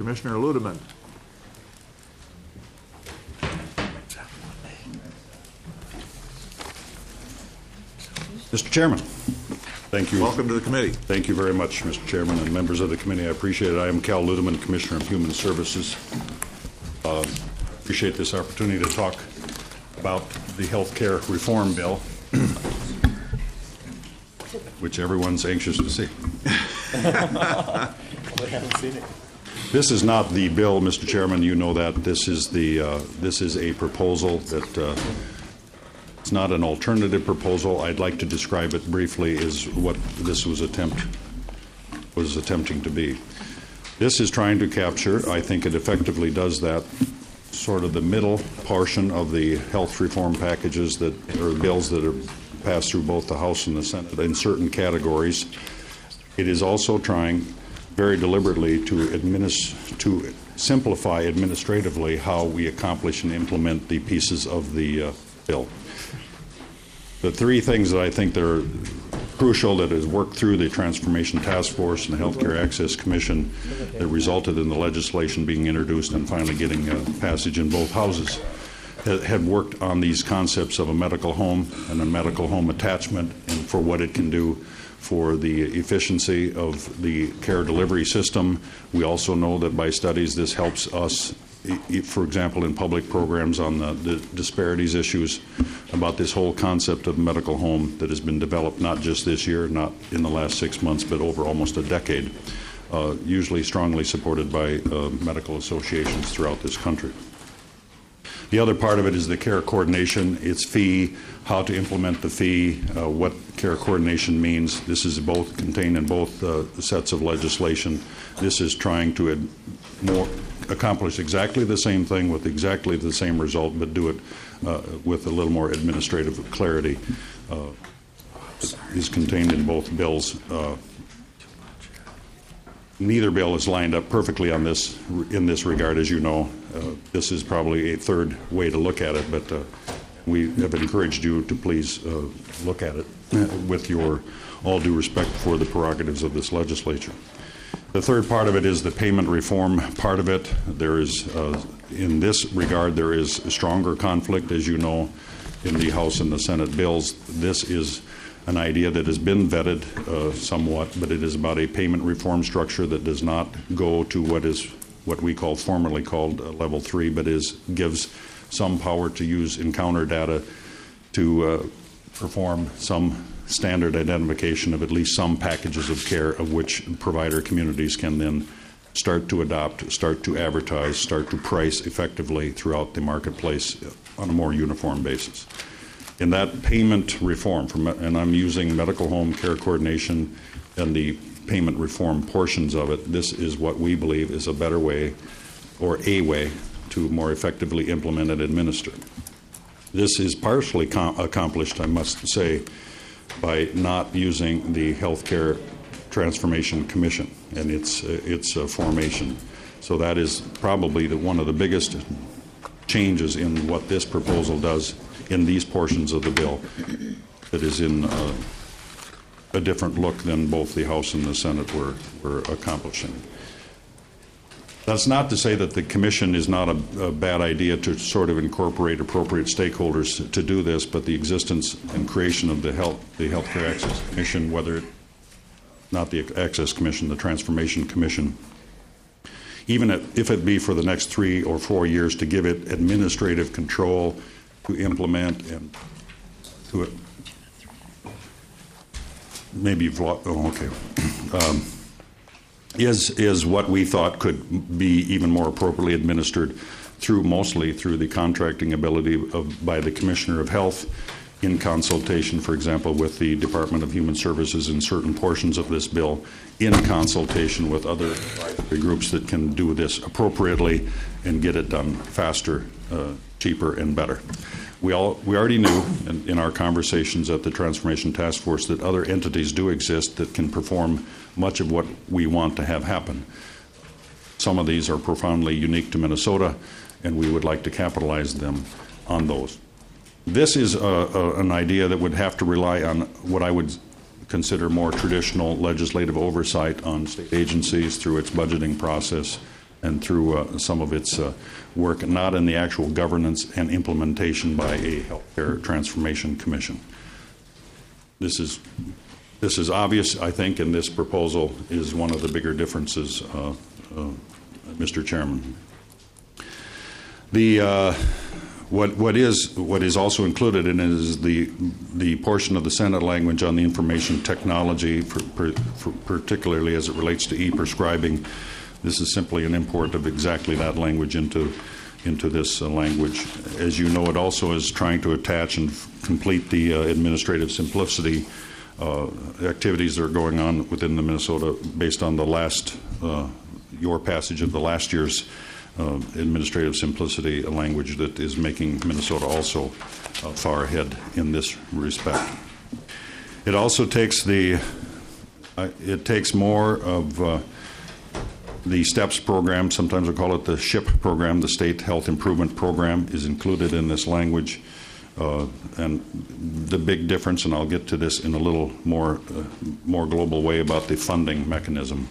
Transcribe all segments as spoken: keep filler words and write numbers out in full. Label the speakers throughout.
Speaker 1: Commissioner Ludeman.
Speaker 2: Mister Chairman, thank you.
Speaker 1: Welcome to the committee.
Speaker 2: Thank you very much, Mister Chairman, and members of the committee. I appreciate it. I am Cal Ludeman, Commissioner of Human Services. Uh, appreciate this opportunity to talk about the health care reform bill, which everyone's anxious to see.
Speaker 3: We haven't seen it.
Speaker 2: This is not the bill, Mister Chairman. You know that. This is the uh, this is a proposal that uh, it's not an alternative proposal. I'd like to describe it briefly as what this was attempt was attempting to be. This is trying to capture, I think it effectively does that, sort of the middle portion of the health reform packages that or bills that are passed through both the House and the Senate in certain categories. It is also trying very deliberately to administ- to simplify administratively how we accomplish and implement the pieces of the uh, bill. The three things that I think that are crucial that has worked through the Transformation Task Force and the Healthcare Access Commission that resulted in the legislation being introduced and finally getting uh, passage in both houses had worked on these concepts of a medical home and a medical home attachment and for what it can do for the efficiency of the care delivery system. We also know that by studies this helps us, for example, in public programs on the, the disparities issues about this whole concept of medical home that has been developed not just this year, not in the last six months, but over almost a decade, uh, usually strongly supported by uh, medical associations throughout this country. The other part of it is the care coordination, its fee, how to implement the fee, uh, what care coordination means. This is both contained in both uh, sets of legislation. This is trying to ad- more accomplish exactly the same thing with exactly the same result, but do it uh, with a little more administrative clarity. Uh, it is contained in both bills. Uh, Neither bill is lined up perfectly on this in this regard, as you know. Uh, this is probably a third way to look at it, but uh, we have encouraged you to please uh, look at it with your all due respect for the prerogatives of this legislature. The third part of it is the payment reform part of it. There is, uh, in this regard, there is a stronger conflict, as you know, in the House and the Senate bills. This is an idea that has been vetted uh, somewhat, but it is about a payment reform structure that does not go to what is what we call formerly called uh, level three, but is gives some power to use encounter data to uh, perform some standard identification of at least some packages of care of which provider communities can then start to adopt, start to advertise, start to price effectively throughout the marketplace on a more uniform basis. In that payment reform, from, and I'm using medical home care coordination and the payment reform portions of it, this is what we believe is a better way or a way to more effectively implement and administer. This is partially com- accomplished, I must say, by not using the Healthcare Transformation Commission and its, uh, its uh, formation. So that is probably the, one of the biggest changes in what this proposal does in these portions of the bill that is in uh, a different look than both the House and the Senate were, were accomplishing. That's not to say that the Commission is not a, a bad idea to sort of incorporate appropriate stakeholders to, to do this, but the existence and creation of the Health, the Healthcare Access Commission, whether it, not the Access Commission, the Transformation Commission, even if it be for the next three or four years to give it administrative control to implement and to it. Maybe you've lost, oh, okay. Um, is is what we thought could be even more appropriately administered through mostly through the contracting ability of by the Commissioner of Health in consultation, for example, with the Department of Human Services in certain portions of this bill, in consultation with other groups that can do this appropriately and get it done faster, uh, cheaper, and better. We all we already knew in, in our conversations at the Transformation Task Force that other entities do exist that can perform much of what we want to have happen. Some of these are profoundly unique to Minnesota, and we would like to capitalize them on those. This is a, a, an idea that would have to rely on what I would consider more traditional legislative oversight on state agencies through its budgeting process, and through uh, some of its uh, work, not in the actual governance and implementation by a healthcare transformation commission. This is this is obvious, I think, and this proposal is one of the bigger differences, uh, uh, Mister Chairman. The uh, what what is what is also included in it is the the portion of the Senate language on the information technology, for, for, for particularly as it relates to e-prescribing. This is simply an import of exactly that language into into this uh, language. As you know, it also is trying to attach and f- complete the uh, administrative simplicity uh, activities that are going on within the Minnesota based on the last uh, your passage of the last year's uh, administrative simplicity language that is making Minnesota also uh, far ahead in this respect. It also takes the uh, it takes more of uh, the STEPS program, sometimes we call it the SHIP program, the State Health Improvement Program, is included in this language. Uh, and the big difference, and I'll get to this in a little more, uh, more global way about the funding mechanism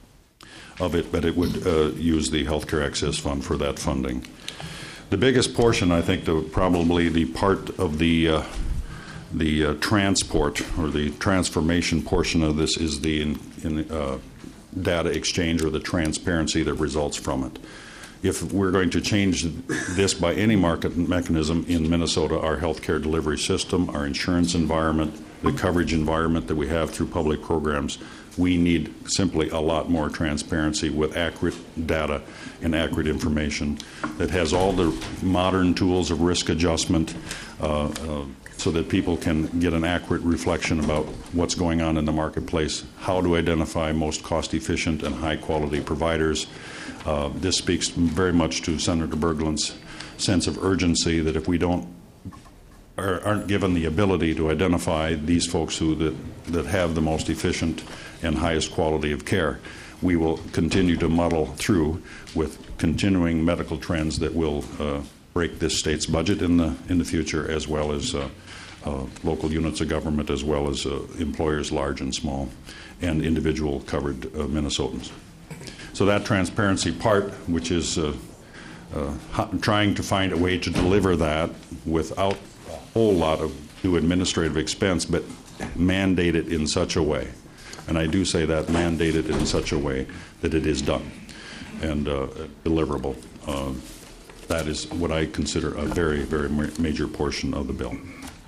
Speaker 2: of it, but it would uh, use the Healthcare Access Fund for that funding. The biggest portion, I think, the, probably the part of the uh, the uh, transport or the transformation portion of this is the in, in, uh, data exchange or the transparency that results from it. If we're going to change this by any market mechanism in Minnesota, our healthcare delivery system, our insurance environment, the coverage environment that we have through public programs, we need simply a lot more transparency with accurate data and accurate information that has all the modern tools of risk adjustment uh, uh, so that people can get an accurate reflection about what's going on in the marketplace, how to identify most cost-efficient and high-quality providers. Uh, this speaks very much to Senator Berglund's sense of urgency that if we don't are, aren't given the ability to identify these folks who that, that have the most efficient and highest quality of care, we will continue to muddle through with continuing medical trends that will uh, break this state's budget in the in the future, as well as uh, uh, local units of government, as well as uh, employers large and small, and individual covered uh, Minnesotans. So that transparency part, which is uh, uh, trying to find a way to deliver that without a whole lot of new administrative expense, but mandate it in such a way, and I do say that, mandate it in such a way that it is done and uh, deliverable. Uh, that is what I consider a very, very major portion of the bill.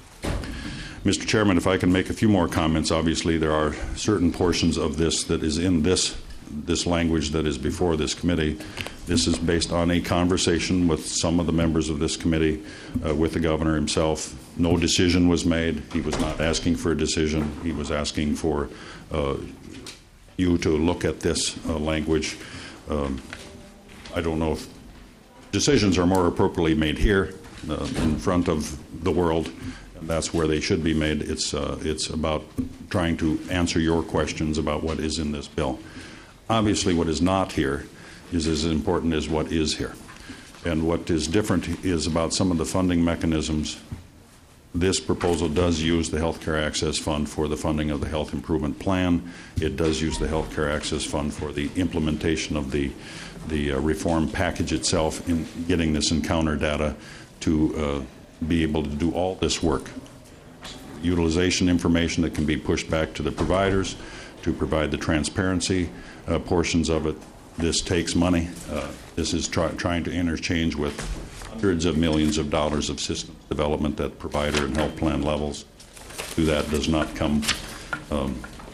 Speaker 2: Mister Chairman, if I can make a few more comments, obviously there are certain portions of this that is in this this language that is before this committee. This is based on a conversation with some of the members of this committee, uh, with the governor himself. No decision was made. He was not asking for a decision. He was asking for uh, you to look at this uh, language. Um, I don't know if decisions are more appropriately made here uh, in front of the world, and that's where they should be made. It's, uh, it's about trying to answer your questions about what is in this bill. Obviously, what is not here is as important as what is here. And what is different is about some of the funding mechanisms. This proposal does use the Healthcare Access Fund for the funding of the Health Improvement Plan. It does use the Healthcare Access Fund for the implementation of the, the uh, reform package itself in getting this encounter data to uh, be able to do all this work. Utilization information that can be pushed back to the providers to provide the transparency uh, portions of it. This takes money. Uh, this is try, trying to interchange with hundreds of millions of dollars of system development at provider and health plan levels. Do that does not come um,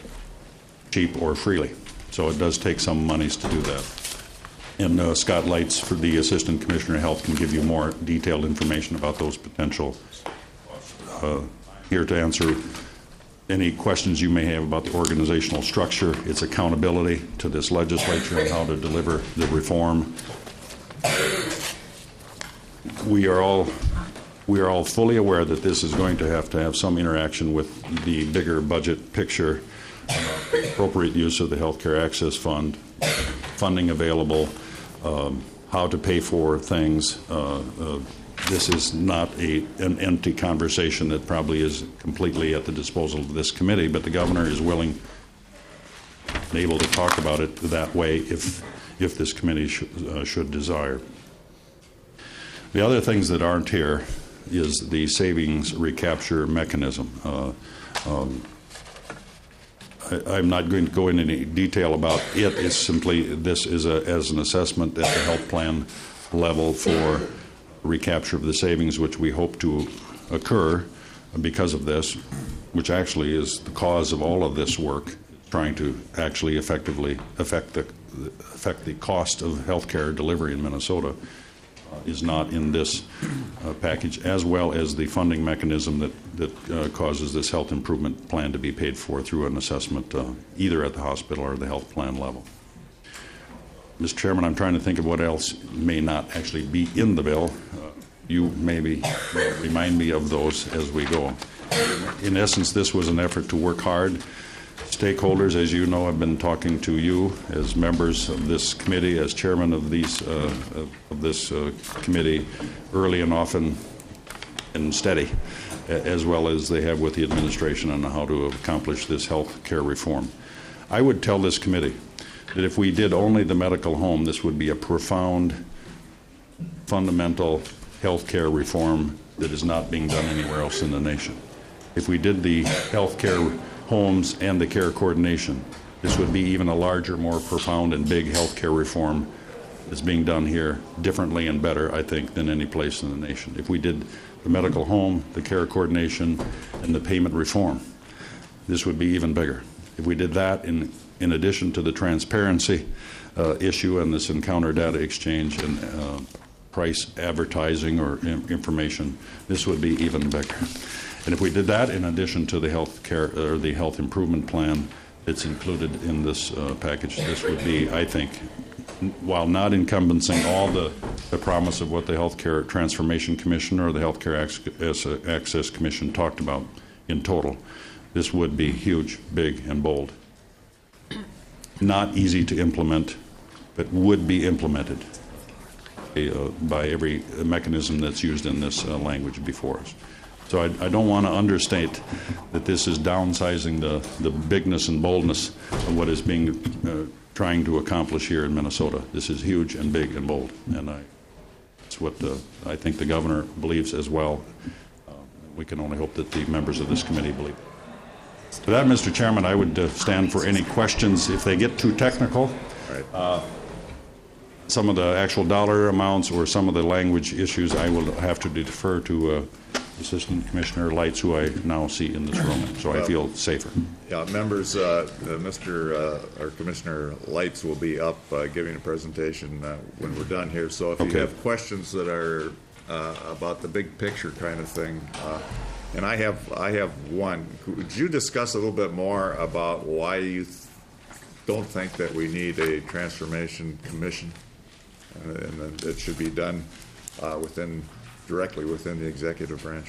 Speaker 2: cheap or freely. So it does take some monies to do that. And uh, Scott Lights, for the Assistant Commissioner of Health, can give you more detailed information about those potential. Uh, here to answer any questions you may have about the organizational structure, its accountability to this legislature and how to deliver the reform. We are all we are all fully aware that this is going to have to have some interaction with the bigger budget picture, uh, appropriate use of the Healthcare Access Fund, funding available, um, how to pay for things. Uh, uh, This is not a, an empty conversation that probably is completely at the disposal of this committee, but the governor is willing and able to talk about it that way if if this committee sh- uh, should desire. The other things that aren't here is the savings recapture mechanism. Uh, um, I, I'm not going to go into any detail about it. It's simply this is a, as an assessment at the health plan level for recapture of the savings, which we hope to occur because of this, which actually is the cause of all of this work, trying to actually effectively affect the affect the cost of health care delivery in Minnesota. Uh, is not in this uh, package, as well as the funding mechanism that, that uh, causes this health improvement plan to be paid for through an assessment uh, either at the hospital or the health plan level. Mister Chairman, I'm trying to think of what else may not actually be in the bill. Uh, you maybe remind me of those as we go. In essence, this was an effort to work hard. Stakeholders, as you know, have been talking to you as members of this committee, as chairman of these uh, of this uh, committee, early and often and steady, as well as they have with the administration on how to accomplish this health care reform. I would tell this committee that if we did only the medical home, this would be a profound, fundamental health care reform that is not being done anywhere else in the nation. If we did the health care homes and the care coordination, this would be even a larger, more profound and big health care reform that's being done here differently and better, I think, than any place in the nation. If we did the medical home, the care coordination, and the payment reform, this would be even bigger. If we did that in, in addition to the transparency uh, issue and this encounter data exchange and uh, price advertising or information, this would be even bigger. And if we did that in addition to the health care or the health improvement plan that's included in this uh, package, this would be, I think, while not encompassing all the, the promise of what the Health Care Transformation Commission or the Health Care Access Commission talked about in total, this would be huge, big, and bold. Not easy to implement, but would be implemented uh, by every mechanism that's used in this uh, language before us. So I, I don't want to understate that this is downsizing the, the bigness and boldness of what is being uh, trying to accomplish here in Minnesota. This is huge and big and bold, and I, it's what uh, I think the governor believes as well. Uh, we can only hope that the members of this committee believe. For that, Mister Chairman, I would uh, stand for any questions. If they get too technical, uh, some of the actual dollar amounts or some of the language issues, I will have to defer to uh, Assistant Commissioner Lights, who I now see in this room, so I feel safer.
Speaker 1: Yeah, members, uh, uh, Mister Uh, or Commissioner Lights will be up uh, giving a presentation uh, when we're done here. So if
Speaker 2: Okay.
Speaker 1: you have questions that are uh, about the big picture kind of thing, uh, and I have, I have one. Could you discuss a little bit more about why you th- don't think that we need a transformation commission, uh, and that it should be done uh, within? directly within the executive branch?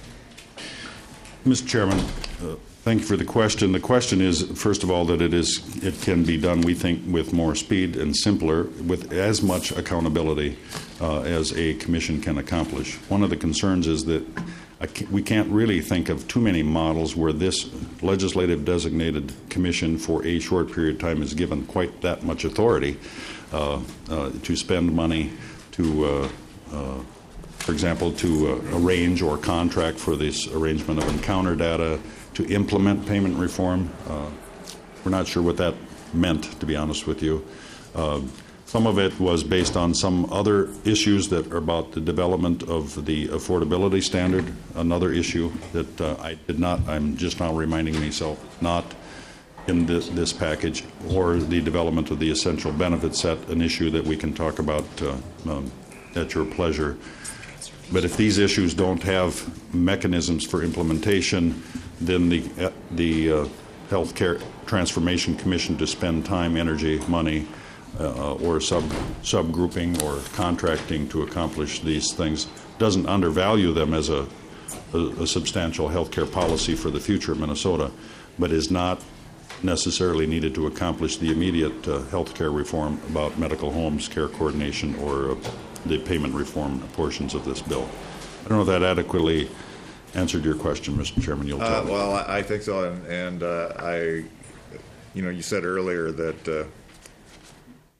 Speaker 2: Mister Chairman, uh, thank you for the question. The question is, first of all, that it is it can be done, we think, with more speed and simpler, with as much accountability uh, as a commission can accomplish. One of the concerns is that I can't, we can't really think of too many models where this legislative designated commission for a short period of time is given quite that much authority uh, uh, to spend money to uh, uh, for example, to uh, arrange or contract for this arrangement of encounter data, to implement payment reform. Uh, we're not sure what that meant, to be honest with you. Uh, some of it was based on some other issues that are about the development of the affordability standard, another issue that uh, I did not, I'm just now reminding myself, not in this, this package, or the development of the essential benefit set, an issue that we can talk about uh, um, at your pleasure. But if these issues don't have mechanisms for implementation, then the uh, the uh, Health Care Transformation Commission to spend time, energy, money, uh, or sub subgrouping or contracting to accomplish these things doesn't undervalue them as a, a, a substantial health care policy for the future of Minnesota, but is not necessarily needed to accomplish the immediate uh, health care reform about medical homes, care coordination, or uh, the payment reform portions of this bill. I don't know if that adequately answered your question, Mister Chairman. You'll tell
Speaker 1: uh,
Speaker 2: me.
Speaker 1: Well, I, I think so, and, and uh, I, you know, you said earlier that uh,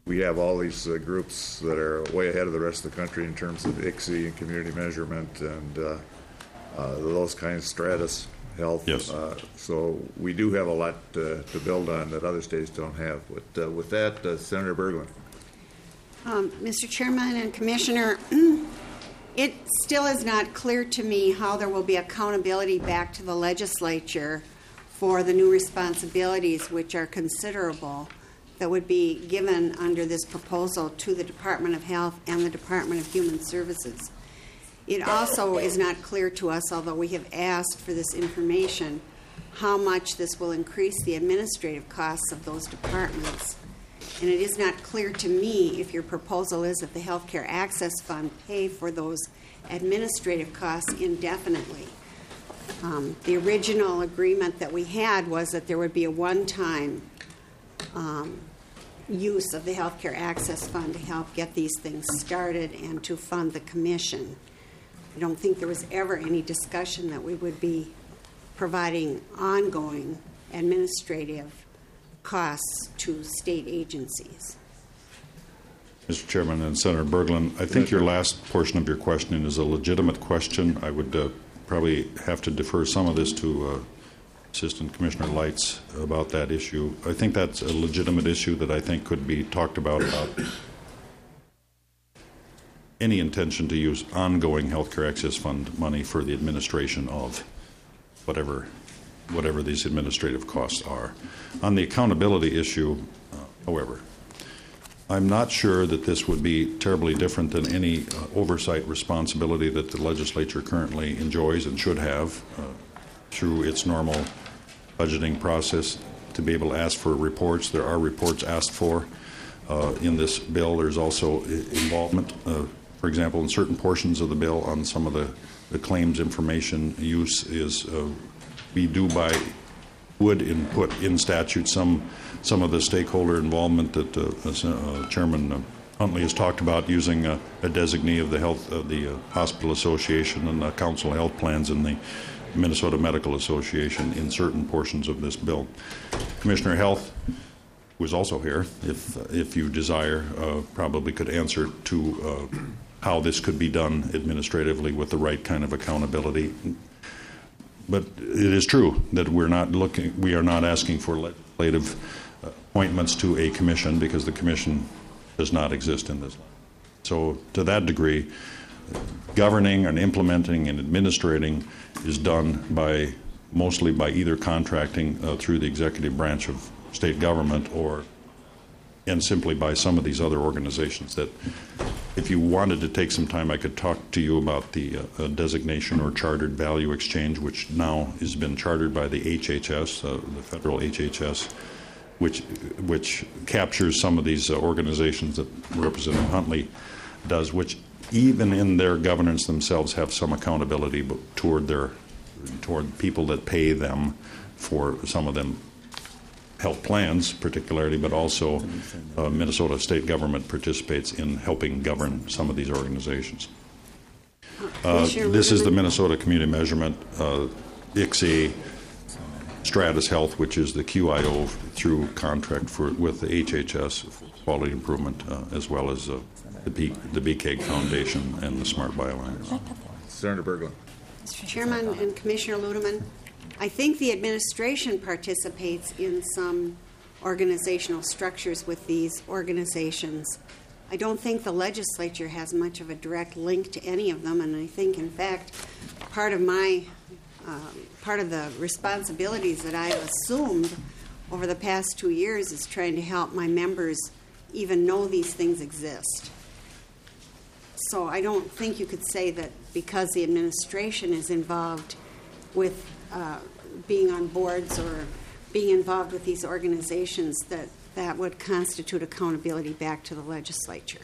Speaker 1: we have all these uh, groups that are way ahead of the rest of the country in terms of I C S I and community measurement and uh, uh, those kinds of Stratus Health.
Speaker 2: Yes.
Speaker 1: Uh, so we do have a lot uh, to build on that other states don't have. But uh, with that, uh, Senator Berglund.
Speaker 4: Um, Mister Chairman and Commissioner, it still is not clear to me how there will be accountability back to the legislature for the new responsibilities, which are considerable, that would be given under this proposal to the Department of Health and the Department of Human Services. It also is not clear to us, although we have asked for this information, how much this will increase the administrative costs of those departments. And it is not clear to me if your proposal is that the Healthcare Access Fund pay for those administrative costs indefinitely. Um, the original agreement that we had was that there would be a one-time um, use of the Healthcare Access Fund to help get these things started and to fund the commission. I don't think there was ever any discussion that we would be providing ongoing administrative costs to state agencies.
Speaker 2: Mister Chairman and Senator Berglund, I think your last portion of your question is a legitimate question. I would uh, probably have to defer some of this to uh, Assistant Commissioner Lights about that issue. I think that's a legitimate issue that I think could be talked about, about any intention to use ongoing Healthcare Access Fund money for the administration of whatever whatever these administrative costs are. On the accountability issue, uh, however, I'm not sure that this would be terribly different than any uh, oversight responsibility that the legislature currently enjoys and should have uh, through its normal budgeting process to be able to ask for reports. There are reports asked for uh, in this bill. There's also involvement, uh, for example, in certain portions of the bill on some of the, the claims information use is uh, we do by would input in statute some some of the stakeholder involvement that uh, uh, Chairman uh, Huntley has talked about, using a, a designee of the health of the uh, Hospital Association and the Council of Health Plans and the Minnesota Medical Association in certain portions of this bill. Commissioner Health, who is also here, if if you desire, uh, probably could answer to uh, how this could be done administratively with the right kind of accountability. But it is true that we're not looking, we are not asking for legislative appointments to a commission because the commission does not exist in this. So to that degree, governing and implementing and administrating is done by mostly by either contracting uh, through the executive branch of state government or and simply by some of these other organizations that if you wanted to take some time, I could talk to you about the uh, designation or chartered value exchange, which now has been chartered by the H H S, uh, the federal H H S, which which captures some of these uh, organizations that Representative Huntley does, which even in their governance themselves have some accountability toward their toward people that pay them for some of them health plans particularly, but also uh, Minnesota state government participates in helping govern some of these organizations. Uh, this is the Minnesota Community Measurement, uh, I C S I, Stratus Health, which is the Q I O through contract for with the H H S for quality improvement, uh, as well as uh, the, B, the B K Foundation and the Smart Biolines.
Speaker 1: Senator Berglund.
Speaker 4: Mister Chairman and Commissioner Ludeman, I think the administration participates in some organizational structures with these organizations. I don't think the legislature has much of a direct link to any of them, and I think, in fact, part of my uh, part of the responsibilities that I've assumed over the past two years is trying to help my members even know these things exist. So I don't think you could say that because the administration is involved with uh, being on boards or being involved with these organizations that that would constitute accountability back to the legislature.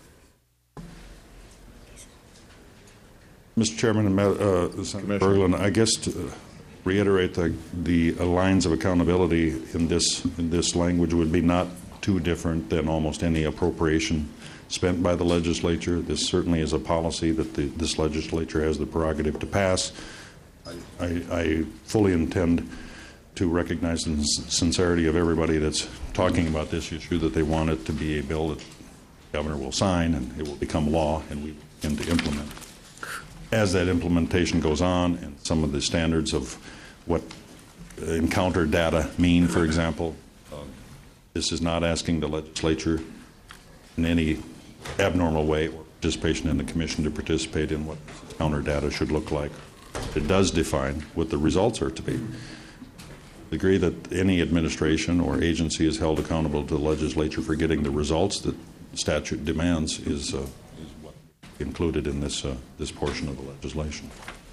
Speaker 2: Mister Chairman and uh, Senator Berglund, I guess to reiterate the the lines of accountability in this in this language would be not too different than almost any appropriation spent by the legislature. This certainly is a policy that the, this legislature has the prerogative to pass. I, I, I fully intend to recognize the sincerity of everybody that's talking about this issue, that they want it to be a bill that the governor will sign and it will become law and we begin to implement. As that implementation goes on and some of the standards of what encounter data mean, for example, um, this is not asking the legislature in any abnormal way or participation in the commission to participate in what encounter data should look like. It does define what the results are to be. I agree that any administration or agency is held accountable to the legislature for getting the results that statute demands is, uh, is what included in this uh, this portion of the legislation.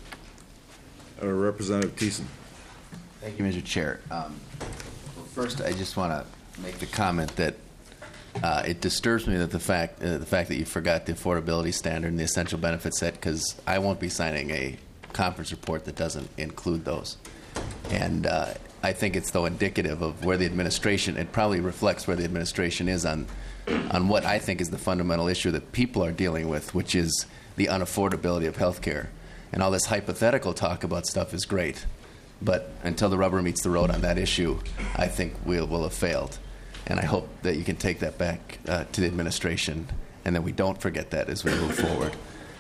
Speaker 1: Uh, Representative Thiessen.
Speaker 5: Thank you, Mister Chair. Um, well, first, I just want to make the comment that uh, it disturbs me that the fact uh, the fact that you forgot the affordability standard and the essential benefit set, because I won't be signing a conference report that doesn't include those. And uh, I think it's, though, indicative of where the administration, it probably reflects where the administration is on on what I think is the fundamental issue that people are dealing with, which is the unaffordability of health care. And all this hypothetical talk about stuff is great. But until the rubber meets the road on that issue, I think we'll, we'll have failed. And I hope that you can take that back uh, to the administration and that we don't forget that as we move forward.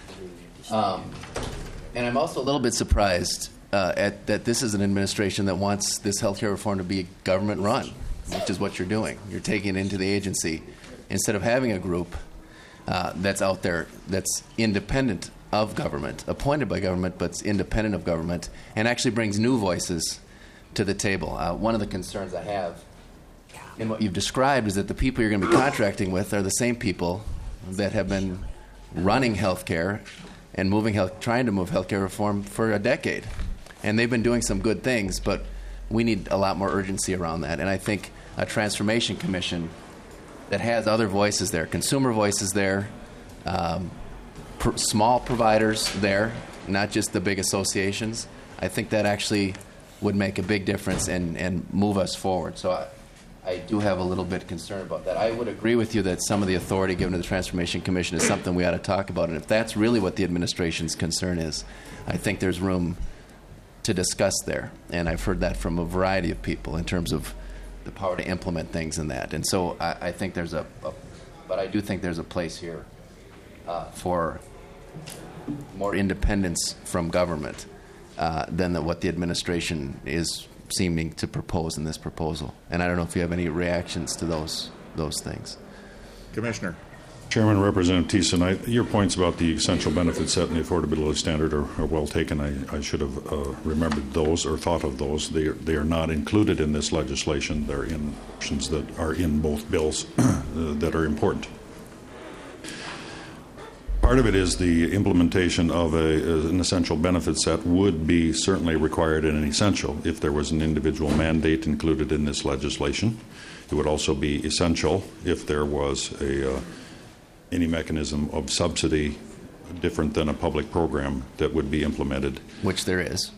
Speaker 5: Um, and I'm also a little bit surprised uh, at that this is an administration that wants this healthcare reform to be government-run, which is what you're doing. You're taking it into the agency instead of having a group uh, that's out there that's independent of government, appointed by government, but independent of government, and actually brings new voices to the table. Uh, one of the concerns I have in what you've described is that the people you're going to be contracting with are the same people that have been running healthcare and moving health, trying to move healthcare reform for a decade. And they've been doing some good things, but we need a lot more urgency around that. And I think a transformation commission that has other voices there, consumer voices there, um, pr- small providers there, not just the big associations, I think that actually would make a big difference and, and move us forward. So I, I do have a little bit concerned about that. I would agree with you that some of the authority given to the Transformation Commission is something we ought to talk about. And if that's really what the administration's concern is, I think there's room to discuss there. And I've heard that from a variety of people in terms of the power to implement things in that. And so I, I think there's a, a, but I do think there's a place here uh, for more independence from government uh, than the, what the administration is seeming to propose in this proposal. And I don't know if you have any reactions to those those things.
Speaker 1: Commissioner.
Speaker 2: Chairman, Representative Thiessen, I, your points about the essential benefit set and the affordability standard are, are well taken. I, I should have uh, remembered those or thought of those. They are, they are not included in this legislation. They're in options that are in both bills uh, that are important. Part of it is the implementation of a, an essential benefit set would be certainly required and essential if there was an individual mandate included in this legislation. It would also be essential if there was a uh, any mechanism of subsidy different than a public program that would be implemented.
Speaker 5: Which there is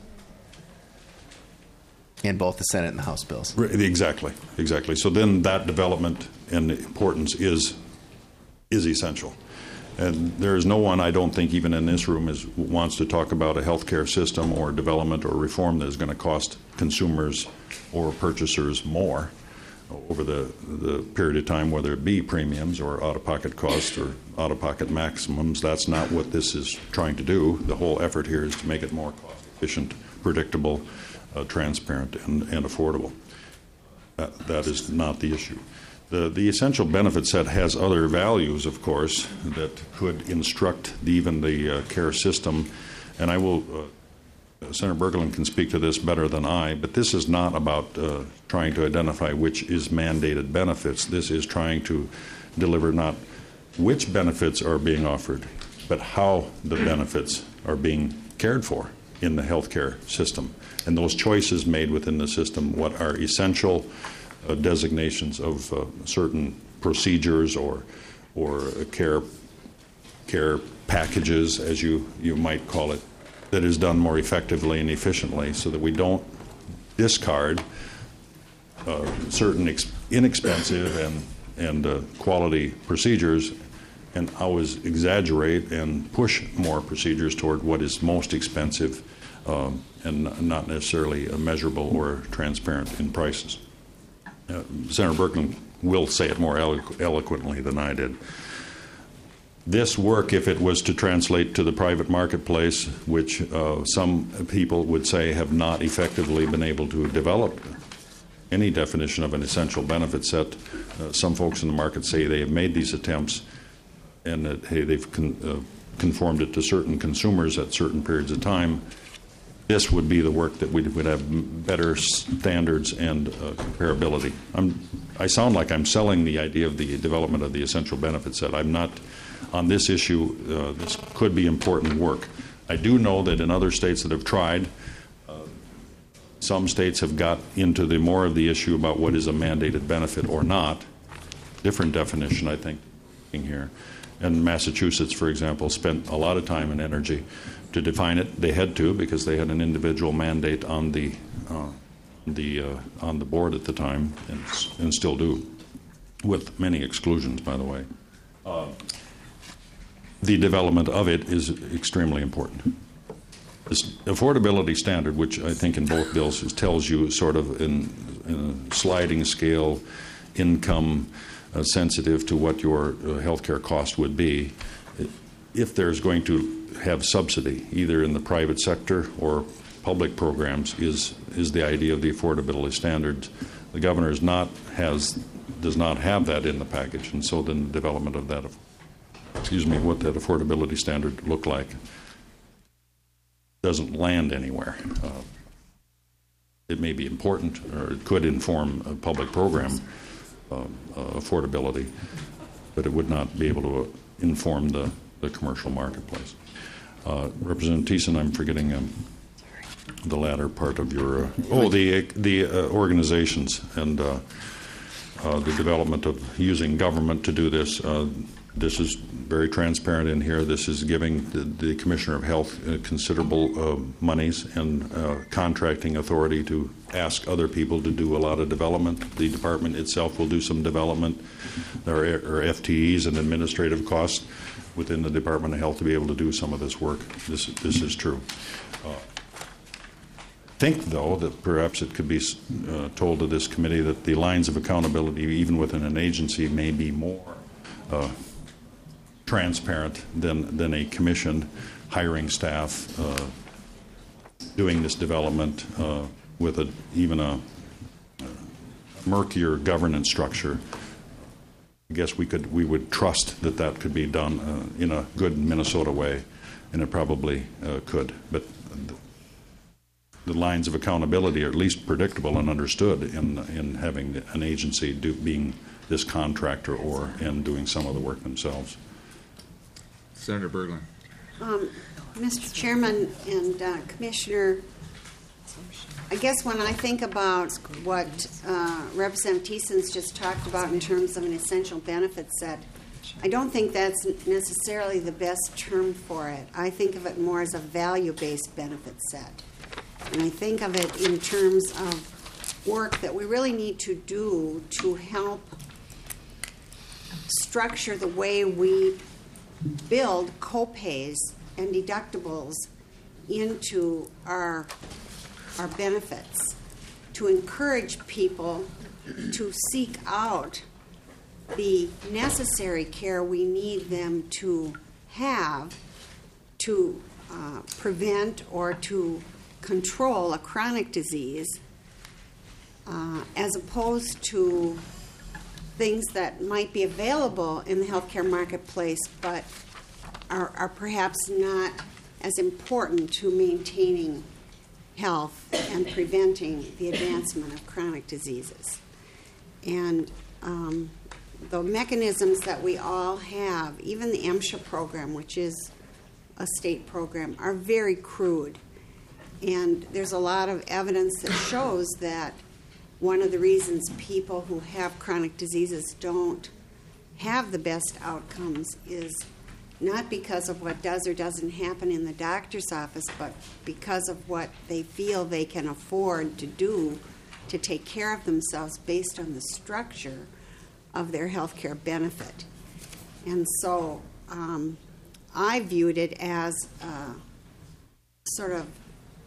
Speaker 5: in both the Senate and the House bills.
Speaker 2: Exactly, exactly. So then that development and importance is is essential. And there is no one, I don't think, even in this room, is wants to talk about a healthcare system or development or reform that is going to cost consumers or purchasers more over the, the period of time, whether it be premiums or out-of-pocket costs or out-of-pocket maximums. That's not what this is trying to do. The whole effort here is to make it more cost-efficient, predictable, uh, transparent, and, and affordable. That, that is not the issue. The, the essential benefit set has other values, of course, that could instruct the, even the uh, care system. And I will, uh, Senator Berglund can speak to this better than I, but this is not about uh, trying to identify which is mandated benefits. This is trying to deliver not which benefits are being offered, but how the benefits are being cared for in the healthcare system. And those choices made within the system, what are essential Uh, designations of uh, certain procedures or or uh, care care packages, as you, you might call it, that is done more effectively and efficiently, so that we don't discard uh, certain ex- inexpensive and and uh, quality procedures, and always exaggerate and push more procedures toward what is most expensive um, and not necessarily measurable or transparent in prices. Uh, Senator Birkeland will say it more elo- eloquently than I did. This work, if it was to translate to the private marketplace, which uh, some people would say have not effectively been able to develop any definition of an essential benefit set, uh, some folks in the market say they have made these attempts and that, hey, they've con- uh, conformed it to certain consumers at certain periods of time. This would be the work that we would have better standards and uh, comparability. I'm, I sound like I'm selling the idea of the development of the essential benefit set. I'm not. On this issue, uh, this could be important work. I do know that in other states that have tried, uh, some states have got into the more of the issue about what is a mandated benefit or not. Different definition, I think, in here. And Massachusetts, for example, spent a lot of time and energy to define it. They had to because they had an individual mandate on the uh, the uh, on the board at the time, and, and still do, with many exclusions, by the way. Uh, the development of it is extremely important. This affordability standard, which I think in both bills is, tells you sort of in, in a sliding scale income uh, sensitive to what your uh, health care cost would be, if there's going to have subsidy, either in the private sector or public programs, is is the idea of the affordability standards. The governor is not has does not have that in the package, and so then the development of that, excuse me, what that affordability standard look like doesn't land anywhere. Uh, it may be important, or it could inform a public program uh, uh, affordability, but it would not be able to inform the, the commercial marketplace. Uh, Representative Thiessen, I'm forgetting um, the latter part of your, uh, oh, the the uh, organizations and uh, uh, the development of using government to do this. Uh, this is very transparent in here. This is giving the, the Commissioner of Health uh, considerable uh, monies and uh, contracting authority to ask other people to do a lot of development. The department itself will do some development. There are, are F T Es and administrative costs within the Department of Health to be able to do some of this work. This this is true. Uh, I think, though, that perhaps it could be uh, told to this committee that the lines of accountability, even within an agency, may be more uh, transparent than than a commission hiring staff, uh, doing this development uh, with a, even a, a murkier governance structure. I guess we could we would trust that that could be done uh, in a good Minnesota way, and it probably uh, could. But the, the lines of accountability are at least predictable and understood in in having an agency do, being this contractor or and doing some of the work themselves.
Speaker 1: Senator Berglund.
Speaker 4: Um, Mister Chairman and uh, Commissioner, I guess when I think about what uh, Representative Thiessen's just talked about in terms of an essential benefit set, I don't think that's necessarily the best term for it. I think of it more as a value-based benefit set. And I think of it in terms of work that we really need to do to help structure the way we build copays and deductibles into our our benefits, to encourage people to seek out the necessary care we need them to have to uh, prevent or to control a chronic disease, uh, as opposed to things that might be available in the healthcare marketplace but are, are perhaps not as important to maintaining health and preventing the advancement of chronic diseases. And um, the mechanisms that we all have, even the MSHA program, which is a state program, are very crude. And there's a lot of evidence that shows that one of the reasons people who have chronic diseases don't have the best outcomes is not because of what does or doesn't happen in the doctor's office, but because of what they feel they can afford to do to take care of themselves based on the structure of their health care benefit. And so um, I viewed it as uh, sort of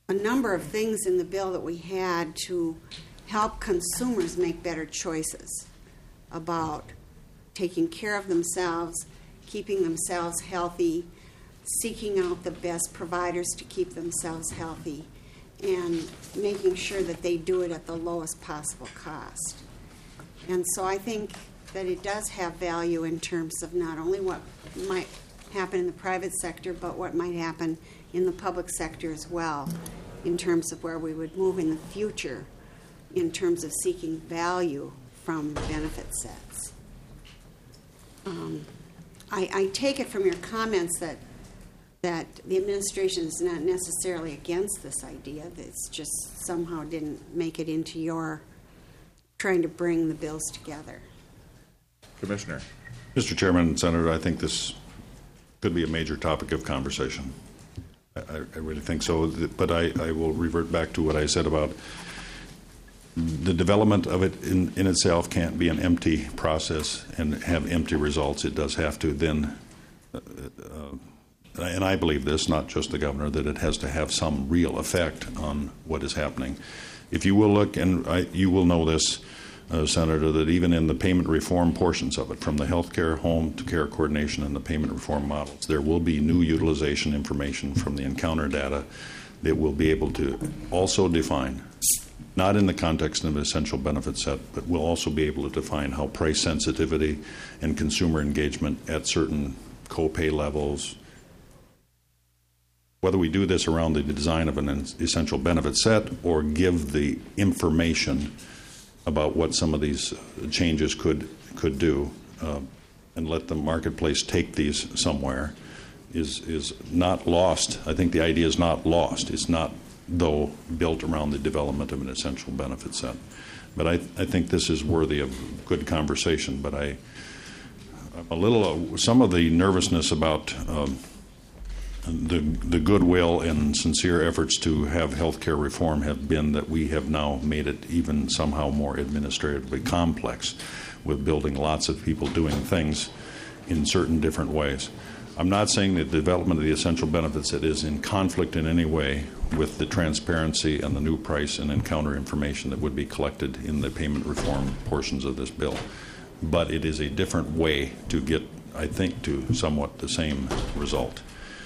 Speaker 4: a number of things in the bill that we had to help consumers make better choices about taking care of themselves, keeping themselves healthy, seeking out the best providers to keep themselves healthy, and making sure that they do it at the lowest possible cost. And so I think that it does have value in terms of not only what might happen in the private sector, but what might happen in the public sector as well, in terms of where we would move in the future in terms of seeking value from benefit sets. Um, I, I take it from your comments that that the administration is not necessarily against this idea, that it's just somehow didn't make it into your trying to bring the bills together.
Speaker 1: Commissioner.
Speaker 2: Mister Chairman and Senator, I think this could be a major topic of conversation. I, I really think so, but I, I will revert back to what I said about the development of it in, in itself can't be an empty process and have empty results. It does have to then, uh, uh, and I believe this, not just the governor, that it has to have some real effect on what is happening. If you will look, and I, you will know this, Uh, Senator, that even in the payment reform portions of it, from the health care, home to care coordination and the payment reform models, there will be new utilization information from the encounter data that will be able to also define, not in the context of an essential benefit set, but will also be able to define how price sensitivity and consumer engagement at certain copay levels, whether we do this around the design of an essential benefit set or give the information about what some of these changes could could do, uh, and let the marketplace take these somewhere, is is not lost. I think the idea is not lost. It's not, though, built around the development of an essential benefit set. But I, I think this is worthy of good conversation. But I, I'm a little, uh, some of the nervousness about um, The, the goodwill and sincere efforts to have health care reform have been that we have now made it even somehow more administratively complex with building lots of people doing things in certain different ways. I'm not saying that the development of the essential benefits that is in conflict in any way with the transparency and the new price and encounter information that would be collected in the payment reform portions of this bill. But it is a different way to get, I think, to somewhat the same result.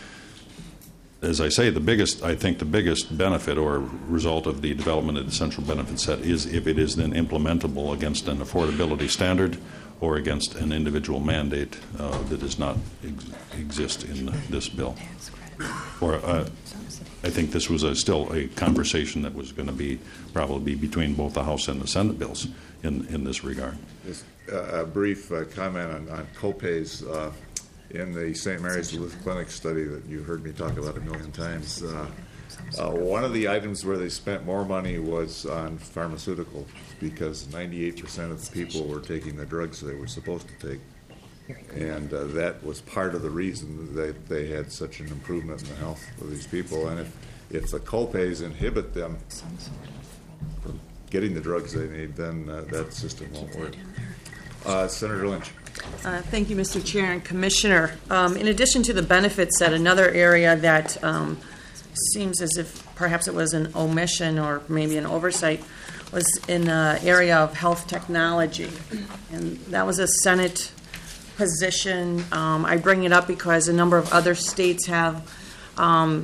Speaker 2: As I say, the biggest, I think the biggest benefit or result of the development of the essential benefit set is if it is then implementable against an affordability standard or against an individual mandate uh, that does not ex- exist in this bill. Or uh, I think this was a, still a conversation that was going to be probably be between both the House and the Senate bills in, in this regard.
Speaker 1: Just uh, a brief uh, comment on, on copays. Uh, In the Saint Mary's Duluth Clinic study that you heard me talk about a million times, uh, uh, one of the items where they spent more money was on pharmaceuticals because ninety-eight percent of the people were taking the drugs they were supposed to take. And uh, that was part of the reason that they had such an improvement in the health of these people. And if, if the copays inhibit them from getting the drugs they need, then uh, that system won't work. Uh, Senator Lynch.
Speaker 6: Uh, thank you, Mister Chair and Commissioner. Um, in addition to the benefit set, another area that um, seems as if perhaps it was an omission or maybe an oversight was in the area of health technology. And that was a Senate position. Um, I bring it up because a number of other states have um,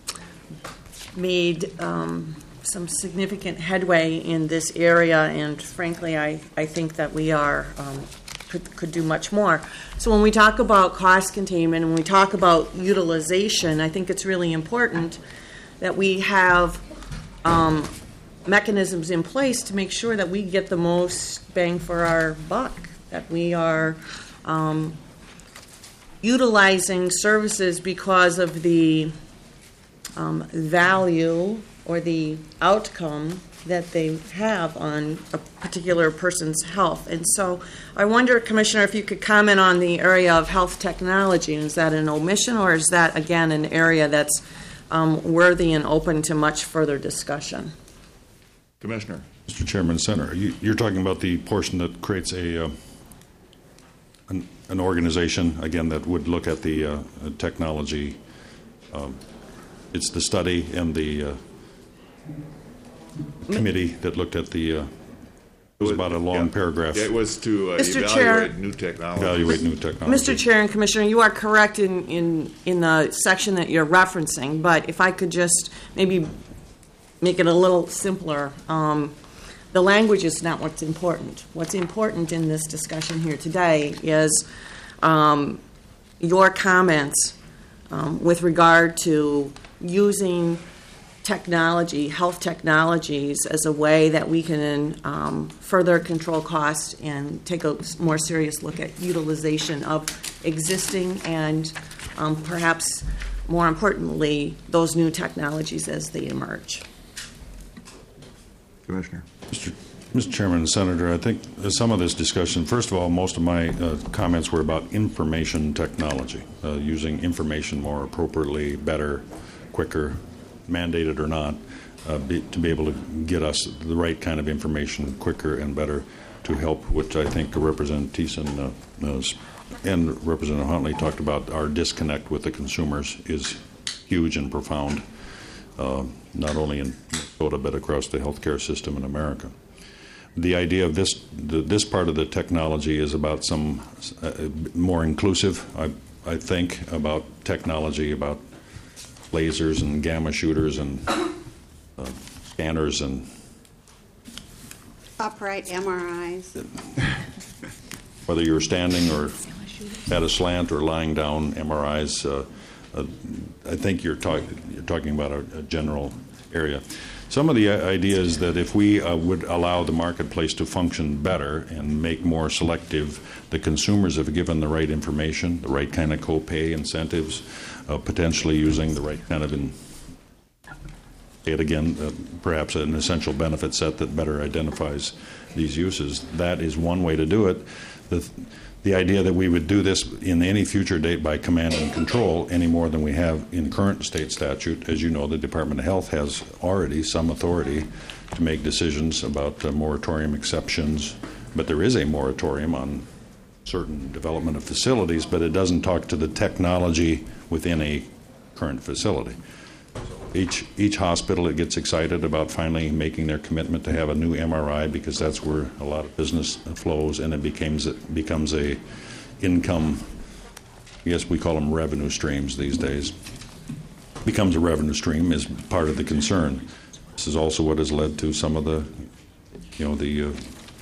Speaker 6: made um, some significant headway in this area, and frankly, I, I think that we are um, could, could do much more. So when we talk about cost containment and when we talk about utilization, I think it's really important that we have um, mechanisms in place to make sure that we get the most bang for our buck, that we are um, utilizing services because of the um, value or the outcome that they have on a particular person's health. And so I wonder, Commissioner, if you could comment on the area of health technology. Is that an omission, or is that, again, an area that's um, worthy and open to much further discussion?
Speaker 1: Commissioner.
Speaker 2: Mister Chairman, Senator, you, you're talking about the portion that creates a uh, an, an organization, again, that would look at the uh, technology. Um, it's the study and the uh, committee that looked at the, uh, it was about a long
Speaker 1: Yeah.
Speaker 2: paragraph,
Speaker 1: It was to uh,
Speaker 6: Mister Chair.
Speaker 1: evaluate new technology.
Speaker 2: evaluate new technology.
Speaker 6: Mister Chair and Commissioner, you are correct in, in, in the section that you're referencing, but if I could just maybe make it a little simpler. Um, the language is not what's important. What's important in this discussion here today is um, your comments um, with regard to using technology, health technologies, as a way that we can um, further control costs and take a more serious look at utilization of existing and um, perhaps more importantly, those new technologies as they emerge.
Speaker 1: Commissioner.
Speaker 2: Mister Mister Chairman and Senator, I think some of this discussion, first of all, most of my uh, comments were about information technology, uh, using information more appropriately, better, quicker, mandated or not, uh, be, to be able to get us the right kind of information quicker and better to help, which I think Representative Thiessen uh, knows, and Representative Huntley talked about. Our disconnect with the consumers is huge and profound, uh, not only in Minnesota but across the healthcare system in America. The idea of this, the, this part of the technology is about some uh, more inclusive, I, I think, about technology, about lasers and gamma shooters and uh, scanners and
Speaker 4: Upright M R Is.
Speaker 2: whether you're standing or at a slant or lying down, M R Is. Uh, uh, I think you're, talk, you're talking about a, a general area. Some of the ideas that if we uh, would allow the marketplace to function better and make more selective, the consumers have given the right information, the right kind of copay incentives, uh, potentially using the right kind of, in, say it again, uh, perhaps an essential benefit set that better identifies these uses. That is one way to do it. The, the idea that we would do this in any future date by command and control any more than we have in current state statute. As you know, the Department of Health has already some authority to make decisions about uh, moratorium exceptions, but there is a moratorium on certain development of facilities, but it doesn't talk to the technology within a current facility. Each each hospital that gets excited about finally making their commitment to have a new M R I, because that's where a lot of business flows, and it becomes it becomes a income. I guess we call them revenue streams these days. Becomes a revenue stream is part of the concern. This is also what has led to some of the, you know, the uh,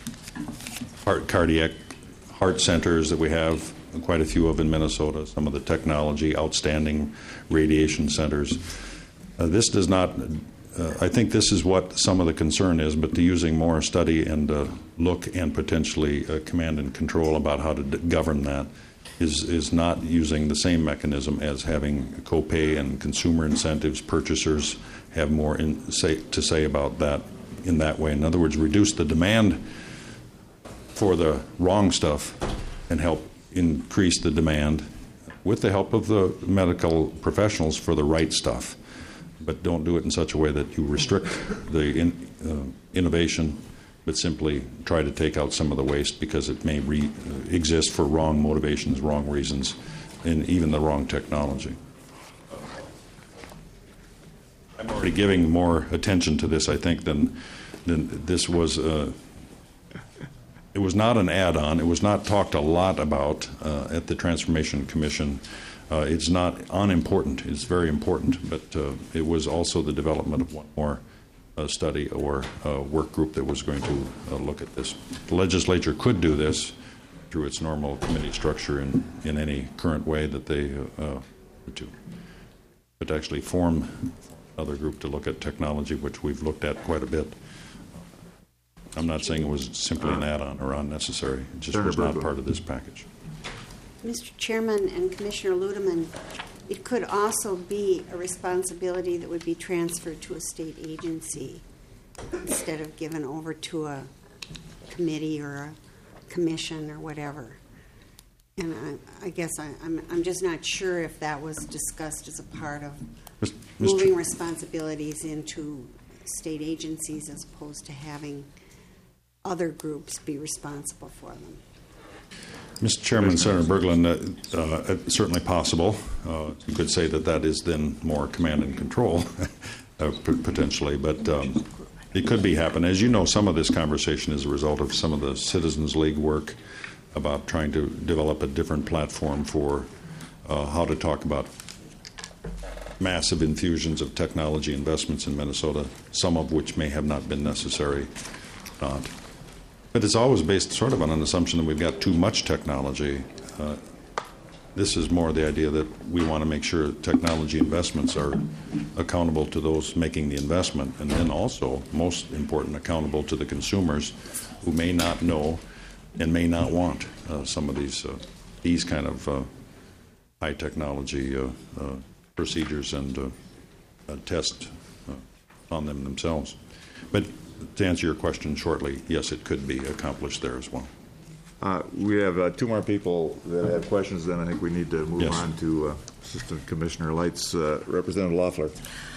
Speaker 2: heart cardiac heart centers that we have, quite a few of in Minnesota. Some of the technology, outstanding radiation centers. Uh, this does not, uh, I think this is what some of the concern is, but the using more study and uh, look and potentially uh, command and control about how to d- govern that is, is not using the same mechanism as having copay and consumer incentives. Purchasers have more in, say, to say about that in that way. In other words, reduce the demand for the wrong stuff and help increase the demand with the help of the medical professionals for the right stuff. But don't do it in such a way that you restrict the in, uh, innovation, but simply try to take out some of the waste because it may re, uh, exist for wrong motivations, wrong reasons, and even the wrong technology. I'm already giving more attention to this, I think, than, than this was. Uh, it was not an add-on. It was not talked a lot about uh, at the Transformation Commission. Uh, it's not unimportant. It's very important, but uh, it was also the development of one more uh, study or uh, work group that was going to uh, look at this. The legislature could do this through its normal committee structure in, in any current way that they uh, uh, to, but to actually form another group to look at technology, which we've looked at quite a bit. I'm not saying it was simply an add-on or unnecessary. It just was not part of this package.
Speaker 4: Mister Chairman and Commissioner Ludeman, it could also be a responsibility that would be transferred to a state agency instead of given over to a committee or a commission or whatever. And I, I guess I, I'm, I'm just not sure if that was discussed as a part of
Speaker 2: Mister
Speaker 4: moving responsibilities into state agencies as opposed to having other groups be responsible for them.
Speaker 2: Mister Chairman, Senator Berglund, uh, uh, it's certainly possible. Uh, you could say that that is then more command and control uh, p- potentially, but um, it could be happen. As you know, some of this conversation is a result of some of the Citizens League work about trying to develop a different platform for uh, how to talk about massive infusions of technology investments in Minnesota, some of which may have not been necessary, not. But it's always based sort of on an assumption that we've got too much technology. Uh, this is more the idea that we want to make sure technology investments are accountable to those making the investment, and then also, most important, accountable to the consumers who may not know and may not want uh, some of these uh, these kind of uh, high technology uh, uh, procedures and uh, uh, test uh, on them themselves. But to answer your question shortly, yes, it could be accomplished there as well.
Speaker 1: Uh, we have uh, two more people that have questions, then I think we need to move
Speaker 2: Yes.
Speaker 1: on to uh, Assistant Commissioner Lights. Uh, Representative Loeffler.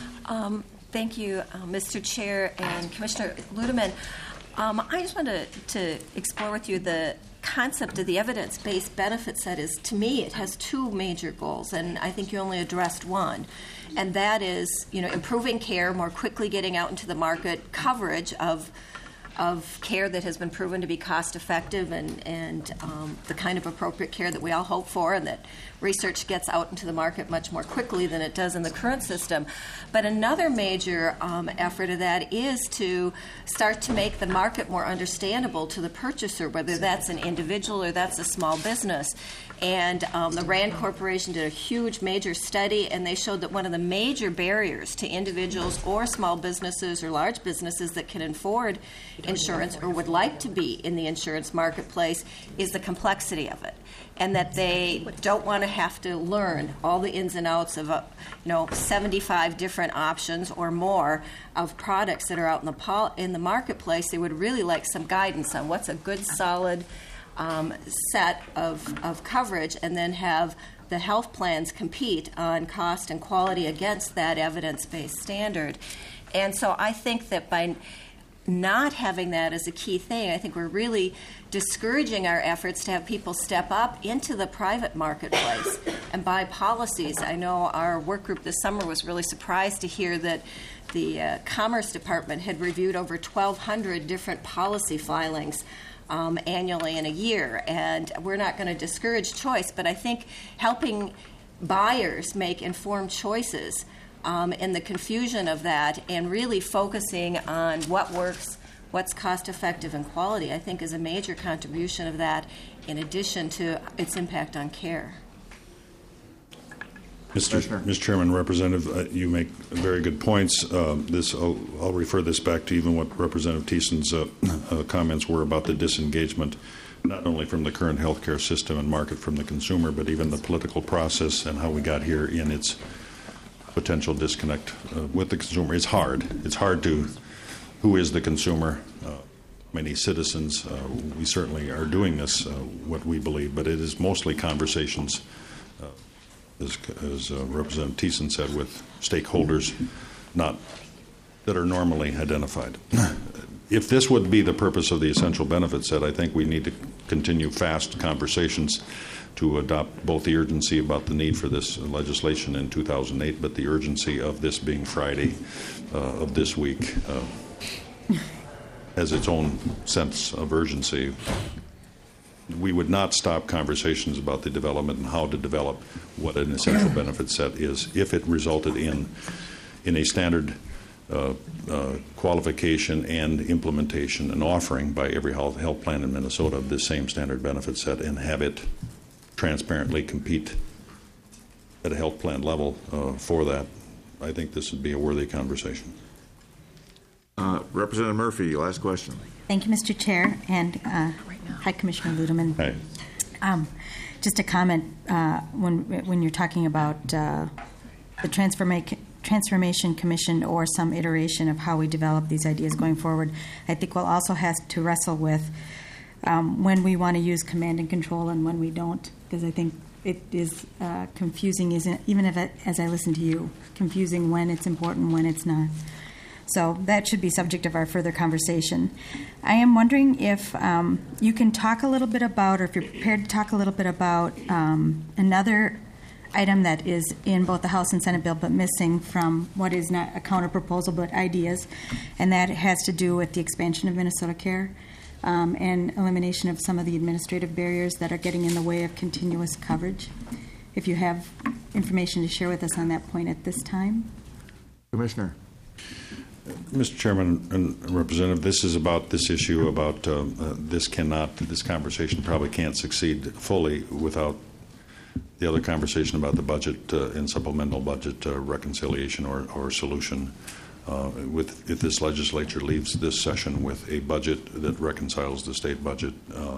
Speaker 7: Um, thank you, uh, Mister Chair and Commissioner Ludeman. Um, I just wanted to, to explore with you the concept of the evidence-based benefit set. Is, to me, it has two major goals, and I think you only addressed one, and that is, you know, improving care, more quickly getting out into the market, coverage of of care that has been proven to be cost-effective and, and um, the kind of appropriate care that we all hope for, and that research gets out into the market much more quickly than it does in the current system. But another major um, effort of that is to start to make the market more understandable to the purchaser, whether that's an individual or that's a small business. And um, the RAND Corporation did a huge, major study, and they showed that one of the major barriers to individuals or small businesses or large businesses that can afford insurance or would like to be in the insurance marketplace is the complexity of it, and that they don't want to have to learn all the ins and outs of, uh, you know, seventy-five different options or more of products that are out in the pol- in the marketplace. They would really like some guidance on what's a good, solid Um, set of, of coverage, and then have the health plans compete on cost and quality against that evidence-based standard. And so I think that by not having that as a key thing, I think we're really discouraging our efforts to have people step up into the private marketplace and buy policies. I know our work group this summer was really surprised to hear that the uh, Commerce Department had reviewed over twelve hundred different policy filings Um, annually in a year, and we're not going to discourage choice, but I think helping buyers make informed choices um, in the confusion of that and really focusing on what works, what's cost-effective and quality, I think is a major contribution of that in addition to its impact on care.
Speaker 2: Mister Mister Chairman, Representative, uh, you make very good points. Um, this, I'll, I'll refer this back to even what Representative Thiessen's uh, uh, comments were about the disengagement, not only from the current healthcare system and market from the consumer, but even the political process and how we got here in its potential disconnect uh, with the consumer. It's hard. It's hard to, who is the consumer? Uh, many citizens, uh, we certainly are doing this, uh, what we believe, but it is mostly conversations As, as uh, Representative Thiessen said, with stakeholders not that are normally identified. If this would be the purpose of the essential benefit set, I think we need to continue fast conversations to adopt both the urgency about the need for this legislation in two thousand eight, but the urgency of this being Friday uh, of this week uh, has its own sense of urgency. We would not stop conversations about the development and how to develop what an essential benefit set is if it resulted in in a standard uh, uh, qualification and implementation and offering by every health, health plan in Minnesota of this same standard benefit set, and have it transparently compete at a health plan level uh, for that. I think this would be a worthy conversation.
Speaker 1: Uh, Representative Murphy, last question.
Speaker 8: Thank you, Mister Chair, and uh, hi, Commissioner Ludeman.
Speaker 2: Hi.
Speaker 8: Um, just a comment uh, when when you're talking about uh, the transforma- Transformation Commission or some iteration of how we develop these ideas going forward. I think we'll also have to wrestle with um, when we want to use command and control and when we don't, because I think it is uh, confusing, isn't even if it, as I listen to you, confusing when it's important, when it's not. So that should be subject of our further conversation. I am wondering if um, you can talk a little bit about, or if you're prepared to talk a little bit about um, another item that is in both the House and Senate bill, but missing from what is not a counter proposal, but ideas, and that has to do with the expansion of Minnesota Care um, and elimination of some of the administrative barriers that are getting in the way of continuous coverage. If you have information to share with us on that point at this time.
Speaker 1: Commissioner.
Speaker 2: Mister Chairman and Representative, this is about this issue about uh, uh, this cannot, this conversation probably can't succeed fully without the other conversation about the budget uh, and supplemental budget uh, reconciliation or, or solution. Uh, with if this legislature leaves this session with a budget that reconciles the state budget uh,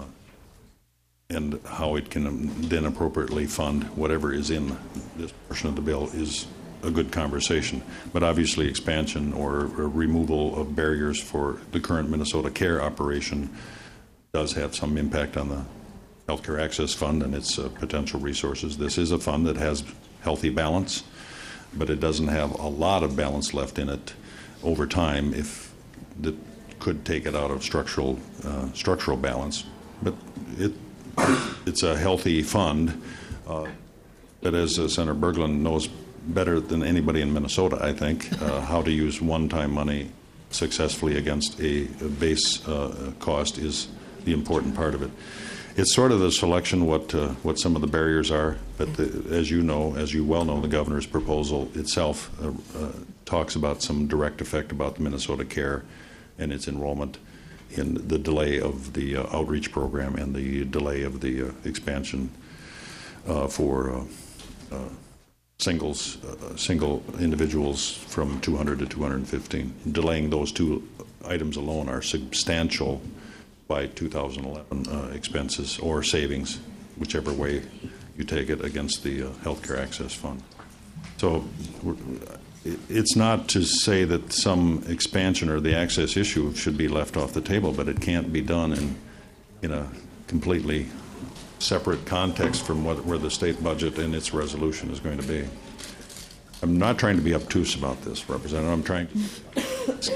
Speaker 2: and how it can then appropriately fund whatever is in this portion of the bill is a good conversation. But obviously expansion or, or removal of barriers for the current Minnesota Care operation does have some impact on the Healthcare Access Fund and its uh, potential resources. This is a fund that has healthy balance, but it doesn't have a lot of balance left in it over time if that could take it out of structural uh, structural balance. But it it's a healthy fund uh, that, as uh, Senator Berglund knows better than anybody in Minnesota, I think, uh, how to use one-time money successfully against a, a base uh, cost is the important part of it. It's sort of the selection what uh, what some of the barriers are, but the, as you know, as you well know, the governor's proposal itself uh, uh, talks about some direct effect about the Minnesota Care and its enrollment in the delay of the uh, outreach program and the delay of the uh, expansion uh, for uh, uh, singles, uh, single individuals from two hundred to two hundred fifteen. Delaying those two items alone are substantial by two thousand eleven uh, expenses or savings, whichever way you take it, against the uh, Healthcare Access Fund. So we're, it's not to say that some expansion or the access issue should be left off the table, but it can't be done in in a completely separate context from what, where the state budget and its resolution is going to be. I'm not trying to be obtuse about this, Representative. I'm trying to,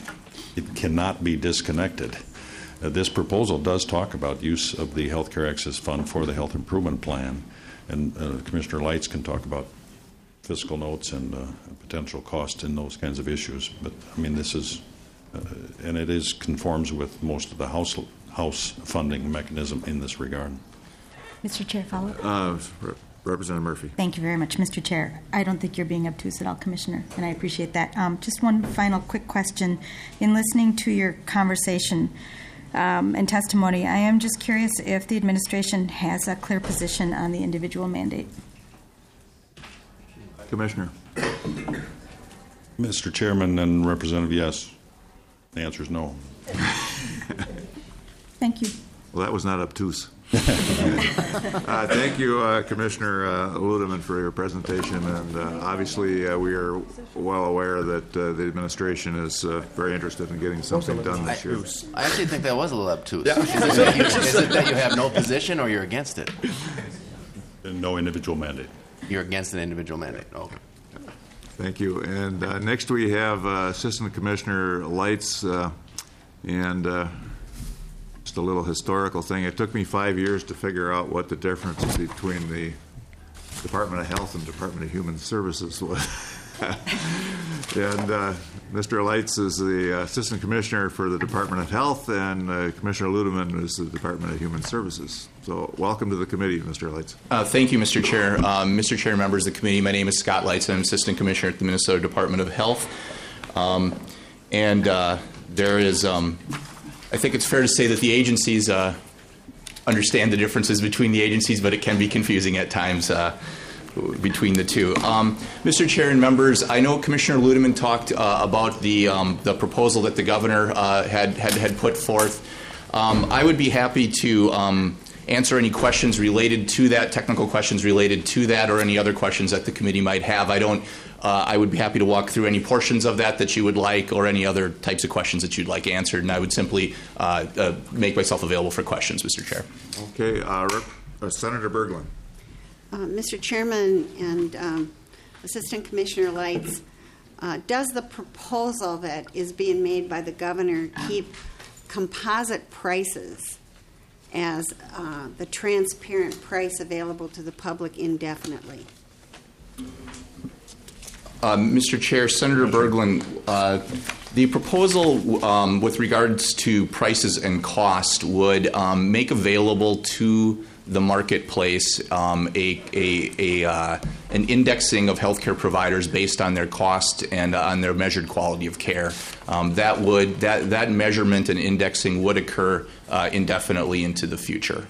Speaker 2: it cannot be disconnected. Uh, this proposal does talk about use of the Healthcare Access Fund for the Health Improvement Plan, and uh, Commissioner Lights can talk about fiscal notes and uh, potential costs and those kinds of issues. But I mean, this is, uh, and it is conforms with most of the House House funding mechanism in this regard.
Speaker 8: Mister Chair, follow up?
Speaker 1: Uh, Re- Representative Murphy.
Speaker 8: Thank you very much, Mister Chair. I don't think you're being obtuse at all, Commissioner, and I appreciate that. Um, just one final quick question. In listening to your conversation um, and testimony, I am just curious if the administration has a clear position on the individual mandate.
Speaker 1: Commissioner.
Speaker 2: Mister Chairman and Representative, yes. The answer is no.
Speaker 8: Thank you.
Speaker 1: Well, that was not obtuse. uh, thank you, uh, Commissioner uh, Ludeman, for your presentation. And uh, obviously, uh, we are well aware that uh, the administration is uh, very interested in getting something done this year.
Speaker 5: I actually think that was a little obtuse. Is, it that you, is it that you have no position or you're against it?
Speaker 2: No individual mandate.
Speaker 5: You're against an individual mandate. Okay.
Speaker 1: Thank you. And uh, next we have uh, Assistant Commissioner Lights. Uh, and uh, just a little historical thing. It took me five years to figure out what the difference between the Department of Health and Department of Human Services was. and uh, Mister Lights is the Assistant Commissioner for the Department of Health, and uh, Commissioner Ludeman is the Department of Human Services. So welcome to the committee, Mister Lights.
Speaker 3: Uh, thank you, Mister Chair. Um, Mister Chair, members of the committee, my name is Scott Lights. I'm Assistant Commissioner at the Minnesota Department of Health. Um, and uh, there is, um, I think it's fair to say that the agencies uh, understand the differences between the agencies, but it can be confusing at times uh, between the two. Um, Mister Chair and members, I know Commissioner Ludeman talked uh, about the um, the proposal that the governor uh, had, had had put forth. Um, I would be happy to um, answer any questions related to that, technical questions related to that, or any other questions that the committee might have. I don't. Uh, I would be happy to walk through any portions of that that you would like, or any other types of questions that you'd like answered, and I would simply uh, uh, make myself available for questions, Mister Chair.
Speaker 1: Okay, uh, Rep- uh, Senator Berglund.
Speaker 4: Uh, Mister Chairman and um, Assistant Commissioner Lights, uh, does the proposal that is being made by the governor keep composite prices as uh, the transparent price available to the public indefinitely?
Speaker 3: Uh, Mister Chair, Senator Berglund, uh, the proposal um, with regards to prices and cost would um, make available to the marketplace um, a, a, a uh, an indexing of healthcare providers based on their cost and on their measured quality of care. Um, that would that that measurement and indexing would occur uh, indefinitely into the future.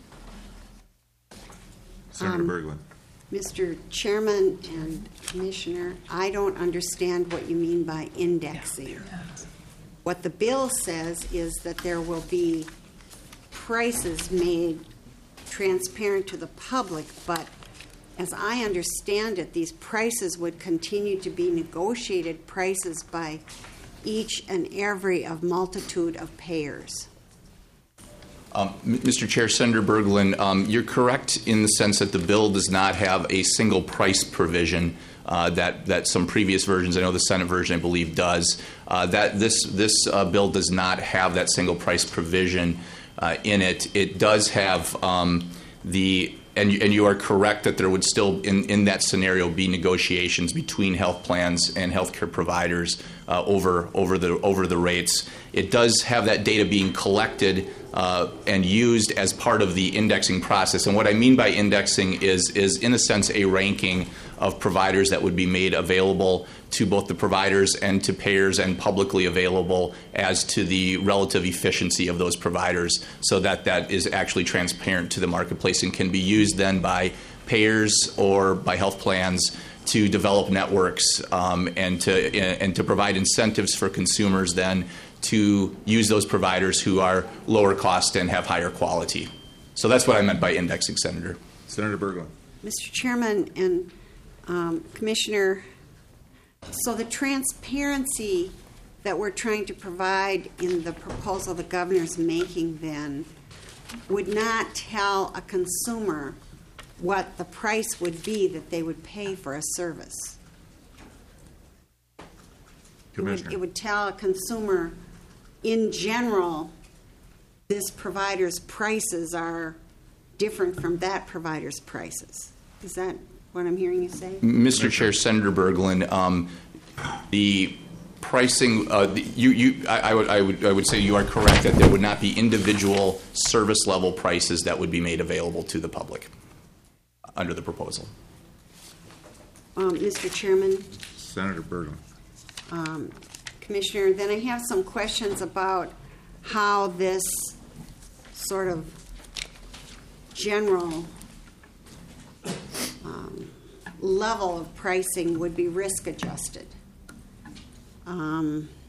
Speaker 1: Senator
Speaker 4: Um,
Speaker 1: Berglund.
Speaker 4: Mister Chairman and Commissioner, I don't understand what you mean by indexing. What the bill says is that there will be prices made transparent to the public, but as I understand it, these prices would continue to be negotiated prices by each and every of multitude of payers.
Speaker 3: Um, Mister Chair, Senator Berglund, um, you're correct in the sense that the bill does not have a single price provision uh, that that some previous versions, I know the Senate version, I believe, does. Uh, that this this uh, bill does not have that single price provision uh, in it. It does have um, the and you, and you are correct that there would still in, in that scenario be negotiations between health plans and healthcare providers uh, over over the over the rates. It does have that data being collected uh, and used as part of the indexing process. And what I mean by indexing is is in a sense a ranking of providers that would be made available to both the providers and to payers and publicly available as to the relative efficiency of those providers, so that that is actually transparent to the marketplace and can be used then by payers or by health plans to develop networks um, and to and to provide incentives for consumers then to use those providers who are lower cost and have higher quality. So that's what I meant by indexing, Senator.
Speaker 1: Senator Berglund.
Speaker 4: Mister Chairman and um, Commissioner, so the transparency that we're trying to provide in the proposal the governor's making then would not tell a consumer what the price would be that they would pay for a service. It would, it would tell a consumer, in general, this provider's prices are different from that provider's prices. Is that what I'm hearing you say?
Speaker 3: Mister Chair, Senator Berglund, um, the pricing, uh, the, you, you, I, I, would, I, would, I would say you are correct that there would not be individual service level prices that would be made available to the public under the proposal.
Speaker 4: Um, Mister Chairman,
Speaker 1: Senator Berglund.
Speaker 4: um, Commissioner, then I have some questions about how this sort of general um, level of pricing would be risk adjusted. Um,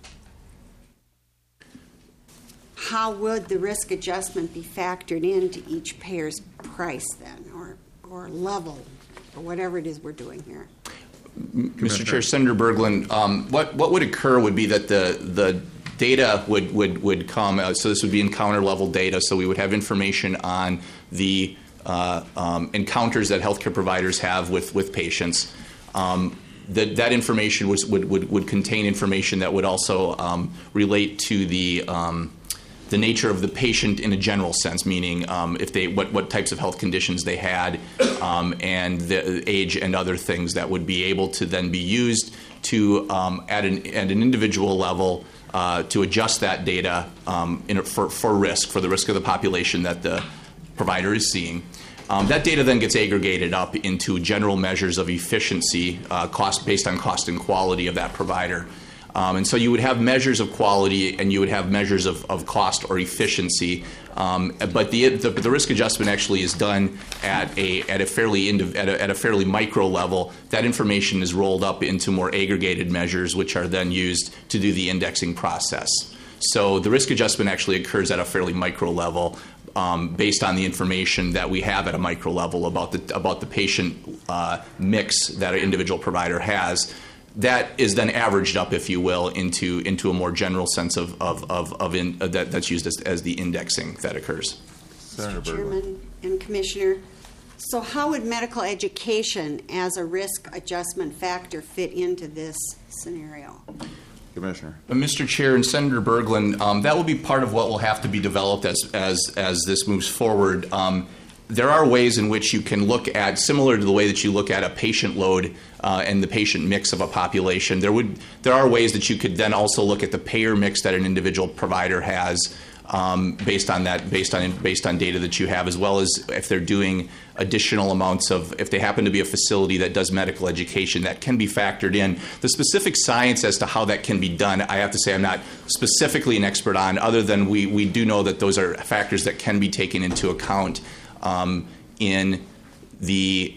Speaker 4: how would the risk adjustment be factored into each payer's price then, or, or level, or whatever it is we're doing here?
Speaker 3: Mister Chair, Senator Berglund, um, what what would occur would be that the the data would would would come. Uh, so this would be encounter level data. So we would have information on the uh, um, encounters that healthcare providers have with with patients. Um, that that information was, would would would contain information that would also um, relate to the um, the nature of the patient in a general sense, meaning um, if they what, what types of health conditions they had, um, and the age and other things that would be able to then be used to um, at an at an individual level uh, to adjust that data um, in a, for for risk for the risk of the population that the provider is seeing. Um, that data then gets aggregated up into general measures of efficiency, uh, cost based on cost and quality of that provider. Um, and so you would have measures of quality and you would have measures of, of cost or efficiency, um, but the, the the risk adjustment actually is done at a at a fairly indiv- at, a, at a fairly micro level. That information is rolled up into more aggregated measures, which are then used to do the indexing process. So the risk adjustment actually occurs at a fairly micro level, um, based on the information that we have at a micro level about the about the patient uh, mix that an individual provider has. That is then averaged up, if you will, into into a more general sense of of of, of in, uh, that that's used as, as the indexing that occurs.
Speaker 1: Senator
Speaker 4: Mister
Speaker 1: Berglund.
Speaker 4: Chairman and Commissioner, so how would medical education as a risk adjustment factor fit into this scenario?
Speaker 1: Commissioner.
Speaker 3: Uh, Mister Chair and Senator Berglund, um, that will be part of what will have to be developed as as as this moves forward. Um, there are ways in which you can look at, similar to the way that you look at a patient load uh, and the patient mix of a population, there would there are ways that you could then also look at the payer mix that an individual provider has um, based on that, based on based on data that you have, as well as if they're doing additional amounts of, if they happen to be a facility that does medical education, that can be factored in. The specific science as to how that can be done, I have to say I'm not specifically an expert on, other than we, we do know that those are factors that can be taken into account um, in the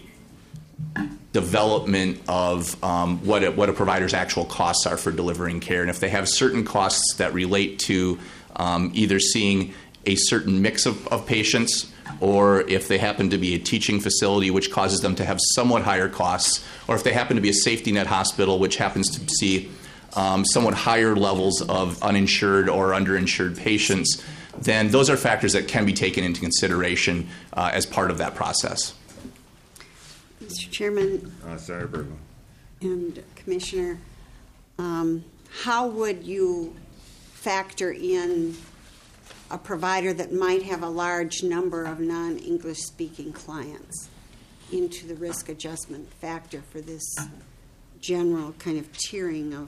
Speaker 3: development of um, what, a, what a provider's actual costs are for delivering care. And if they have certain costs that relate to um, either seeing a certain mix of, of patients, or if they happen to be a teaching facility, which causes them to have somewhat higher costs, or if they happen to be a safety net hospital, which happens to see um, somewhat higher levels of uninsured or underinsured patients, then those are factors that can be taken into consideration uh, as part of that process.
Speaker 4: Mister Chairman
Speaker 1: Uh, Senator Bergman.
Speaker 4: and Commissioner, um, how would you factor in a provider that might have a large number of non-English speaking clients into the risk adjustment factor for this general kind of tiering of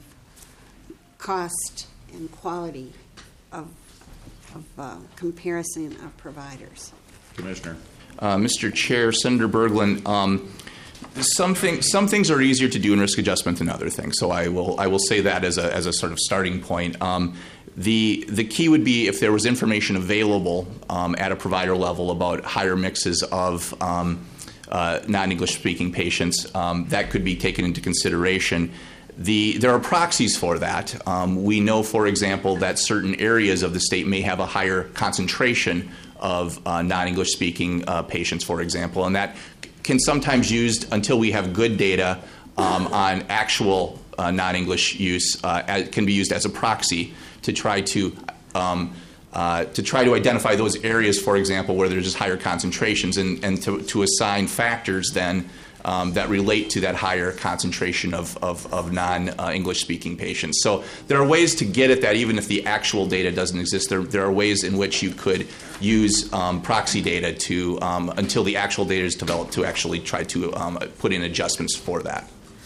Speaker 4: cost and quality of, of uh, comparison of providers?
Speaker 1: Commissioner.
Speaker 3: Uh, Mister Chair, Senator Berglund, um, some, thing, some things are easier to do in risk adjustment than other things, so I will I will say that as a as a sort of starting point. Um, the the key would be if there was information available um, at a provider level about higher mixes of um, uh, non-English speaking patients, um, that could be taken into consideration. The, there are proxies for that. Um, we know, for example, that certain areas of the state may have a higher concentration of uh, non-English speaking uh, patients, for example, and that can sometimes used until we have good data um, on actual uh, non-English use uh, as, can be used as a proxy to try to um, uh, to try to identify those areas, for example, where there's just higher concentrations, and, and to, to assign factors then Um, that relate to that higher concentration of, of, of non-English uh, speaking patients. So there are ways to get at that even if the actual data doesn't exist. There, there are ways in which you could use um, proxy data to, um, until the actual data is developed, to actually try to um, put in adjustments for that.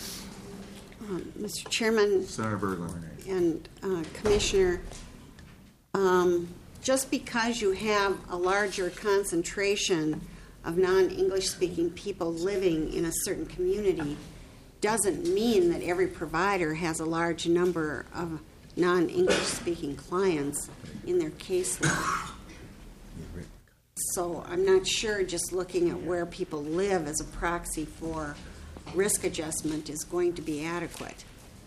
Speaker 4: Um, Mister Chairman
Speaker 1: Senator Bergman.
Speaker 4: and uh, Commissioner, um, just because you have a larger concentration of non-English speaking people living in a certain community doesn't mean that every provider has a large number of non-English speaking clients in their caseload. So I'm not sure just looking at where people live as a proxy for risk adjustment is going to be adequate.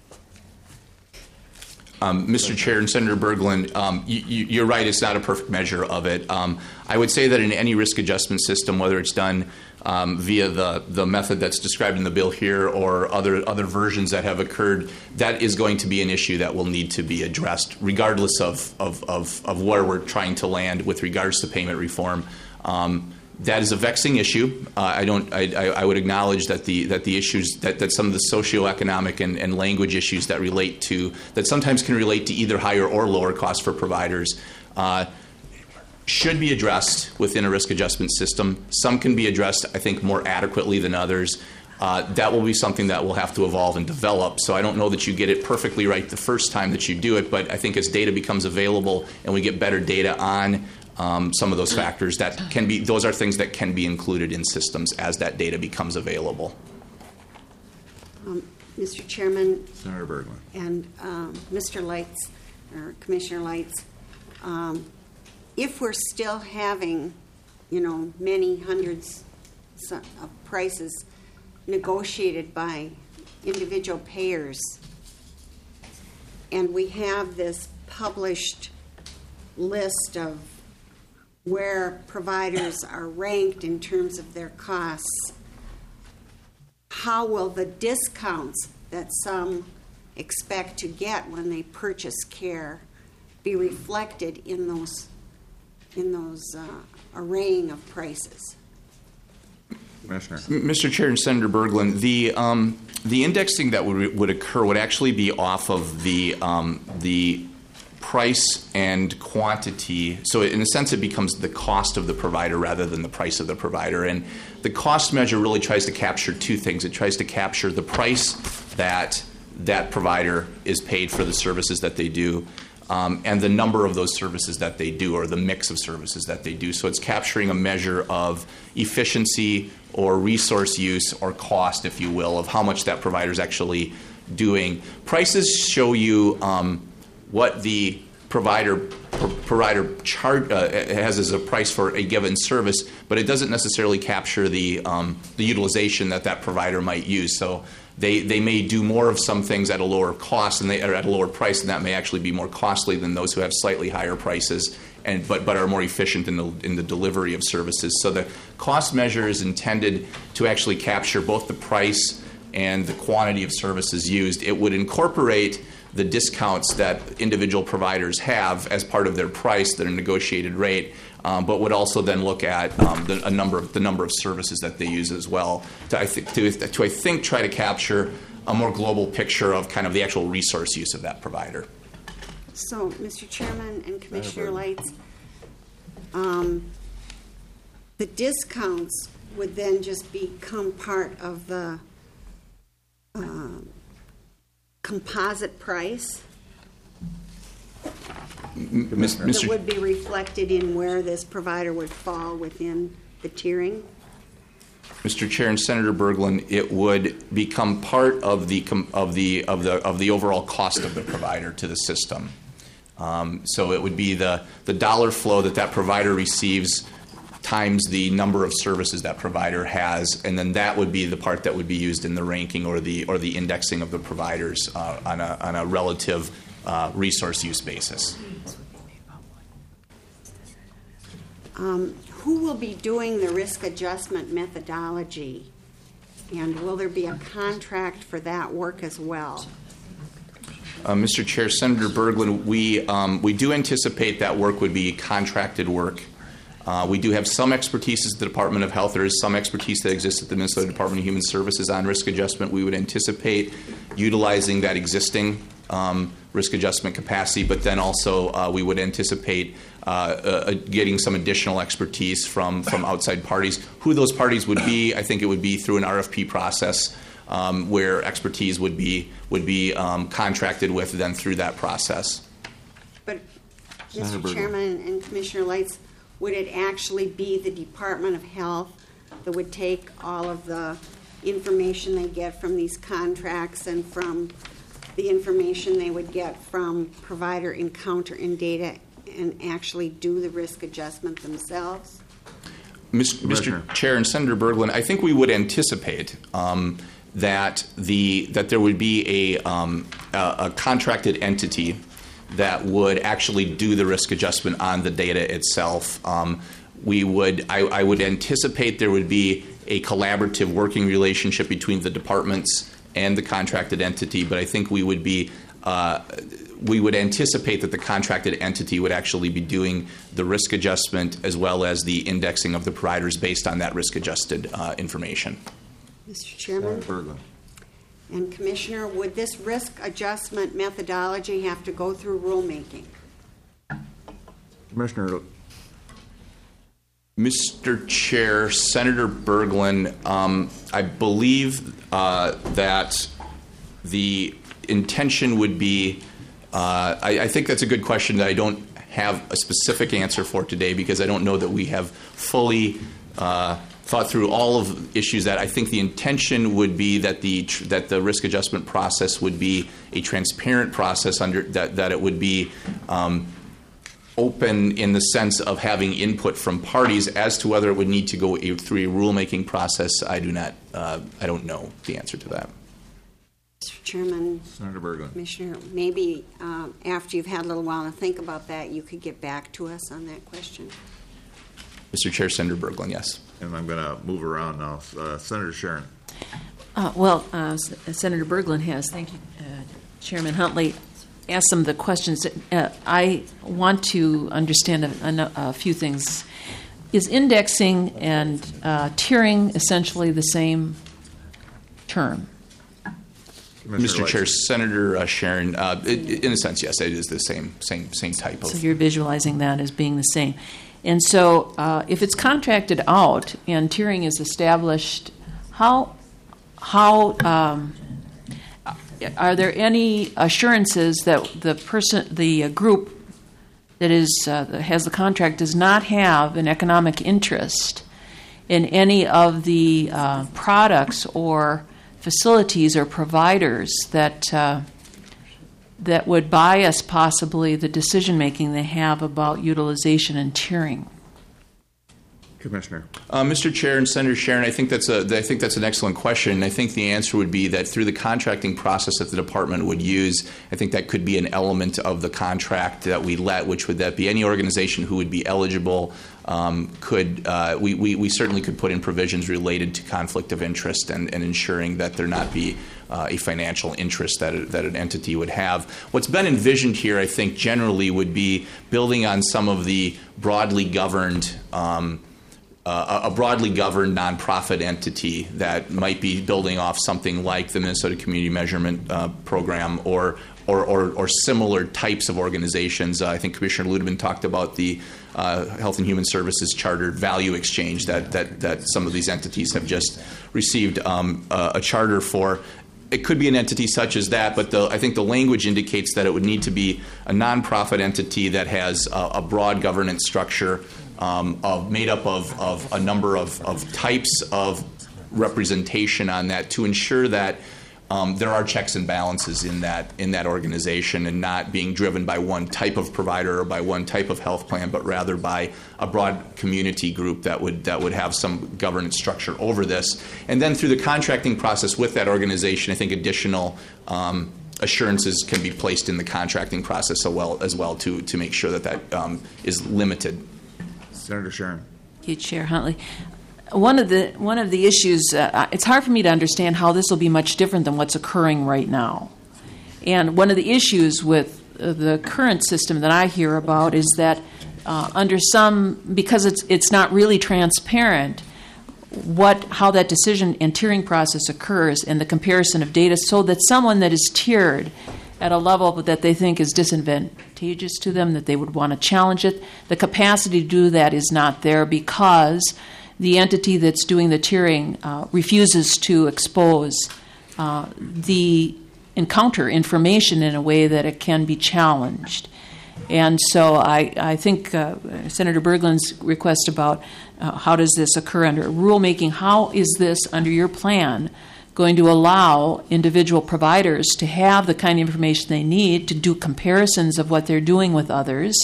Speaker 3: Um, Mister Chair and Senator Berglund, um, you, you, you're right, it's not a perfect measure of it. Um, I would say that in any risk adjustment system, whether it's done um, via the, the method that's described in the bill here or other, other versions that have occurred, that is going to be an issue that will need to be addressed, regardless of, of, of, of where we're trying to land with regards to payment reform. Um, That is a vexing issue. Uh, I don't. I, I would acknowledge that the that the issues that, that some of the socioeconomic and, and language issues that relate to that sometimes can relate to either higher or lower costs for providers uh, should be addressed within a risk adjustment system. Some can be addressed, I think, more adequately than others. Uh, that will be something that will have to evolve and develop. So I don't know that you get it perfectly right the first time that you do it, but I think as data becomes available and we get better data on Um, some of those factors that can be, those are things that can be included in systems as that data becomes available.
Speaker 4: Um, Mister Chairman
Speaker 1: Senator Bergman.
Speaker 4: and um, Mister Lights, or Commissioner Lights, um, if we're still having, you know, many hundreds of prices negotiated by individual payers, and we have this published list of where providers are ranked in terms of their costs, how will the discounts that some expect to get when they purchase care be reflected in those in those uh, arraying of prices?
Speaker 1: Commissioner.
Speaker 3: Mister Chair and Senator Berglund, the um, the indexing that would would occur would actually be off of the um, the price and quantity. So in a sense, it becomes the cost of the provider rather than the price of the provider. And the cost measure really tries to capture two things. It tries to capture the price that that provider is paid for the services that they do, um, and the number of those services that they do, or the mix of services that they do. So it's capturing a measure of efficiency or resource use or cost, if you will, of how much that provider is actually doing. Prices show you um, what the provider pr- provider chart uh, has as a price for a given service, but it doesn't necessarily capture the um, the utilization that that provider might use. So they they may do more of some things at a lower cost and they are at a lower price, and that may actually be more costly than those who have slightly higher prices and but but are more efficient in the in the delivery of services. So the cost measure is intended to actually capture both the price and the quantity of services used. It would incorporate the discounts that individual providers have as part of their price, their negotiated rate, um, but would also then look at um, the, a number of, the number of services that they use as well to I, th- to, to, I think, try to capture a more global picture of kind of the actual resource use of that provider.
Speaker 4: So, Mister Chairman and Commissioner Lights, um, the discounts would then just become part of the uh, composite price
Speaker 3: Miz
Speaker 4: that
Speaker 3: Mister
Speaker 4: would be reflected in where this provider would fall within the tiering?
Speaker 3: Mister Chair and Senator Berglund, it would become part of the com- of the of the of the overall cost of the provider to the system. Um, so it would be the the dollar flow that that provider receives times the number of services that provider has, and then that would be the part that would be used in the ranking or the or the indexing of the providers uh, on a on a relative uh, resource use basis.
Speaker 4: Um, who will be doing the risk adjustment methodology, and will there be a contract for that work as well?
Speaker 3: Uh, Mister Chair, Senator Berglund, we um, we do anticipate that work would be contracted work. Uh, we do have some expertise at the Department of Health. There is some expertise that exists at the Minnesota Department of Human Services on risk adjustment. We would anticipate utilizing that existing um, risk adjustment capacity, but then also uh, we would anticipate uh, uh, getting some additional expertise from, from outside parties. Who those parties would be, I think it would be through an R F P process um, where expertise would be, would be um, contracted with then through that process.
Speaker 4: But, Mister Chairman and Commissioner Lights, would it actually be the Department of Health that would take all of the information they get from these contracts and from the information they would get from provider encounter and data and actually do the risk adjustment themselves?
Speaker 3: Mister Chair and Senator Berglund, I think we would anticipate um, that the that there would be a, um, a, a contracted entity that would actually do the risk adjustment on the data itself. Um, we would, I, I would anticipate there would be a collaborative working relationship between the departments and the contracted entity, but I think we would be, uh, we would anticipate that the contracted entity would actually be doing the risk adjustment as well as the indexing of the providers based on that risk adjusted uh, information.
Speaker 4: Mister Chairman? Berglund. And Commissioner, would this risk adjustment methodology have to go through rulemaking?
Speaker 1: Commissioner.
Speaker 3: Mister Chair, Senator Berglund, um, I believe uh, that the intention would be, uh, I, I think that's a good question that I don't have a specific answer for today because I don't know that we have fully uh, thought through all of issues. That I think the intention would be that the that the risk adjustment process would be a transparent process under that that it would be um, open in the sense of having input from parties as to whether it would need to go a, through a rulemaking process. I do not uh, I don't know the answer to that.
Speaker 4: Mister Chairman,
Speaker 1: Senator Berglund.
Speaker 4: Commissioner, maybe um, after you've had a little while to think about that, you could get back to us on that question.
Speaker 3: Mister Chair, Senator Berglund, yes.
Speaker 1: And I'm going to move around now. Uh, Senator Sharon.
Speaker 9: Uh, well, uh, S- Senator Berglund has, thank you, uh, Chairman Huntley, asked some of the questions. Uh, I want to understand a, a, a few things. Is indexing and uh, tiering essentially the same term?
Speaker 3: Mister
Speaker 1: Lightsey.
Speaker 3: Chair, Senator uh, Sharon, uh, it, in a sense, yes, it is the same same same type of.
Speaker 9: So you're visualizing that as being the same. And so uh, if it's contracted out and tiering is established, how, how um, are there any assurances that the person, the uh, group that is uh, that has the contract does not have an economic interest in any of the uh, products or facilities or providers that uh, that would bias possibly the decision making they have about utilization and tiering?
Speaker 1: Commissioner.
Speaker 3: Uh, Mister Chair and Senator Sharon, I think that's a I think that's an excellent question. I think the answer would be that through the contracting process that the department would use, I think that could be an element of the contract that we let, which would that be any organization who would be eligible um, could uh, we, we we certainly could put in provisions related to conflict of interest and, and ensuring that there not be uh, a financial interest that a, that an entity would have. What's been envisioned here, I think, generally would be building on some of the broadly governed. Um, Uh, a broadly governed nonprofit entity that might be building off something like the Minnesota Community Measurement uh, Program or, or, or, or similar types of organizations. Uh, I think Commissioner Ludeman talked about the uh, Health and Human Services Chartered Value Exchange that, that, that some of these entities have just received um, a, a charter for. It could be an entity such as that, but the, I think the language indicates that it would need to be a nonprofit entity that has a, a broad governance structure um, of, made up of, of a number of, of types of representation on that to ensure that um, there are checks and balances in that in that organization and not being driven by one type of provider or by one type of health plan, but rather by a broad community group that would that would have some governance structure over this. And then through the contracting process with that organization, I think additional um, assurances can be placed in the contracting process as well, as well to, to make sure that that um, is limited.
Speaker 1: Senator Sharon.
Speaker 9: Thank you, Chair Huntley. One of the one of the issues, uh, it's hard for me to understand how this will be much different than what's occurring right now. And one of the issues with uh, the current system that I hear about is that uh, under some, because it's it's not really transparent, what how that decision and tiering process occurs and the comparison of data, so that someone that is tiered at a level that they think is disadvantageous to them, that they would want to challenge it, the capacity to do that is not there because the entity that's doing the tiering uh, refuses to expose uh, the encounter information in a way that it can be challenged. And so I, I think uh, Senator Berglund's request about uh, how does this occur under rulemaking, how is this under your plan going to allow individual providers to have the kind of information they need to do comparisons of what they're doing with others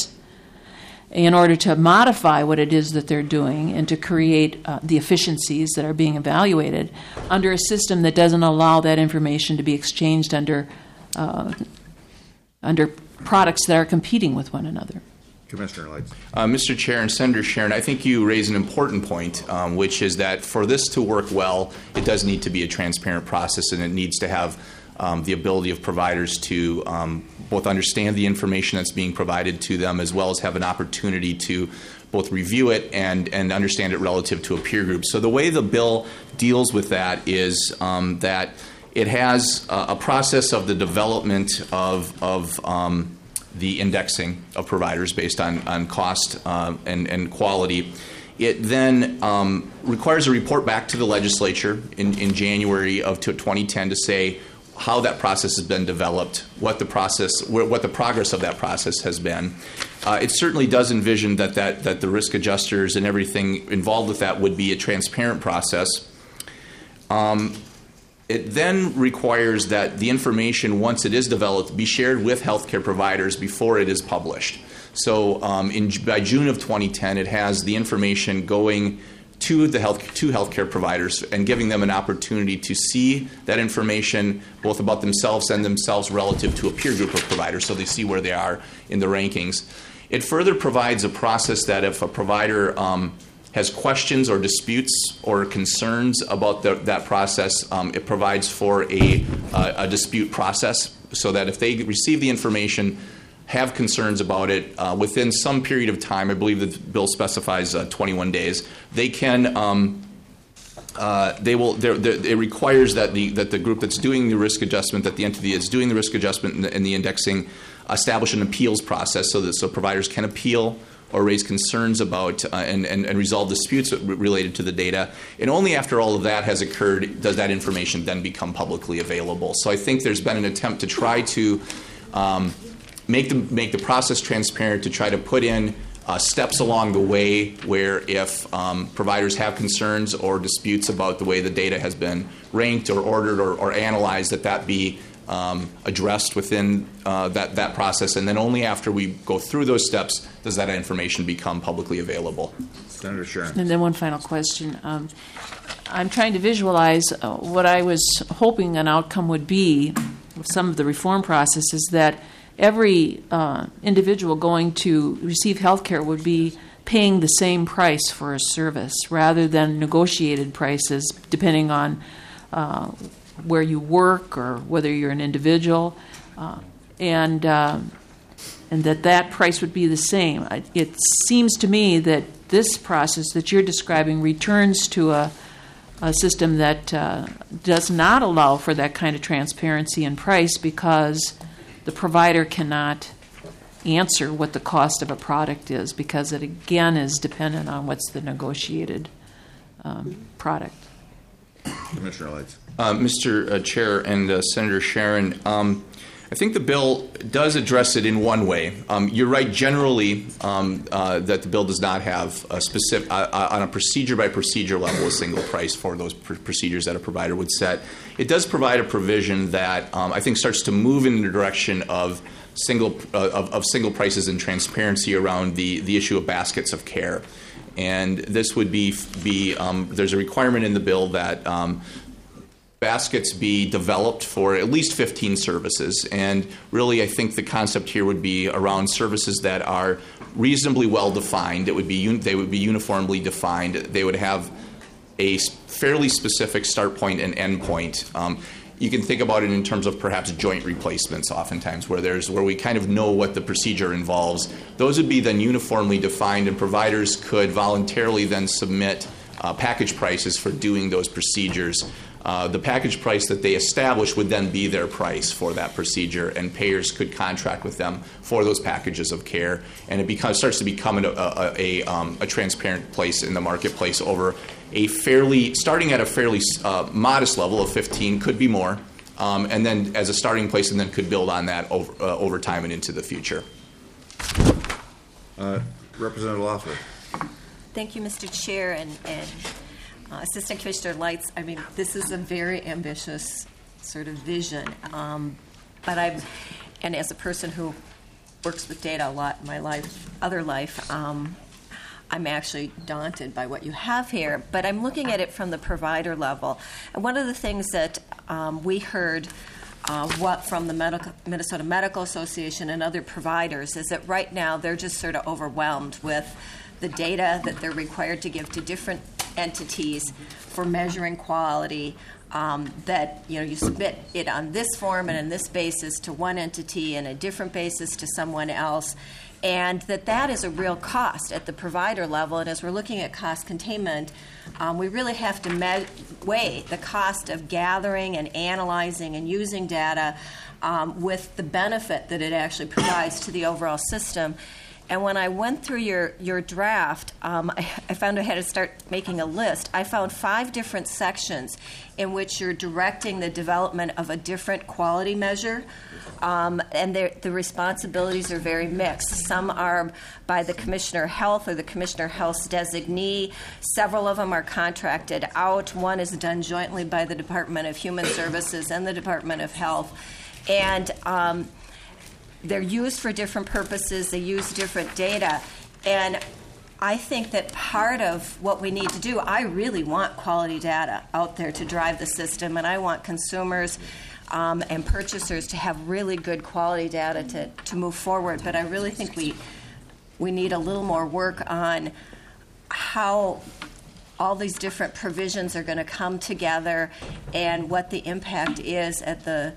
Speaker 9: in order to modify what it is that they're doing and to create uh, the efficiencies that are being evaluated under a system that doesn't allow that information to be exchanged under uh, under products that are competing with one another.
Speaker 1: Commissioner Lights.
Speaker 3: Uh, Mister Chair and Senator Sharon, I think you raise an important point, um, which is that for this to work well, it does need to be a transparent process, and it needs to have um, the ability of providers to um, both understand the information that's being provided to them, as well as have an opportunity to both review it and, and understand it relative to a peer group. So the way the bill deals with that is um, that it has a, a process of the development of, of um, the indexing of providers based on, on cost uh, and, and quality. It then um, requires a report back to the legislature in, in January of twenty ten to say how that process has been developed, what the process, what the progress of that process has been. Uh, it certainly does envision that, that that the risk adjusters and everything involved with that would be a transparent process. Um, It then requires that the information, once it is developed, be shared with healthcare providers before it is published. So um, in, by June of twenty ten, it has the information going to the health to healthcare providers and giving them an opportunity to see that information both about themselves and themselves relative to a peer group of providers, so they see where they are in the rankings. It further provides a process that if a provider um, has questions or disputes or concerns about the, that process, um, it provides for a, uh, a dispute process so that if they receive the information, have concerns about it, uh, within some period of time, I believe the bill specifies uh, twenty-one days, they can um, uh, they will. They're, they're, it requires that the that the group that's doing the risk adjustment, that the entity that's doing the risk adjustment and the, and the indexing, establish an appeals process so that so providers can appeal or raise concerns about uh, and, and, and resolve disputes related to the data. And only after all of that has occurred does that information then become publicly available. So I think there's been an attempt to try to um, make the make the process transparent, to try to put in uh, steps along the way where if um, providers have concerns or disputes about the way the data has been ranked or ordered or, or analyzed, that that be Um, addressed within uh, that, that process, and then only after we go through those steps does that information become publicly available.
Speaker 1: Senator Sharon.
Speaker 9: And then one final question. Um, I'm trying to visualize uh, what I was hoping an outcome would be of some of the reform process is that every uh, individual going to receive health care would be paying the same price for a service rather than negotiated prices depending on uh, where you work or whether you're an individual, uh, and uh, and that that price would be the same. It seems to me that this process that you're describing returns to a, a system that uh, does not allow for that kind of transparency in price because the provider cannot answer what the cost of a product is because it again is dependent on what's the negotiated um, product.
Speaker 1: Commissioner Lights.
Speaker 3: Uh, Mister Uh, Chair and uh, Senator Sharon, um, I think the bill does address it in one way. Um, you're right generally um, uh, that the bill does not have a specific, uh, uh, on a procedure by procedure level, a single price for those pr- procedures that a provider would set. It does provide a provision that um, I think starts to move in the direction of single uh, of, of single prices and transparency around the, the issue of baskets of care. And this would be, be um, there's a requirement in the bill that um, baskets be developed for at least fifteen services. And really, I think the concept here would be around services that are reasonably well defined. It would be un- they would be uniformly defined. They would have a fairly specific start point and end point. Um, You can think about it in terms of perhaps joint replacements oftentimes, where there's where we kind of know what the procedure involves. Those would be then uniformly defined, and providers could voluntarily then submit uh, package prices for doing those procedures. Uh, the package price that they establish would then be their price for that procedure, and payers could contract with them for those packages of care, and it becomes, starts to become a, a, a, um, a transparent place in the marketplace over a fairly, starting at a fairly uh, modest level of fifteen, could be more, um, and then as a starting place, and then could build on that over, uh, over time and into the future.
Speaker 1: Uh, Representative Loeffler.
Speaker 7: Thank you, Mister Chair, and, and uh, Assistant Commissioner Lights. I mean, this is a very ambitious sort of vision, um, but I'm, and as a person who works with data a lot in my life, other life, um, I'm actually daunted by what you have here, but I'm looking at it from the provider level. And one of the things that um, we heard uh, what from the Medical, Minnesota Medical Association and other providers is that right now they're just sort of overwhelmed with the data that they're required to give to different entities for measuring quality, um, that you know you submit it on this form and on this basis to one entity and a different basis to someone else. And that that is a real cost at the provider level. And as we're looking at cost containment, um, we really have to me- weigh the cost of gathering and analyzing and using data um, with the benefit that it actually provides to the overall system. And when I went through your, your draft, um, I, I found I had to start making a list. I found five different sections in which you're directing the development of a different quality measure. Um, and the responsibilities are very mixed. Some are by the Commissioner of Health or the Commissioner of Health's designee. Several of them are contracted out. One is done jointly by the Department of Human Services and the Department of Health. And um, they're used for different purposes. They use different data. And I think that part of what we need to do, I really want quality data out there to drive the system, and I want consumers Um, and purchasers to have really good quality data to, to move forward. But I really think we we need a little more work on how all these different provisions are going to come together and what the impact is at the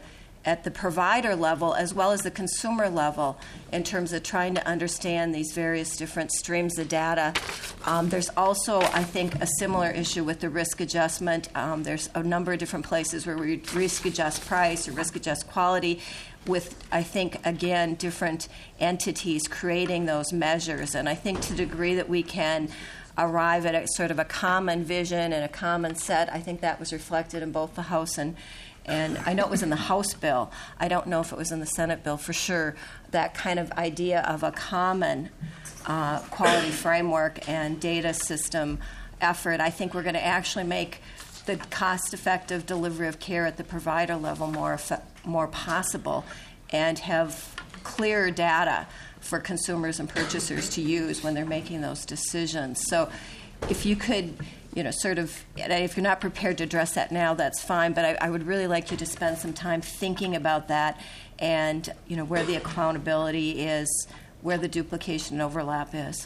Speaker 7: at the provider level as well as the consumer level in terms of trying to understand these various different streams of data. Um, there's also, I think, a similar issue with the risk adjustment. Um, there's a number of different places where we risk adjust price or risk adjust quality with, I think, again, different entities creating those measures. And I think to the degree that we can arrive at a sort of a common vision and a common set, I think that was reflected in both the House and And I know it was in the House bill. I don't know if it was in the Senate bill for sure, that kind of idea of a common uh, quality framework and data system effort. I think we're going to actually make the cost-effective delivery of care at the provider level more, more possible and have clear data for consumers and purchasers to use when they're making those decisions. So if you could, you know, sort of, if you're not prepared to address that now, that's fine, but I, I would really like you to spend some time thinking about that and, you know, where the accountability is, where the duplication and overlap is.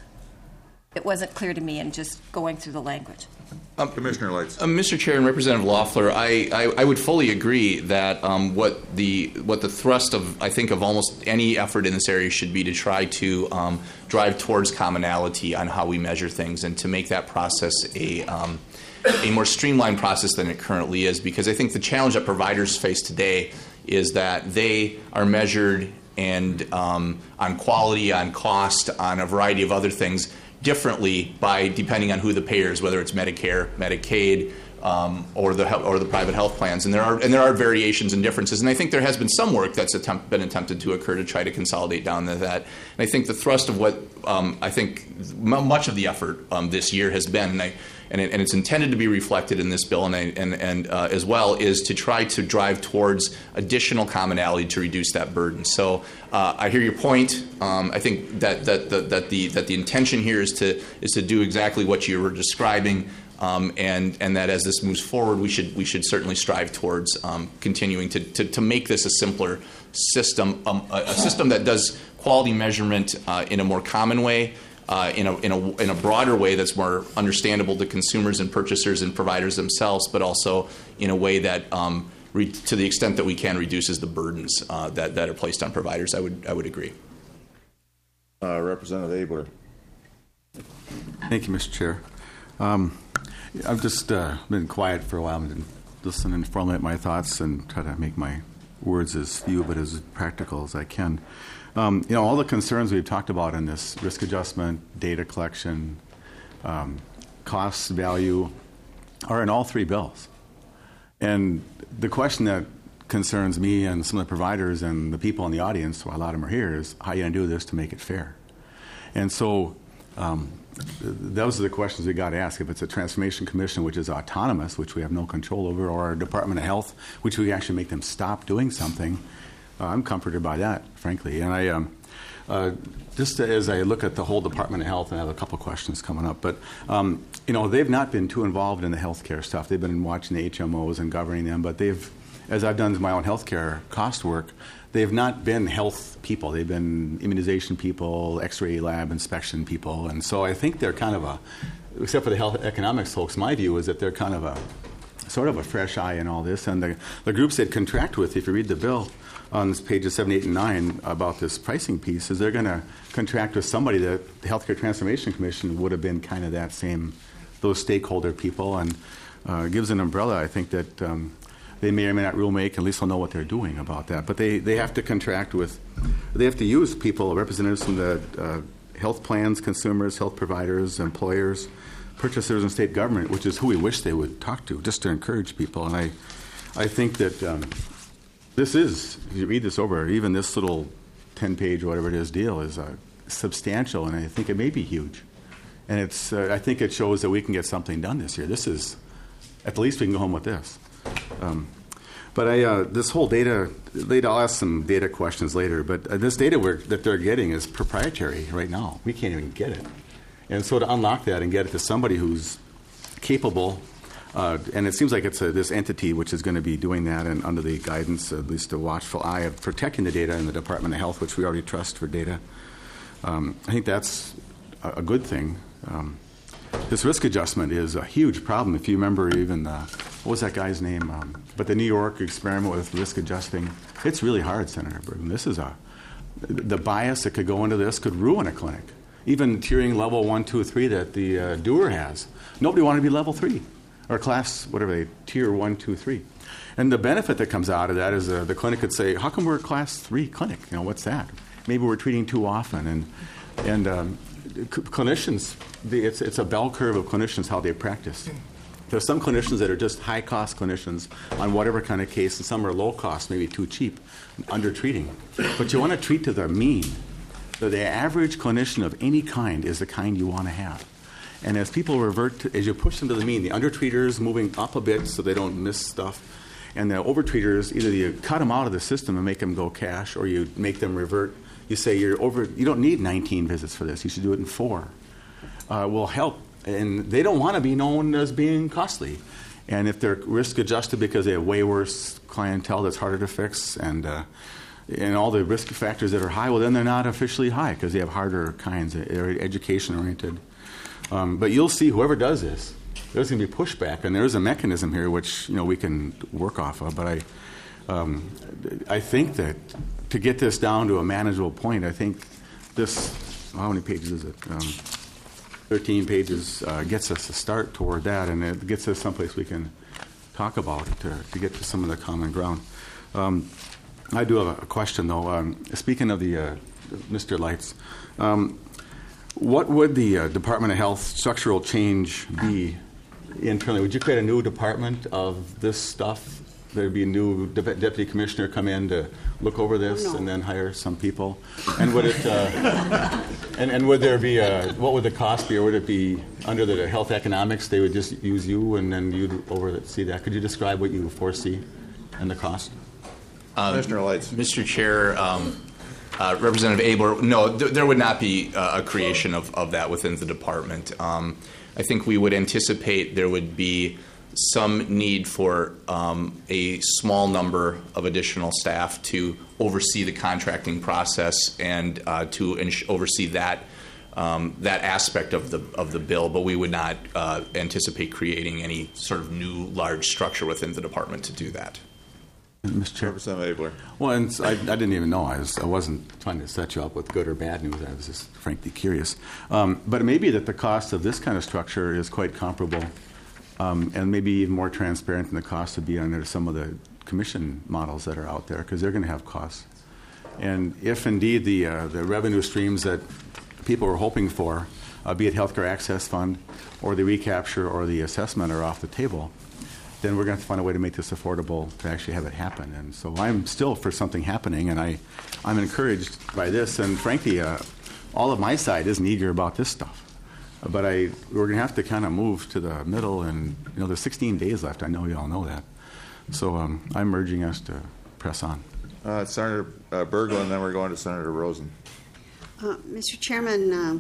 Speaker 7: It wasn't clear to me in just going through the language.
Speaker 1: Um, Commissioner Lights.
Speaker 3: Uh, Mister Chair and Representative Loeffler, I, I, I would fully agree that um, what the what the thrust of, I think, of almost any effort in this area should be to try to um, drive towards commonality on how we measure things and to make that process a um, a more streamlined process than it currently is, because I think the challenge that providers face today is that they are measured and um, on quality, on cost, on a variety of other things differently by depending on who the payer is, whether it's Medicare, Medicaid, um, or the or the private health plans, and there are and there are variations and differences. And I think there has been some work that's attempt, been attempted to occur to try to consolidate down to that. And I think the thrust of what um, I think m- much of the effort um, this year has been, and, I, and, it, and it's intended to be reflected in this bill, and I, and, and uh, as well, is to try to drive towards additional commonality to reduce that burden. So uh, I hear your point. Um, I think that that, that that the that the intention here is to is to do exactly what you were describing. Um, and and that as this moves forward, we should we should certainly strive towards um, continuing to, to to make this a simpler system, um, a, a system that does quality measurement uh, in a more common way, uh, in a in a in a broader way that's more understandable to consumers and purchasers and providers themselves, but also in a way that, um, re- to the extent that we can, reduces the burdens uh, that that are placed on providers. I would I would agree.
Speaker 1: Uh, Representative Abler.
Speaker 10: Thank you, Mister Chair. Um, I've just uh, been quiet for a while and listen and formulate my thoughts and try to make my words as few but as practical as I can. Um, you know, all the concerns we've talked about in this risk adjustment, data collection, um, cost, value, are in all three bills. And the question that concerns me and some of the providers and the people in the audience, well, a lot of them are here, is how are you going to do this to make it fair? And so um, those are the questions we got to ask. If it's a transformation commission, which is autonomous, which we have no control over, or a Department of Health, which we actually make them stop doing something, uh, I'm comforted by that, frankly. And I, um, uh, just as I look at the whole Department of Health, and I have a couple questions coming up, but um, you know, they've not been too involved in the healthcare stuff. They've been watching the H M Os and governing them, but they've, as I've done my own healthcare cost work, they've not been health people. They've been immunization people, X-ray lab inspection people. And so I think they're kind of a, except for the health economics folks, my view is that they're kind of a, sort of a fresh eye in all this. And the, the groups they'd contract with, if you read the bill on pages seven, eight, and nine about this pricing piece, is they're going to contract with somebody that the Healthcare Transformation Commission would have been kind of that same, those stakeholder people. And uh, gives an umbrella, I think, that um, they may or may not rule make, at least they'll know what they're doing about that. But they, they have to contract with, they have to use people, representatives from the uh, health plans, consumers, health providers, employers, purchasers, and state government, which is who we wish they would talk to, just to encourage people. And I, I think that um, this is, if you read this over, even this little ten-page, whatever it is, deal is uh, substantial, and I think it may be huge. And it's, uh, I think it shows that we can get something done this year. This is, at least we can go home with this. Um, but I, uh, this whole data, later, I'll ask some data questions later, but uh, this data we're, that they're getting is proprietary right now. We can't even get it. And so to unlock that and get it to somebody who's capable, uh, and it seems like it's a, this entity which is going to be doing that and under the guidance, at least a watchful eye of protecting the data in the Department of Health, which we already trust for data. Um, I think that's a, a good thing. Um, this risk adjustment is a huge problem. If you remember even the what was that guy's name? Um, but the New York experiment with risk adjusting, it's really hard, Senator Bergman. This is a, the bias that could go into this could ruin a clinic. Even tiering level one, two, three that the uh, doer has. Nobody wanted to be level three or class, whatever they, tier one, two, three. And the benefit that comes out of that is uh, the clinic could say, how come we're a class three clinic? You know, what's that? Maybe we're treating too often. And, and um, c- clinicians, the, it's, it's a bell curve of clinicians, how they practice. There's some clinicians that are just high-cost clinicians on whatever kind of case, and some are low-cost, maybe too cheap, under-treating. But you want to treat to the mean. So the average clinician of any kind is the kind you want to have. And as people revert, to, as you push them to the mean, the under-treaters moving up a bit so they don't miss stuff, and the over-treaters, either you cut them out of the system and make them go cash, or you make them revert. You say you're over. You don't need nineteen visits for this. You should do it in four. Uh, will help. And they don't want to be known as being costly. And if they're risk adjusted because they have way worse clientele that's harder to fix, and uh, and all the risk factors that are high, well, then they're not officially high because they have harder kinds. They're education oriented. Um, but you'll see whoever does this, there's going to be pushback, and there's a mechanism here which you know we can work off of. But I, um, I think that to get this down to a manageable point, I think this. How many pages is it? Um, thirteen pages uh, gets us a start toward that, and it gets us someplace we can talk about to, to get to some of the common ground. Um, I do have a question, though. Um, speaking of the uh, Mister Lights, um, what would the uh, Department of Health structural change be internally? Would you create a new department of this stuff? There'd be a new de- deputy commissioner come in to look over this,
Speaker 4: no.
Speaker 10: and then hire some people. And would it? Uh, and, and would there be a? What would the cost be, or would it be under the health economics? They would just use you, and then you'd oversee that. Could you describe what you foresee and the cost?
Speaker 3: Um,
Speaker 1: Commissioner Lights.
Speaker 3: Mister Chair, um, uh, Representative Abler, no, th- there would not be uh, a creation of, of that within the department. Um, I think we would anticipate there would be some need for um, a small number of additional staff to oversee the contracting process and uh, to ins- oversee that um, that aspect of the of the bill. But we would not uh, anticipate creating any sort of new large structure within the department to do that.
Speaker 10: Mister Chair.
Speaker 1: Representative Abler.
Speaker 10: Well, and I, I didn't even know. I, was, I wasn't trying to set you up with good or bad news. I was just frankly curious. Um, but it may be that the cost of this kind of structure is quite comparable, um, and maybe even more transparent than the cost would be under some of the commission models that are out there, because they're going to have costs. And if indeed the uh, the revenue streams that people are hoping for, uh, be it Healthcare Access Fund or the recapture or the assessment, are off the table, then we're going to have to find a way to make this affordable to actually have it happen. And so I'm still for something happening, and I, I'm encouraged by this. And frankly, uh, all of my side isn't eager about this stuff. But I, we're going to have to kind of move to the middle, and you know, there's sixteen days left. I know you all know that. So um, I'm urging us to press on.
Speaker 1: Uh, Senator uh, Berglund, and then we're going to Senator Rosen.
Speaker 4: Uh, Mister Chairman uh,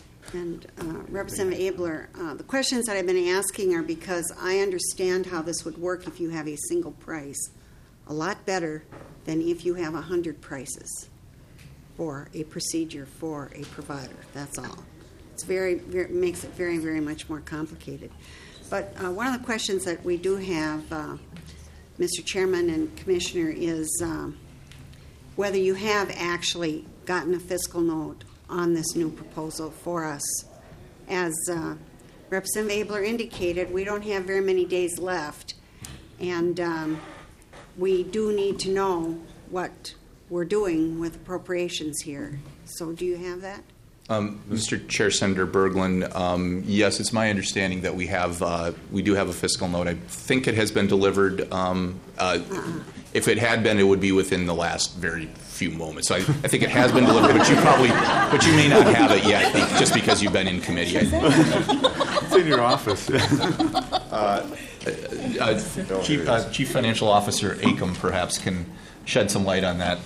Speaker 4: and uh, Representative Abler, uh, the questions that I've been asking are because I understand how this would work if you have a single price, a lot better than if you have a hundred prices for a procedure for a provider. That's all. It's very, very makes it very, very much more complicated. But uh, one of the questions that we do have, uh, Mister Chairman and Commissioner, is uh, whether you have actually gotten a fiscal note on this new proposal for us. As uh, Representative Abler indicated, we don't have very many days left, and um, we do need to know what we're doing with appropriations here. So do you have that?
Speaker 3: Um, Mister Chair, Senator Berglund, um, yes, it's my understanding that we have uh, we do have a fiscal note. I think it has been delivered. Um, uh, uh-uh. If it had been, it would be within the last very few moments. So I, I think it has been delivered, but you probably, but you may not have it yet, just because you've been in committee. I think.
Speaker 10: It's in your office.
Speaker 3: uh, uh, Chief, uh, Chief Financial Officer Acom perhaps can shed some light on that.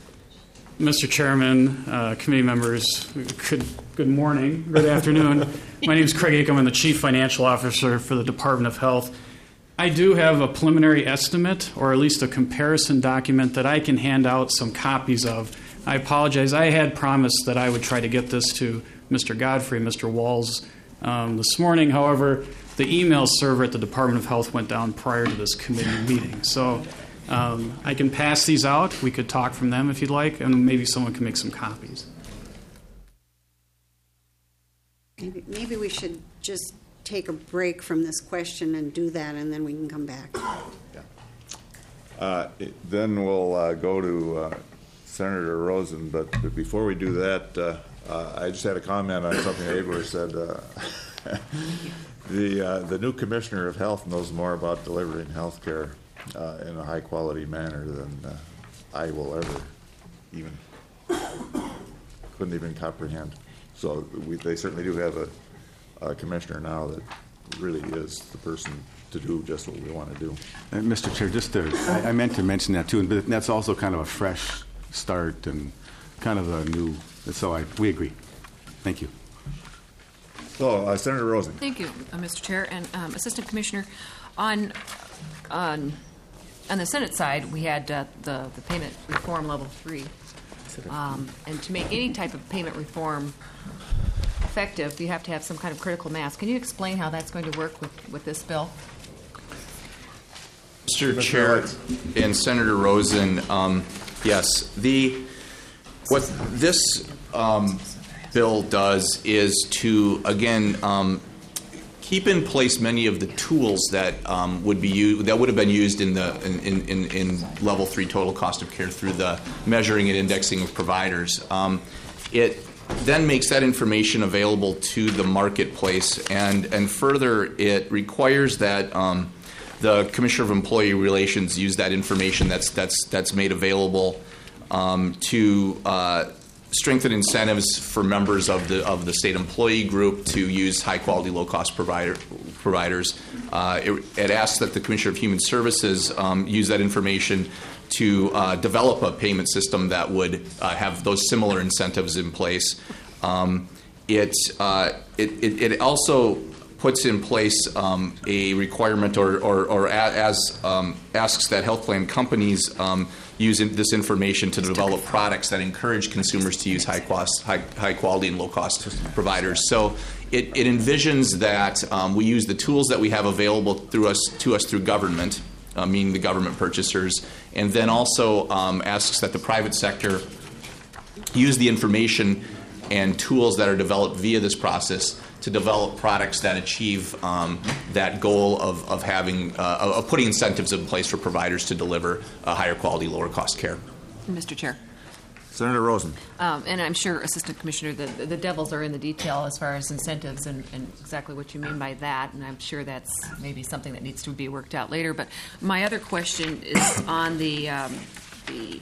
Speaker 11: Mister Chairman, uh, committee members, good, good morning, good afternoon. My name is Craig Acom. I'm the Chief Financial Officer for the Department of Health. I do have a preliminary estimate, or at least a comparison document that I can hand out some copies of. I apologize. I had promised that I would try to get this to Mister Godfrey, Mister Walls um, this morning. However, the email server at the Department of Health went down prior to this committee meeting. So um, I can pass these out. We could talk from them if you'd like, and maybe someone can make some copies.
Speaker 4: Maybe, maybe we should just take a break from this question and do that, and then we can come back.
Speaker 1: Uh, it- Then we'll uh, go to uh, Senator Rosen, but but before we do that, uh, uh, I just had a comment on something Abler said. Uh, the uh, the new Commissioner of Health knows more about delivering health care uh, in a high-quality manner than uh, I will ever even, couldn't even comprehend. So we, they certainly do have a, a commissioner now that really is the person to do just what we want to do.
Speaker 10: Uh, Mister Chair, just to, I, I meant to mention that too, but that's also kind of a fresh start and kind of a new, so I, we agree. Thank you.
Speaker 1: So, uh, Senator Rosen.
Speaker 9: Thank you, uh, Mister Chair and um, Assistant Commissioner. On on on the Senate side, we had uh, the the payment reform level three, um, and to make any type of payment reform effective, you have to have some kind of critical mass. Can you explain how that's going to work with, with this bill?
Speaker 3: Mister Chair and Senator Rosen, um, yes, the what this um, bill does is to again um, keep in place many of the tools that um, would be used, that would have been used in the in, in, in level three total cost of care through the measuring and indexing of providers. Um, it then makes that information available to the marketplace, and and further, it requires that um, the Commissioner of Employee Relations use that information that's that's that's made available um, to uh, strengthen incentives for members of the of the state employee group to use high quality, low cost provider providers. Uh, it, it asks that the Commissioner of Human Services um, use that information to uh, develop a payment system that would uh, have those similar incentives in place. Um, it, uh, it, it it also puts in place um, a requirement, or, or, or as um, asks that health plan companies um, use in this information to develop products that encourage consumers to use high cost, high, high quality, and low cost providers. So it, it envisions that um, we use the tools that we have available through us to us through government. Uh, meaning the government purchasers, and then also um, asks that the private sector use the information and tools that are developed via this process to develop products that achieve um, that goal of, of having uh, of putting incentives in place for providers to deliver a higher quality, lower cost care.
Speaker 9: Mister Chair.
Speaker 1: Senator Rosen.
Speaker 9: Um, and I'm sure, Assistant Commissioner, the, the devils are in the detail as far as incentives and, and exactly what you mean by that, and I'm sure that's maybe something that needs to be worked out later. But my other question is on the um, the,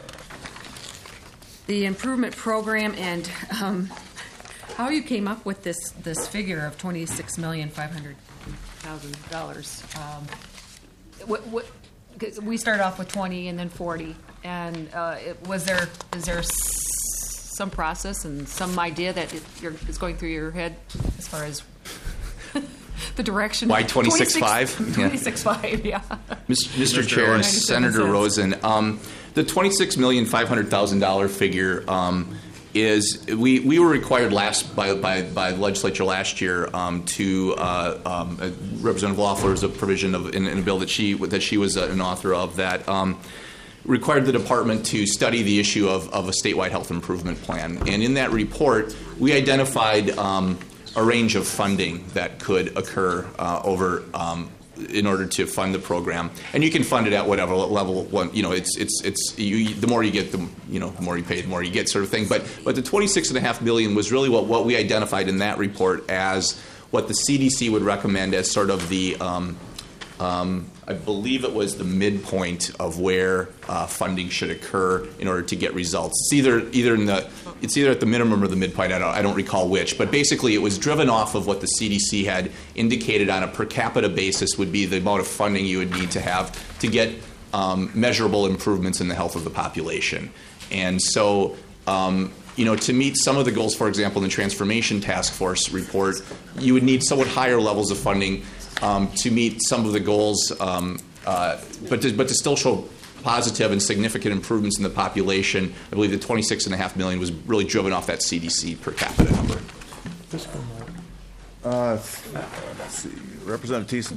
Speaker 9: the improvement program and um, how you came up with this, this figure of twenty-six million five hundred thousand dollars. Um, what, what, 'cause we start off with twenty and then forty. And uh, it, was there is there s- some process and some idea that it, you're, is going through your head as far as the direction?
Speaker 3: Why twenty-six five?
Speaker 9: twenty-six five, yeah.
Speaker 3: Mister Mister Chair and Senator Rosen, um, the twenty-six million five hundred thousand dollars figure um, is we, we were required last by by, by the legislature last year um, to uh, um, uh, Representative Loeffler's a provision of in, in a bill that she that she was uh, an author of that. Um, required the department to study the issue of, of a statewide health improvement plan. And in that report, we identified um, a range of funding that could occur uh, over um, in order to fund the program. And you can fund it at whatever level. One, you know, it's it's it's you, the more you get, the you know, the more you pay, the more you get, sort of thing. But but the twenty-six and a half million was really what what we identified in that report as what the C D C would recommend as sort of the um, um, I believe it was the midpoint of where uh, funding should occur in order to get results. It's either either in the it's either at the minimum or the midpoint. I don't I don't recall which, but basically it was driven off of what the C D C had indicated on a per capita basis would be the amount of funding you would need to have to get um, measurable improvements in the health of the population. And so, um, you know, to meet some of the goals, for example, in the Transformation Task Force report, you would need somewhat higher levels of funding. Um, to meet some of the goals, um, uh, but to, but to still show positive and significant improvements in the population, I believe the twenty-six and a half million was really driven off that C D C per capita number.
Speaker 1: Uh, let's see, Representative Thiessen.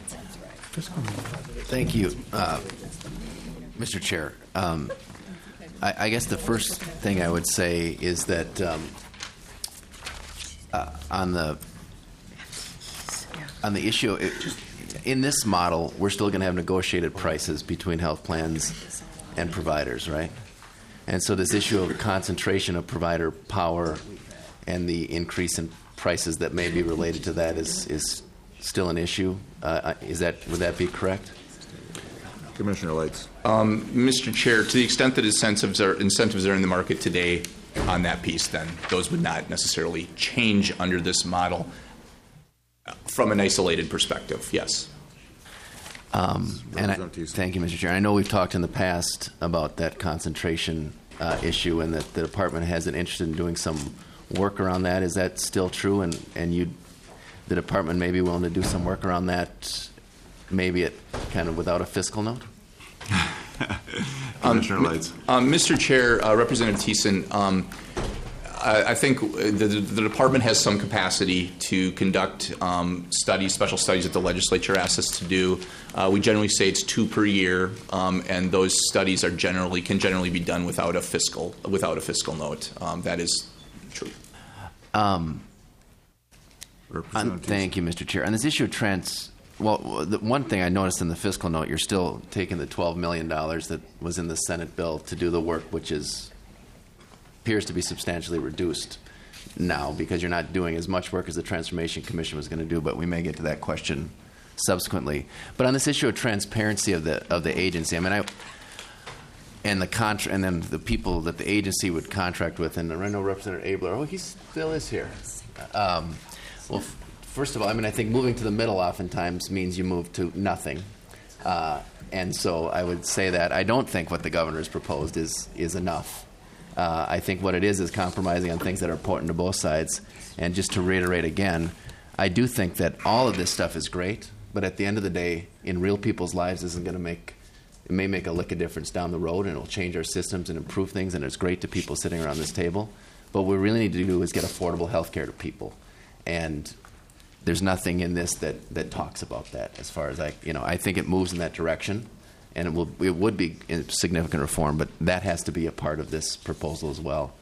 Speaker 5: Thank you, uh, Mister Chair. Um, I, I guess the first thing I would say is that um, uh, on the on the issue, it, in this model, we're still going to have negotiated prices between health plans and providers, right? And so this issue of concentration of provider power and the increase in prices that may be related to that is is still an issue. Uh, is that would that be correct?
Speaker 1: Commissioner Lights.
Speaker 3: Um, Mister Chair, to the extent that incentives are incentives are in the market today on that piece, then those would not necessarily change under this model from an isolated perspective. Yes.
Speaker 5: Um, and I, thank you, Mister Chair. I know we've talked in the past about that concentration uh, issue, and that the department has an interest in doing some work around that. Is that still true? And and you, the department, may be willing to do some work around that, maybe it kind of without a fiscal note.
Speaker 1: Commissioner um, Lights.
Speaker 3: Um, Mister Chair, uh, Representative Thiessen, um, I, I think the, the department has some capacity to conduct um, studies, special studies that the legislature asks us to do. Uh, we generally say it's two per year, um, and those studies are generally can generally be done without a fiscal without a fiscal note. Um, that is true.
Speaker 5: Um, on, thank you, Mister Chair. On this issue of trans. Well, the one thing I noticed in the fiscal note, you're still taking the twelve million dollars that was in the Senate bill to do the work, which is appears to be substantially reduced now because you're not doing as much work as the Transformation Commission was going to do, but we may get to that question subsequently. But on this issue of transparency of the of the agency, I mean, I and the contra- and then the people that the agency would contract with, and I know Representative Abler, oh, he still is here. Um, well. First of all, I mean, I think moving to the middle oftentimes means you move to nothing. Uh, and so I would say that I don't think what the governor has proposed is, is enough. Uh, I think what it is is compromising on things that are important to both sides. And just to reiterate again, I do think that all of this stuff is great, but at the end of the day, in real people's lives, isn't going to make, it may make a lick of difference down the road, and it will change our systems and improve things, and it's great to people sitting around this table. But what we really need to do is get affordable health care to people. And there's nothing in this that, that talks about that as far as I, you know, I think it moves in that direction, and it will it would be a significant reform, but that has to be a part of this proposal as well.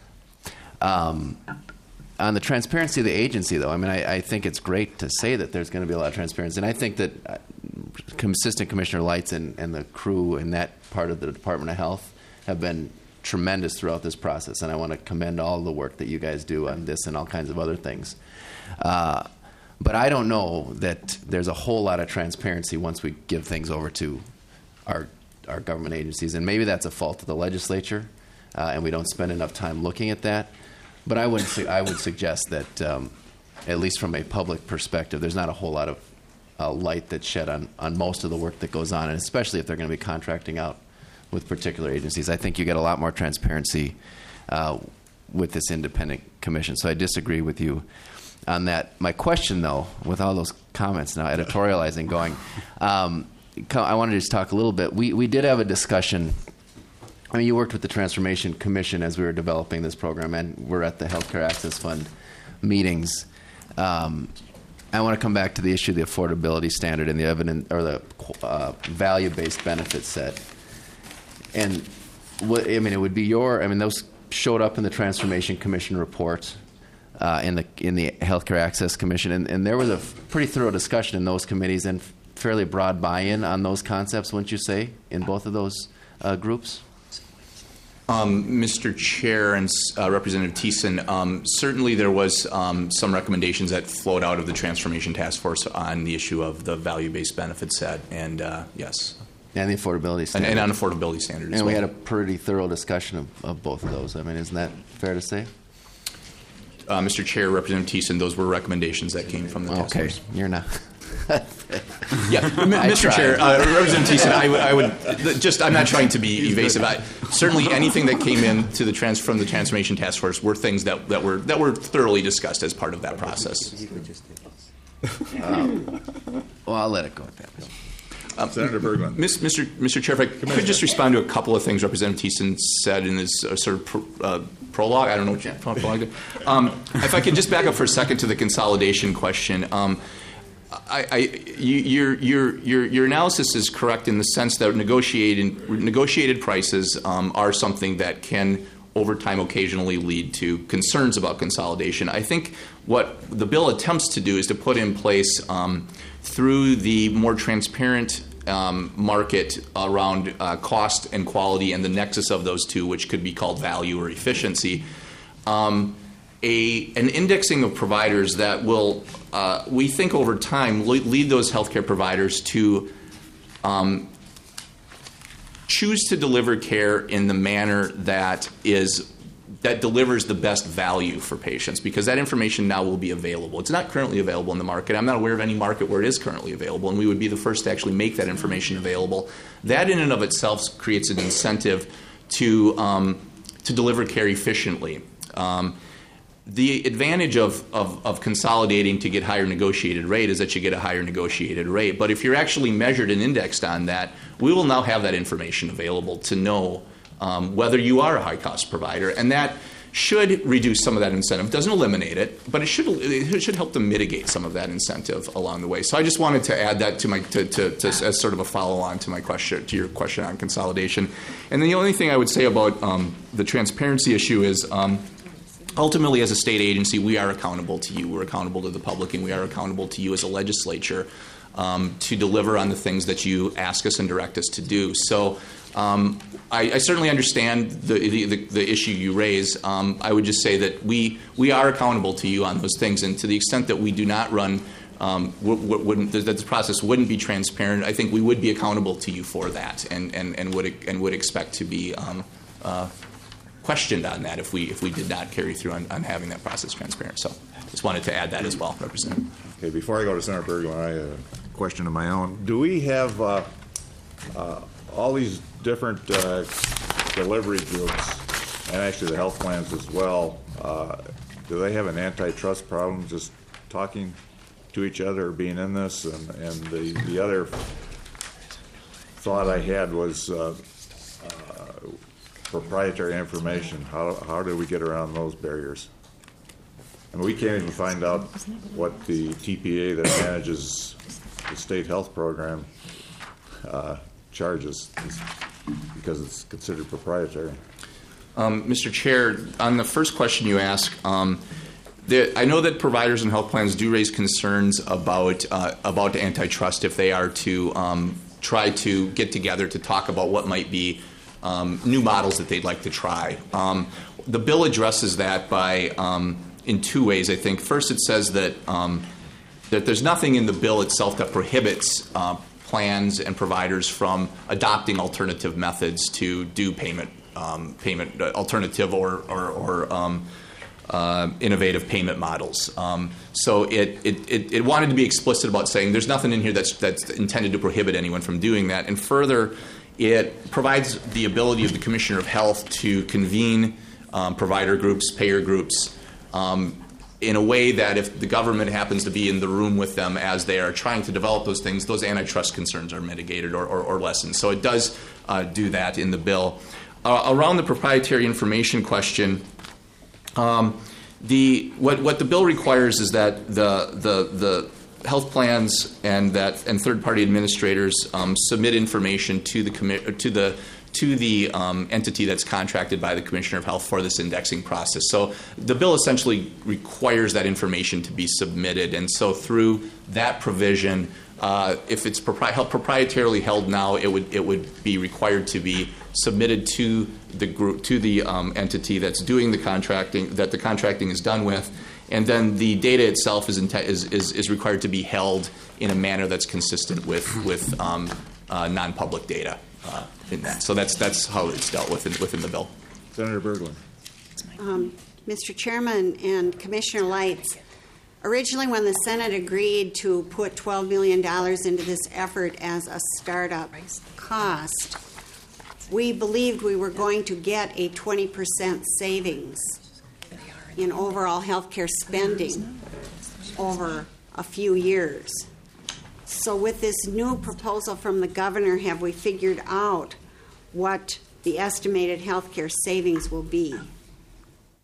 Speaker 5: Um, on the transparency of the agency, though, I mean, I, I think it's great to say that there's going to be a lot of transparency, and I think that uh, Assistant Commissioner Lights and, and the crew in that part of the Department of Health have been tremendous throughout this process, and I want to commend all the work that you guys do on this and all kinds of other things. Uh, But I don't know that there's a whole lot of transparency once we give things over to our our government agencies, and maybe that's a fault of the legislature, uh, and we don't spend enough time looking at that. But I would su- I would suggest that, um, at least from a public perspective, there's not a whole lot of uh, light that's shed on, on most of the work that goes on, and especially if they're going to be contracting out with particular agencies. I think you get a lot more transparency uh, with this independent commission. So I disagree with you on that. My question, though, with all those comments now, editorializing going, um, I wanted to just talk a little bit. We we did have a discussion. I mean, you worked with the Transformation Commission as we were developing this program, and we're at the Healthcare Access Fund meetings. Um, I want to come back to the issue of the affordability standard and the evidence or the uh, value-based benefit set. And what, I mean, it would be your. I mean, those showed up in the Transformation Commission report. Uh, in the in the Healthcare Access Commission, and, and there was a f- pretty thorough discussion in those committees and f- fairly broad buy-in on those concepts, wouldn't you say, in both of those uh, groups?
Speaker 3: Um, Mister Chair and uh, Representative Thiessen, um, certainly there was um, some recommendations that flowed out of the Transformation Task Force on the issue of the value-based benefit set, and uh, yes.
Speaker 5: And the affordability standard.
Speaker 3: And, and on affordability standard as
Speaker 5: and
Speaker 3: well.
Speaker 5: And we had a pretty thorough discussion of, of both of those. I mean, isn't that fair to say?
Speaker 3: Uh, Mister Chair, Representative Thiessen, those were recommendations that came from the task
Speaker 5: okay.
Speaker 3: force.
Speaker 5: You're not.
Speaker 3: yeah, Mister Chair, uh, Representative Thiessen, I would, I would just, I'm not trying to be evasive. I, certainly, anything that came in to the trans, from the Transformation Task Force were things that, that were that were thoroughly discussed as part of that process.
Speaker 5: um, well, I'll let it go at that.
Speaker 1: Um, Senator Bergland.
Speaker 3: Mister Mister Chair, if I could just respond to a couple of things Representative Thiessen said in his uh, sort of pro, uh, prologue. I don't know what you prologue did. Um, if I could just back up for a second to the consolidation question. Um, I, I, you, your, your, your, your analysis is correct in the sense that negotiated, negotiated prices um, are something that can, over time, occasionally lead to concerns about consolidation. I think what the bill attempts to do is to put in place, um, through the more transparent um, market around uh, cost and quality and the nexus of those two, which could be called value or efficiency, um, A, an indexing of providers that will, uh, we think over time, le- lead those healthcare providers to um, choose to deliver care in the manner that is that delivers the best value for patients, because that information now will be available. It's not currently available in the market. I'm not aware of any market where it is currently available, and we would be the first to actually make that information available. That in and of itself creates an incentive to um, to deliver care efficiently. Um, The advantage of, of, of consolidating to get higher negotiated rate is that you get a higher negotiated rate. But if you're actually measured and indexed on that, we will now have that information available to know um, whether you are a high-cost provider. And that should reduce some of that incentive. It doesn't eliminate it, but it should it should help to mitigate some of that incentive along the way. So I just wanted to add that to my to, to, to as sort of a follow-on to my question to your question on consolidation. And the only thing I would say about um, the transparency issue is. Um, Ultimately, as a state agency, we are accountable to you. We're accountable to the public, and we are accountable to you as a legislature um, to deliver on the things that you ask us and direct us to do. So um, I, I certainly understand the, the, the issue you raise. Um, I would just say that we, we are accountable to you on those things, and to the extent that we do not run, um, w- w- wouldn't, that the process wouldn't be transparent, I think we would be accountable to you for that, and, and, and, would, and would expect to be um, uh, questioned on that if we if we did not carry through on, on having that process transparent. So just wanted to add that as well, Representative.
Speaker 1: Okay, before I go to Senator Bergman, I have a question of my own. Do we have uh, uh, all these different uh, delivery groups, and actually the health plans as well, uh, do they have an antitrust problem just talking to each other or being in this? And, and the, the other thought I had was uh, proprietary information. How how do we get around those barriers? I mean, we can't even find out what the T P A that manages the state health program uh, charges because it's considered proprietary.
Speaker 3: Um, Mister Chair, on the first question you ask, um, the, I know that providers and health plans do raise concerns about uh, about antitrust if they are to um, try to get together to talk about what might be Um, new models that they'd like to try. Um, the bill addresses that by um, in two ways, I think. First, it says that um, that there's nothing in the bill itself that prohibits uh, plans and providers from adopting alternative methods to do payment um, payment uh, alternative or or, or um, uh, innovative payment models. Um, so it, it it it wanted to be explicit about saying there's nothing in here that's that's intended to prohibit anyone from doing that, and further, it provides the ability of the Commissioner of Health to convene um, provider groups, payer groups, um, in a way that if the government happens to be in the room with them as they are trying to develop those things, those antitrust concerns are mitigated or, or, or lessened. So it does uh, do that in the bill. Uh, around the proprietary information question, um, the what, what the bill requires is that the the the health plans and that and third-party administrators um, submit information to the commi- to the to the um, entity that's contracted by the Commissioner of Health for this indexing process. So the bill essentially requires that information to be submitted, and so through that provision, uh, if it's propri- proprietarily held now, it would it would be required to be submitted to the group to the um, entity that's doing the contracting that the contracting is done with. And then the data itself is, is, is, is required to be held in a manner that's consistent with, with um, uh, non-public data uh, in that. So that's that's how it's dealt with in, within the bill.
Speaker 1: Senator Bergland.
Speaker 4: Um, Mister Chairman and Commissioner Lights, originally when the Senate agreed to put twelve million dollars into this effort as a startup cost, we believed we were going to get a twenty percent savings in overall healthcare spending over a few years. So with this new proposal from the governor, have we figured out what the estimated healthcare savings will be?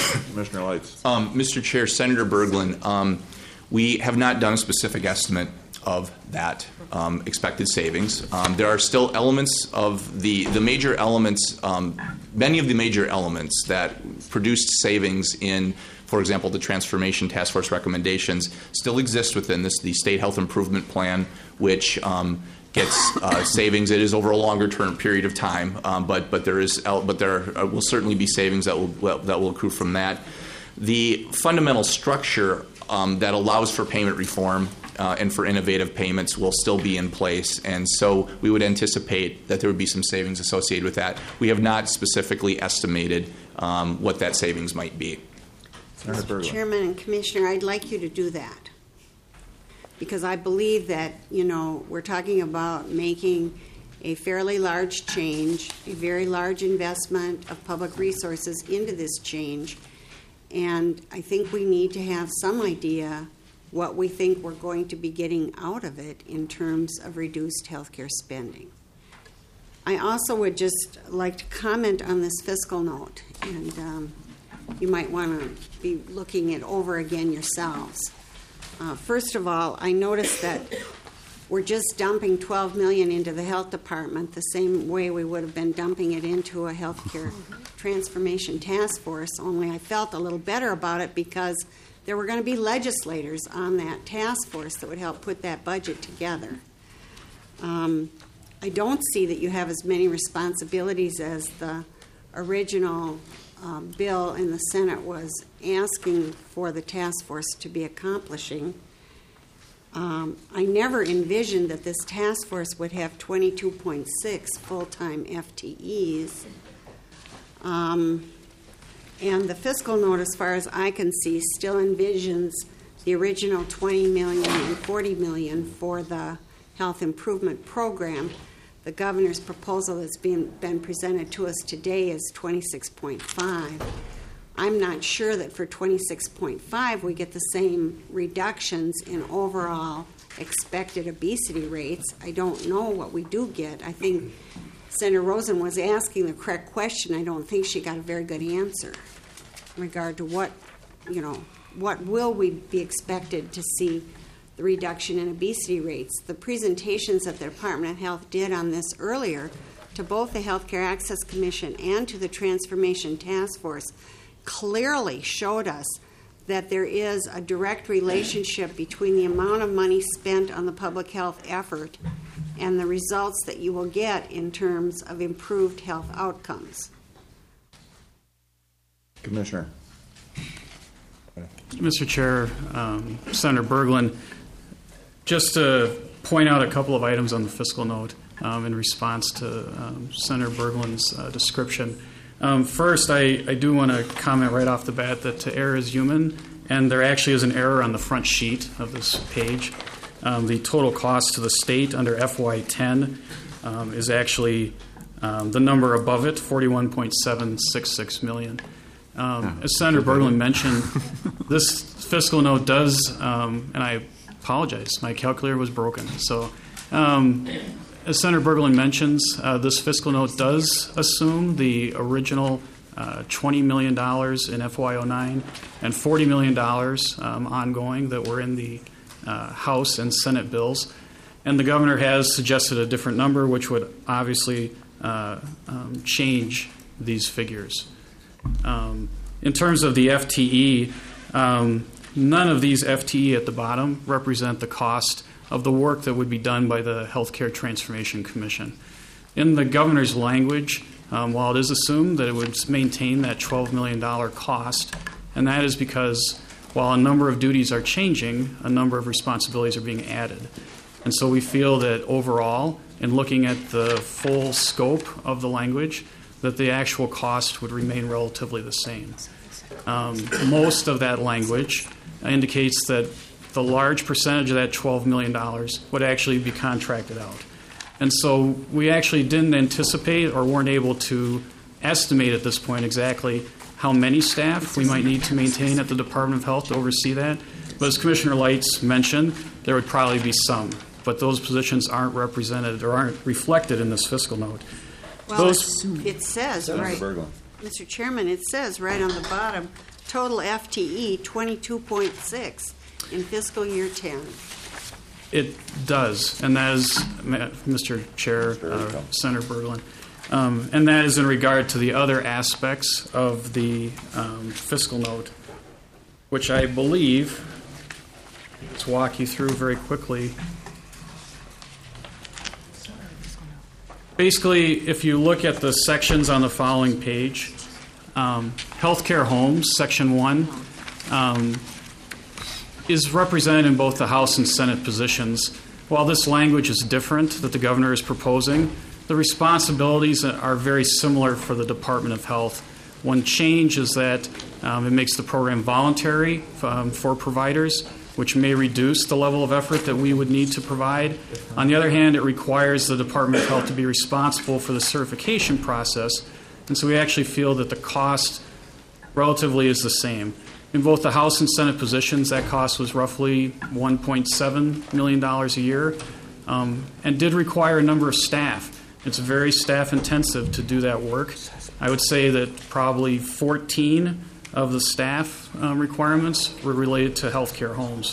Speaker 1: Commissioner Lights.
Speaker 3: Um, Mister Chair, Senator Berglund, um, we have not done a specific estimate of that um, expected savings. Um, there are still elements of the, the major elements, um, many of the major elements that produced savings in, for example, the Transformation Task Force recommendations still exist within this, the State Health Improvement Plan, which um, gets uh, savings. It is over a longer term period of time, um, but but there is but there will certainly be savings that will that will accrue from that. The fundamental structure um, that allows for payment reform uh, and for innovative payments will still be in place, and so we would anticipate that there would be some savings associated with that. We have not specifically estimated um, what that savings might be.
Speaker 4: Mister Chairman and Commissioner, I'd like you to do that, because I believe that, you know, we're talking about making a fairly large change, a very large investment of public resources into this change, and I think we need to have some idea what we think we're going to be getting out of it in terms of reduced healthcare spending. I also would just like to comment on this fiscal note, and um, you might want to be looking it over again yourselves. Uh, first of all, I noticed that we're just dumping twelve million dollars into the health department the same way we would have been dumping it into a healthcare transformation task force, only I felt a little better about it because there were going to be legislators on that task force that would help put that budget together. Um, I don't see that you have as many responsibilities as the original uh, bill in the Senate was asking for the task force to be accomplishing. Um, I never envisioned that this task force would have twenty-two point six full-time F T Es. Um, and the fiscal note, as far as I can see, still envisions the original twenty million dollars and forty million dollars for the health improvement program. The governor's proposal that's been, been presented to us today is twenty-six point five. I'm not sure that for twenty-six point five we get the same reductions in overall expected obesity rates. I don't know what we do get. I think Senator Rosen was asking the correct question. I don't think she got a very good answer in regard to what, you know, what will we be expected to see the reduction in obesity rates. The presentations that the Department of Health did on this earlier to both the Healthcare Access Commission and to the Transformation Task Force clearly showed us that there is a direct relationship between the amount of money spent on the public health effort and the results that you will get in terms of improved health outcomes.
Speaker 1: Commissioner.
Speaker 11: Mister Chair, um, Senator Berglund, just to point out a couple of items on the fiscal note um, in response to um, Senator Berglund's uh, description. Um, first, I, I do want to comment right off the bat that to err is human, and there actually is an error on the front sheet of this page. Um, the total cost to the state under F Y ten um, is actually um, the number above it, forty-one point seven six six million dollars. Um, as Senator Berglund mentioned, this fiscal note does, um, and I apologize, my calculator was broken. So, um, as Senator Berglund mentions, uh, this fiscal note does assume the original uh, twenty million dollars in F Y oh nine and forty million dollars um, ongoing that were in the uh, House and Senate bills. And the governor has suggested a different number, which would obviously uh, um, change these figures. Um, in terms of the F T E, um, none of these F T E at the bottom represent the cost of the work that would be done by the Healthcare Transformation Commission. In the governor's language, um, while it is assumed that it would maintain that twelve million dollars cost, and that is because while a number of duties are changing, a number of responsibilities are being added. And so we feel that overall, in looking at the full scope of the language, that the actual cost would remain relatively the same. Um, most of that language indicates that the large percentage of that twelve million dollars would actually be contracted out. And so we actually didn't anticipate or weren't able to estimate at this point exactly how many staff we might need to maintain at the Department of Health to oversee that. But as Commissioner Lights mentioned, there would probably be some. But those positions aren't represented or aren't reflected in this fiscal note.
Speaker 4: Well,
Speaker 11: Those,
Speaker 4: it says, right, Mister Chairman, it says right on the bottom, total F T E twenty-two point six in fiscal year ten.
Speaker 11: It does, and that is, Mister Chair, uh, Senator Berglund, um, and that is in regard to the other aspects of the um, fiscal note, which I believe, let's walk you through very quickly. Basically, if you look at the sections on the following page, um, healthcare homes, section one, um, is represented in both the House and Senate positions. While this language is different that the governor is proposing, the responsibilities are very similar for the Department of Health. One change is that um, it makes the program voluntary um, for providers, which may reduce the level of effort that we would need to provide. On the other hand, it requires the Department of Health to be responsible for the certification process, and so we actually feel that the cost relatively is the same. In both the House and Senate positions, that cost was roughly one point seven million dollars a year, um, and did require a number of staff. It's very staff intensive to do that work. I would say that probably fourteen of the staff um, requirements were related to healthcare homes.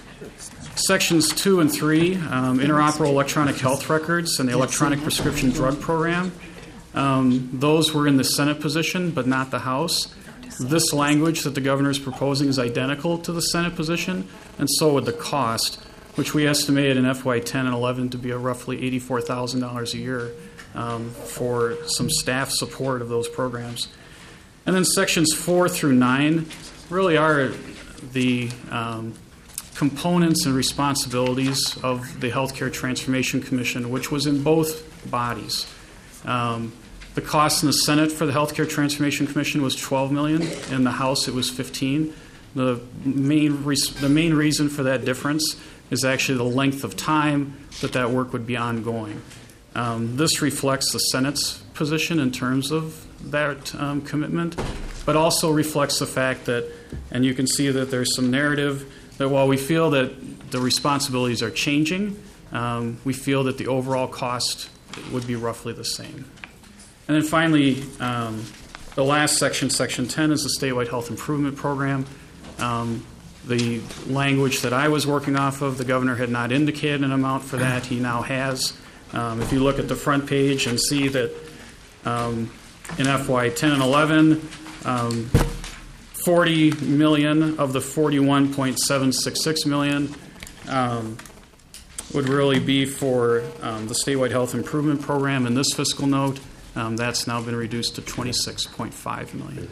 Speaker 11: Sections two and three, um, interoperable electronic health records and the electronic prescription drug program, um, those were in the Senate position, but not the House. This language that the governor is proposing is identical to the Senate position, and so would the cost, which we estimated in F Y ten and eleven to be a roughly eighty-four thousand dollars a year um, for some staff support of those programs. And then sections four through nine really are the um, components and responsibilities of the Healthcare Transformation Commission, which was in both bodies. Um, the cost in the Senate for the Healthcare Transformation Commission was twelve million dollars. In the House, it was fifteen. The main re- the main reason for that difference is actually the length of time that that work would be ongoing. Um, this reflects the Senate's position in terms of that um, commitment, but also reflects the fact that, and you can see that there's some narrative that while we feel that the responsibilities are changing, um, we feel that the overall cost would be roughly the same. And then finally, um, the last section, section ten, is the statewide health improvement program. Um, the language that I was working off of, the governor had not indicated an amount for that. He now has. Um, if you look at the front page and see that um, in F Y ten and eleven, um, forty million of the forty-one point seven six six million um, would really be for um, the statewide health improvement program. In this fiscal note, um, that's now been reduced to twenty-six point five million,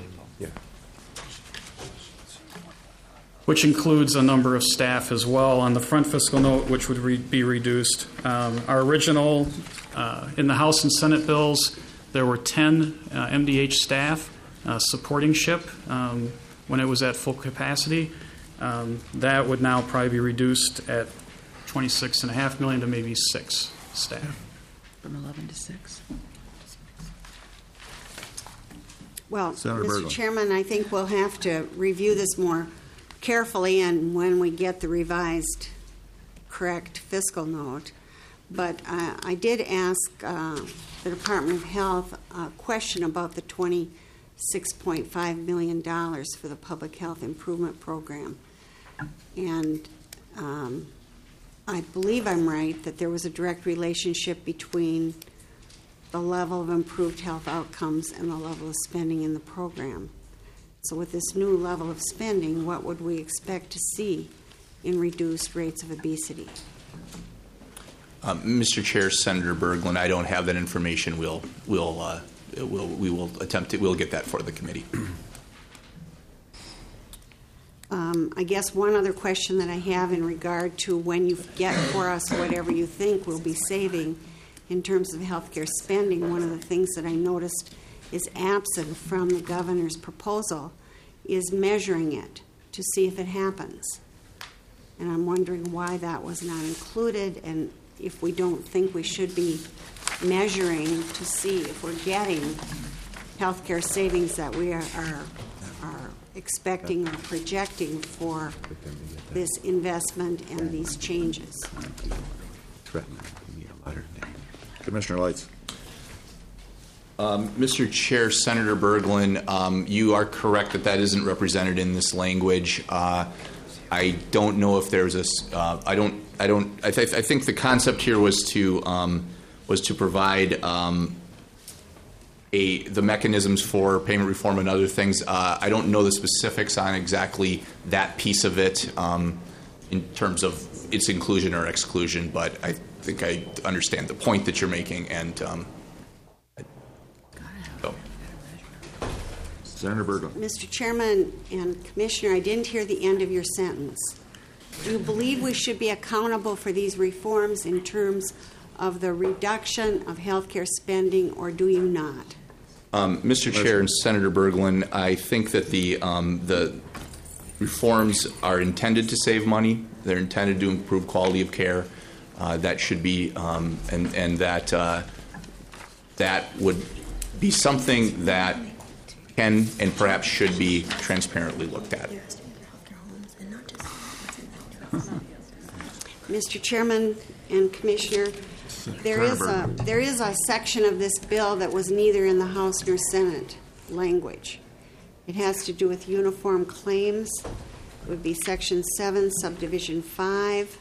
Speaker 11: which includes a number of staff as well. On the front fiscal note, which would re- be reduced, um, our original uh, in the House and Senate bills, there were ten uh, M D H staff uh, supporting SHIP um, when it was at full capacity. Um, that would now probably be reduced at twenty-six point five million dollars to maybe six staff.
Speaker 9: From eleven to six.
Speaker 4: Well,
Speaker 1: Senator
Speaker 4: Mister
Speaker 1: Berglund.
Speaker 4: Chairman, I think we'll have to review this more carefully and when we get the revised correct fiscal note. But uh, I did ask uh, the Department of Health a question about the twenty-six point five million dollars for the Public Health Improvement Program. And um, I believe I'm right that there was a direct relationship between the level of improved health outcomes and the level of spending in the program. So with this new level of spending, what would we expect to see in reduced rates of obesity?
Speaker 3: Um, Mister Chair, Senator Berglund, I don't have that information. We'll, we'll, uh, we'll, we will attempt to, we'll get that for the committee.
Speaker 4: Um, I guess one other question that I have in regard to when you get for us whatever you think we'll be saving in terms of healthcare spending, one of the things that I noticed is absent from the governor's proposal is measuring it to see if it happens. And I'm wondering why that was not included, and if we don't think we should be measuring to see if we're getting healthcare savings that we are, are, are expecting or projecting for this investment and these changes.
Speaker 1: Commissioner Lights.
Speaker 3: Um, Mister Chair, Senator Berglund, um, you are correct that that isn't represented in this language. Uh, I don't know if there's a. Uh, I don't. I don't. I, th- I think the concept here was to um, was to provide um, a the mechanisms for payment reform and other things. Uh, I don't know the specifics on exactly that piece of it um, in terms of its inclusion or exclusion, but I think I understand the point that you're making, and. Um, so.
Speaker 1: Senator Berglund.
Speaker 4: Mister Chairman and Commissioner, I didn't hear the end of your sentence. Do you believe we should be accountable for these reforms in terms of the reduction of health care spending, or do you not?
Speaker 3: Um, Mister Chair and Senator Berglund, I think that the um, the reforms are intended to save money. They're intended to improve quality of care. Uh, that should be, um, and and that uh, that would be something that can and perhaps should be transparently looked at.
Speaker 4: Mister Chairman and Commissioner, there is a there is a section of this bill that was neither in the House nor Senate language. It has to do with uniform claims. It would be Section seven, Subdivision five,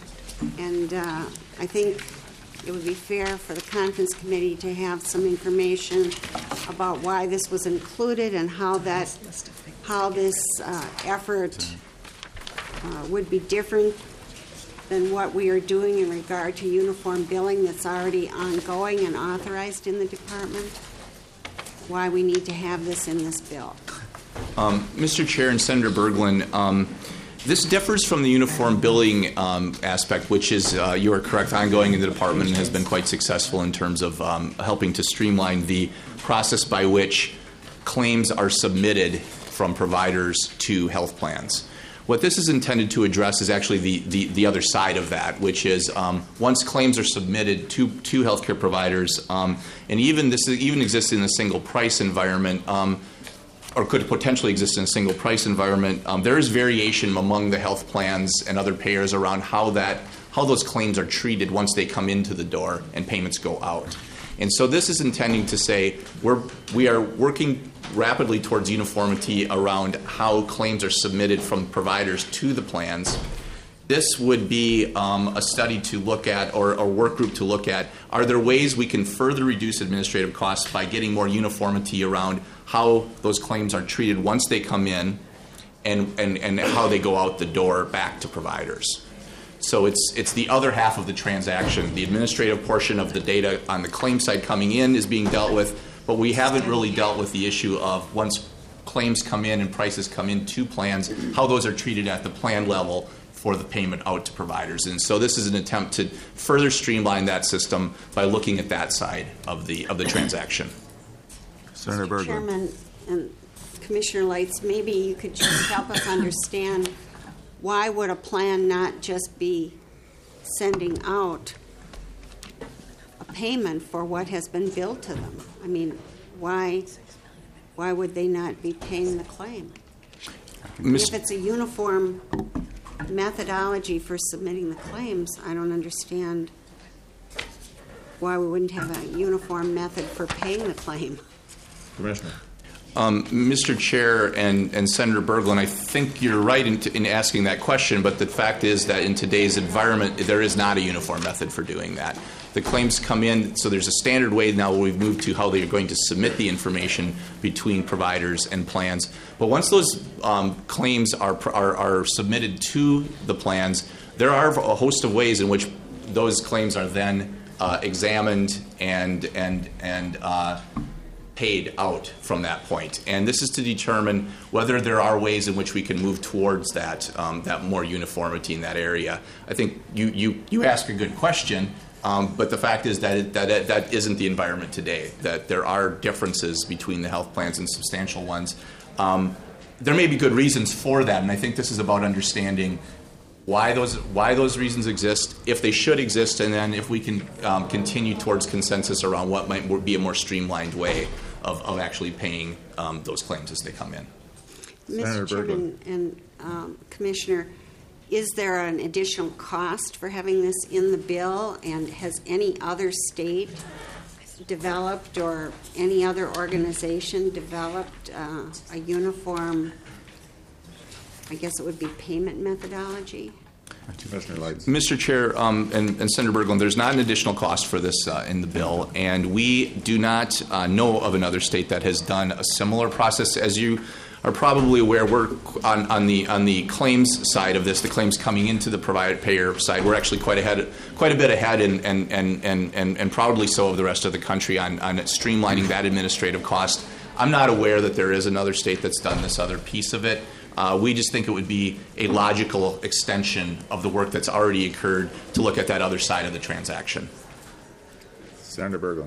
Speaker 4: and uh, I think it would be fair for the Conference Committee to have some information about why this was included and how that how this uh, effort uh, would be different than what we are doing in regard to uniform billing that's already ongoing and authorized in the department. Why we need to have this in this bill.
Speaker 3: Um, Mister Chair and Senator Berglund, um, this differs from the uniform billing um, aspect, which is, uh, you are correct, ongoing in the department and has been quite successful in terms of um, helping to streamline the process by which claims are submitted from providers to health plans. What this is intended to address is actually the, the, the other side of that, which is um, once claims are submitted to, to healthcare providers, um, and even this even exists in a single price environment, um, or could potentially exist in a single price environment, um, there is variation among the health plans and other payers around how that how those claims are treated once they come into the door and payments go out. And so this is intending to say we're we are working rapidly towards uniformity around how claims are submitted from providers to the plans. This would be um, a study to look at, or a work group to look at, are there ways we can further reduce administrative costs by getting more uniformity around how those claims are treated once they come in and, and, and how they go out the door back to providers. So it's it's the other half of the transaction. The administrative portion of the data on the claim side coming in is being dealt with, but we haven't really dealt with the issue of once claims come in and prices come into plans, how those are treated at the plan level for the payment out to providers. And so this is an attempt to further streamline that system by looking at that side of the of the transaction.
Speaker 1: Senator Berglund.
Speaker 4: Chairman and Commissioner Lights, maybe you could just help us understand why would a plan not just be sending out a payment for what has been billed to them? I mean, why why would they not be paying the claim? If it's a uniform methodology for submitting the claims, I don't understand why we wouldn't have a uniform method for paying the claim.
Speaker 1: Commissioner.
Speaker 3: Um, Mister Chair and, and Senator Berglund, I think you're right in, in asking that question, but the fact is that in today's environment, there is not a uniform method for doing that. The claims come in, so there's a standard way now where we've moved to how they're going to submit the information between providers and plans. But once those um, claims are, are, are submitted to the plans, there are a host of ways in which those claims are then uh, examined and, and, and uh, paid out from that point. And this is to determine whether there are ways in which we can move towards that um, that more uniformity in that area. I think you you, you ask a good question, um, but the fact is that it, that it, that isn't the environment today, that there are differences between the health plans and substantial ones. Um, there may be good reasons for that, and I think this is about understanding why those why those reasons exist, if they should exist, and then if we can um, continue towards consensus around what might be a more streamlined way of, of actually paying um, those claims as they come in.
Speaker 4: Mister Chairman and um, Commissioner, is there an additional cost for having this in the bill, and has any other state developed, or any other organization developed, uh, a uniform, I guess it would be payment methodology?
Speaker 1: Commissioner Lights.
Speaker 3: Mister Chair um, and, and Senator Berglund, there's not an additional cost for this uh, in the bill, and we do not uh, know of another state that has done a similar process. As you are probably aware, we're on, on the on the claims side of this, the claims coming into the provider payer side. We're actually quite ahead, quite a bit ahead, and and and and, and, and proudly so of the rest of the country on, on streamlining that administrative cost. I'm not aware that there is another state that's done this other piece of it. Uh, we just think it would be a logical extension of the work that's already occurred to look at that other side of the transaction.
Speaker 1: Senator Berglund.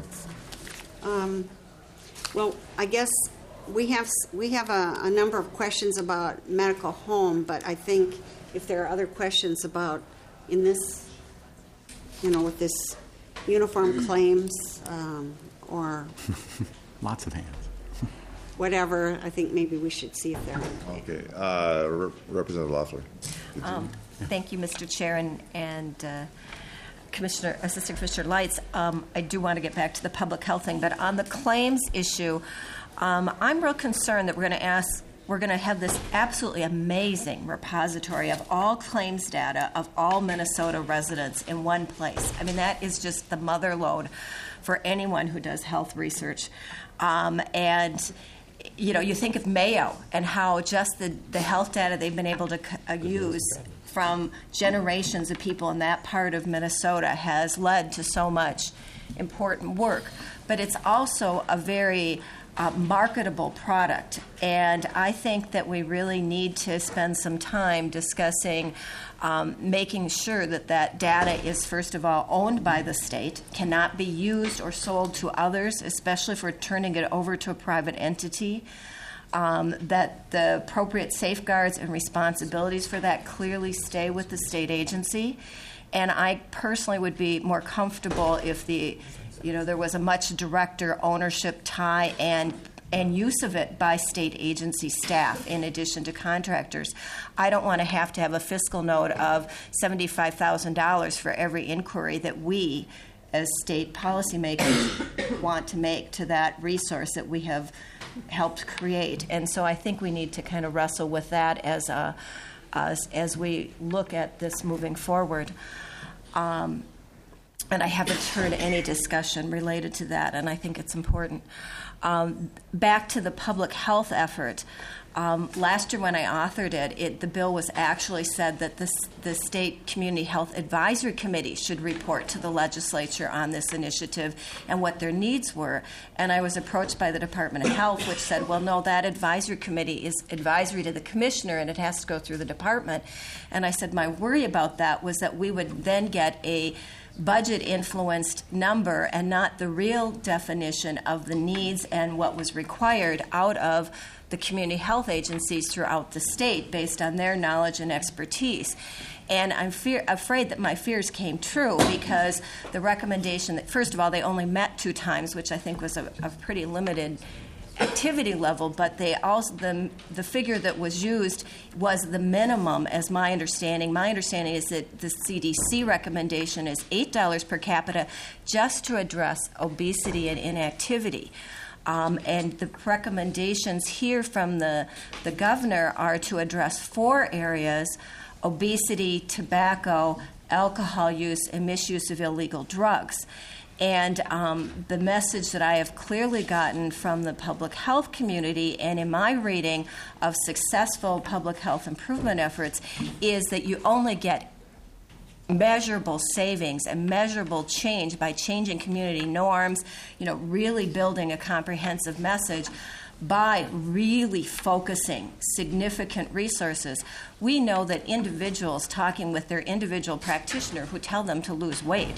Speaker 4: Um, well, I guess we have we have a, a number of questions about medical home, but I think if there are other questions about in this, you know, with this uniform claims um, or
Speaker 10: Lots of hands.
Speaker 4: whatever, I think maybe we should see if they're
Speaker 1: Okay. Uh, Rep- Representative Loeffler.
Speaker 7: Um, Thank you, Mister Chair, and, and uh, Commissioner, Assistant Commissioner Lights. Um, I do want to get back to the public health thing, but on the claims issue, um, I'm real concerned that we're going to ask, we're going to have this absolutely amazing repository of all claims data of all Minnesota residents in one place. I mean, that is just the mother lode for anyone who does health research. Um, and you know, you think of Mayo and how just the, the health data they've been able to uh, use from generations of people in that part of Minnesota has led to so much important work. But it's also a very uh, marketable product. And I think that we really need to spend some time discussing um, making sure that that data is, first of all, owned by the state, cannot be used or sold to others, especially if we're turning it over to a private entity. Um, that the appropriate safeguards and responsibilities for that clearly stay with the state agency. And I personally would be more comfortable if the, you know, there was a much directer ownership tie and and use of it by state agency staff in addition to contractors. I don't want to have to have a fiscal note of seventy-five thousand dollars for every inquiry that we as state policymakers want to make to that resource that we have helped create. And so I think we need to kind of wrestle with that as a, as, as we look at this moving forward. Um, and I haven't heard any discussion related to that, and I think it's important. Um, back to the public health effort. Um, last year when I authored it, it, the bill was actually said that this, the State Community Health Advisory Committee should report to the legislature on this initiative and what their needs were. And I was approached by the Department of Health, which said, well, no, that advisory committee is advisory to the commissioner and it has to go through the department. And I said my worry about that was that we would then get a budget-influenced number and not the real definition of the needs and what was required out of the community health agencies throughout the state based on their knowledge and expertise. And I'm fear, afraid that my fears came true because the recommendation that, first of all, they only met two times, which I think was a, a pretty limited activity level, but they also the the figure that was used was the minimum, as my understanding. My understanding is that the C D C recommendation is eight dollars per capita just to address obesity and inactivity. Um, and the recommendations here from the, the governor are to address four areas: obesity, tobacco, alcohol use, and misuse of illegal drugs. And um, the message that I have clearly gotten from the public health community and in my reading of successful public health improvement efforts is that you only get measurable savings and measurable change by changing community norms, you know, really building a comprehensive message by really focusing significant resources. We know that individuals talking with their individual practitioner who tell them to lose weight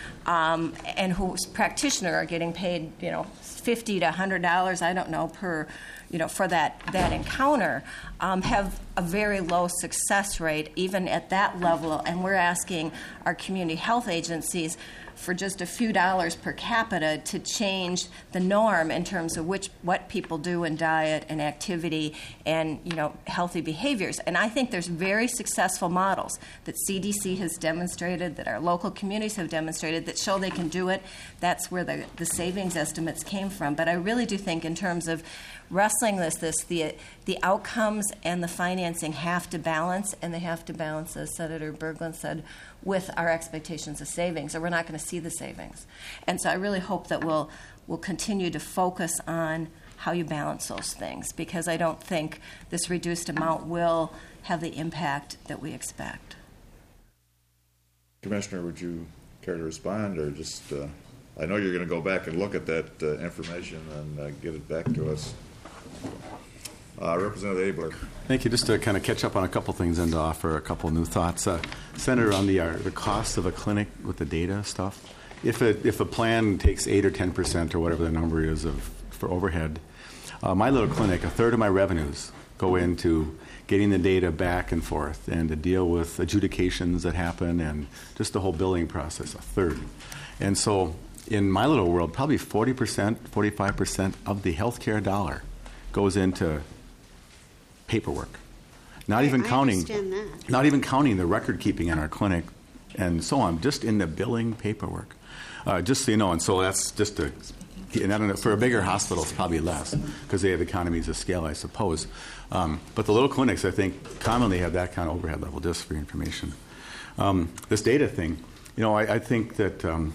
Speaker 7: Um, and whose practitioner are getting paid, you know, fifty to a hundred dollars, I don't know, per, you know, for that that encounter, um, have a very low success rate even at that level. And we're asking our community health agencies for just a few dollars per capita to change the norm in terms of which what people do in diet and activity and, you know, healthy behaviors. And I think there's very successful models that C D C has demonstrated, that our local communities have demonstrated, that show they can do it. That's where the, the savings estimates came from. But I really do think in terms of wrestling this, this the the outcomes and the financing have to balance, and they have to balance, as Senator Berglund said, with our expectations of savings, or we're not going to see the savings. And so I really hope that we'll we'll continue to focus on how you balance those things, because I don't think this reduced amount will have the impact that we expect.
Speaker 1: Commissioner, would you care to respond, or just, uh, I know you're going to go back and look at that uh, information and uh, get it back to us. Uh, Representative Abler.
Speaker 10: Thank you. Just to kind of catch up on a couple things and to offer a couple new thoughts. Uh, Senator, on the, uh, the cost of a clinic with the data stuff, if a, if a plan takes eight or ten percent or whatever the number is of for overhead, uh, my little clinic, a third of my revenues go into getting the data back and forth and to deal with adjudications that happen and just the whole billing process, a third. And so in my little world, probably forty percent, forty-five percent of the healthcare dollar goes into paperwork. Not even
Speaker 4: I
Speaker 10: counting
Speaker 4: understand that.
Speaker 10: not even counting the record keeping in our clinic and so on, just in the billing paperwork. Uh, just so you know, and so that's just a, and I don't know, for a bigger hospital, it's probably less because they have economies of scale, I suppose. Um, but the little clinics, I think, commonly have that kind of overhead level, just for your information. Um, this data thing, you know, I, I think that um,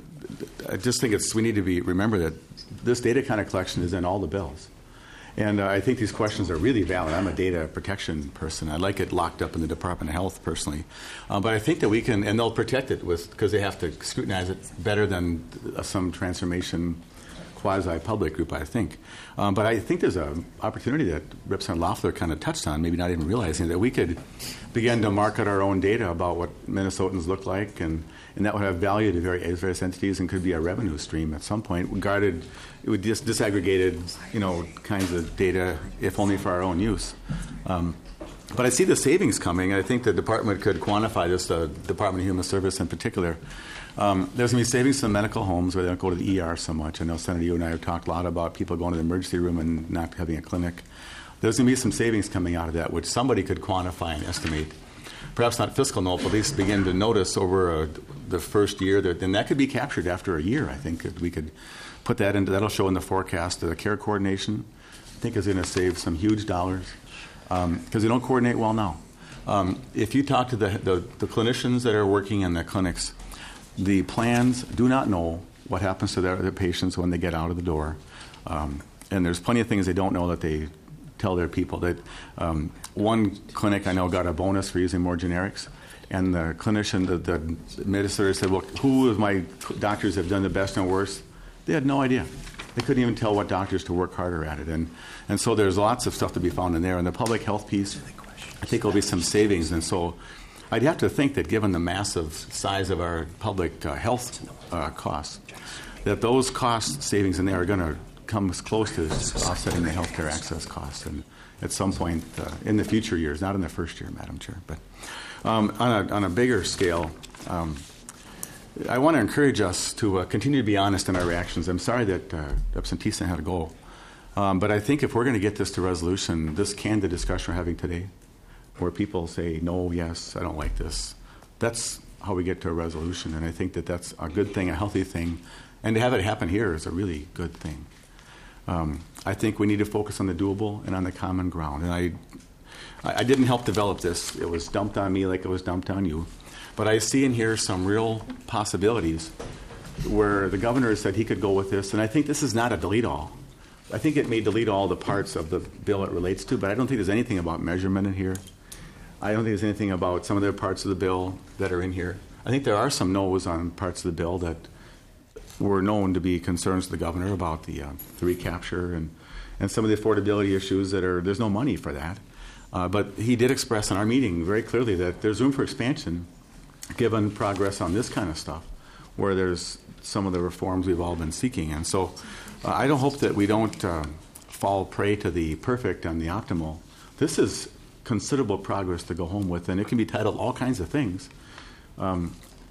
Speaker 10: I just think it's we need to be remember that this data kind of collection is in all the bills. And uh, I think these questions are really valid. I'm a data protection person. I like it locked up in the Department of Health personally. Um, but I think that we can, and they'll protect it with because they have to scrutinize it better than uh, some transformation quasi-public group, I think. Um, but I think there's an opportunity that Representative Loeffler kind of touched on, maybe not even realizing, that we could begin to market our own data about what Minnesotans look like, and, and that would have value to various, various entities and could be a revenue stream at some point, guarded, it would just disaggregated, you know, kinds of data, if only for our own use. Um, but I see the savings coming. I think the department could quantify this, the Department of Human Service in particular. Um, there's going to be savings in medical homes where they don't go to the E R so much. I know, Senator, you and I have talked a lot about people going to the emergency room and not having a clinic. There's going to be some savings coming out of that, which somebody could quantify and estimate. Perhaps not fiscal note, but at least begin to notice over uh, the first year. That, and that could be captured after a year, I think. That we could put that into, that'll show in the forecast. The care coordination, I think, is going to save some huge dollars because um, they don't coordinate well now. Um, if you talk to the, the, the clinicians that are working in the clinics, the plans do not know what happens to their, their patients when they get out of the door. Um, and there's plenty of things they don't know that they tell their people. That um, one clinic I know got a bonus for using more generics, and the clinician, the, the administrator said, well, who of my doctors have done the best and worst? They had no idea. They couldn't even tell what doctors to work harder at it. And, and so there's lots of stuff to be found in there. And the public health piece, I think, will be some savings. And so I'd have to think that given the massive size of our public uh, health uh, costs, that those cost savings in there are going to come as close to offsetting the healthcare access costs, and at some point uh, in the future years, not in the first year, Madam Chair. But um, on, a, on a bigger scale, um, I want to encourage us to uh, continue to be honest in our reactions. I'm sorry that uh, Representative Thiessen had to go, um, but I think if we're going to get this to resolution, this candid discussion we're having today, where people say, no, yes, I don't like this, that's how we get to a resolution. And I think that that's a good thing, a healthy thing. And to have it happen here is a really good thing. Um, I think we need to focus on the doable and on the common ground. And I, I didn't help develop this. It was dumped on me like it was dumped on you. But I see in here some real possibilities where the governor said he could go with this. And I think this is not a delete-all. I think it may delete all the parts of the bill it relates to, but I don't think there's anything about measurement in here. I don't think there's anything about some of the parts of the bill that are in here. I think there are some no's on parts of the bill that were known to be concerns to the governor about the, uh, the recapture and, and some of the affordability issues that are, there's no money for that. Uh, but he did express in our meeting very clearly that there's room for expansion given progress on this kind of stuff, where there's some of the reforms we've all been seeking. And so uh, I don't hope that we don't uh, fall prey to the perfect and the optimal. This is considerable progress to go home with, and it can be titled all kinds of things. Um,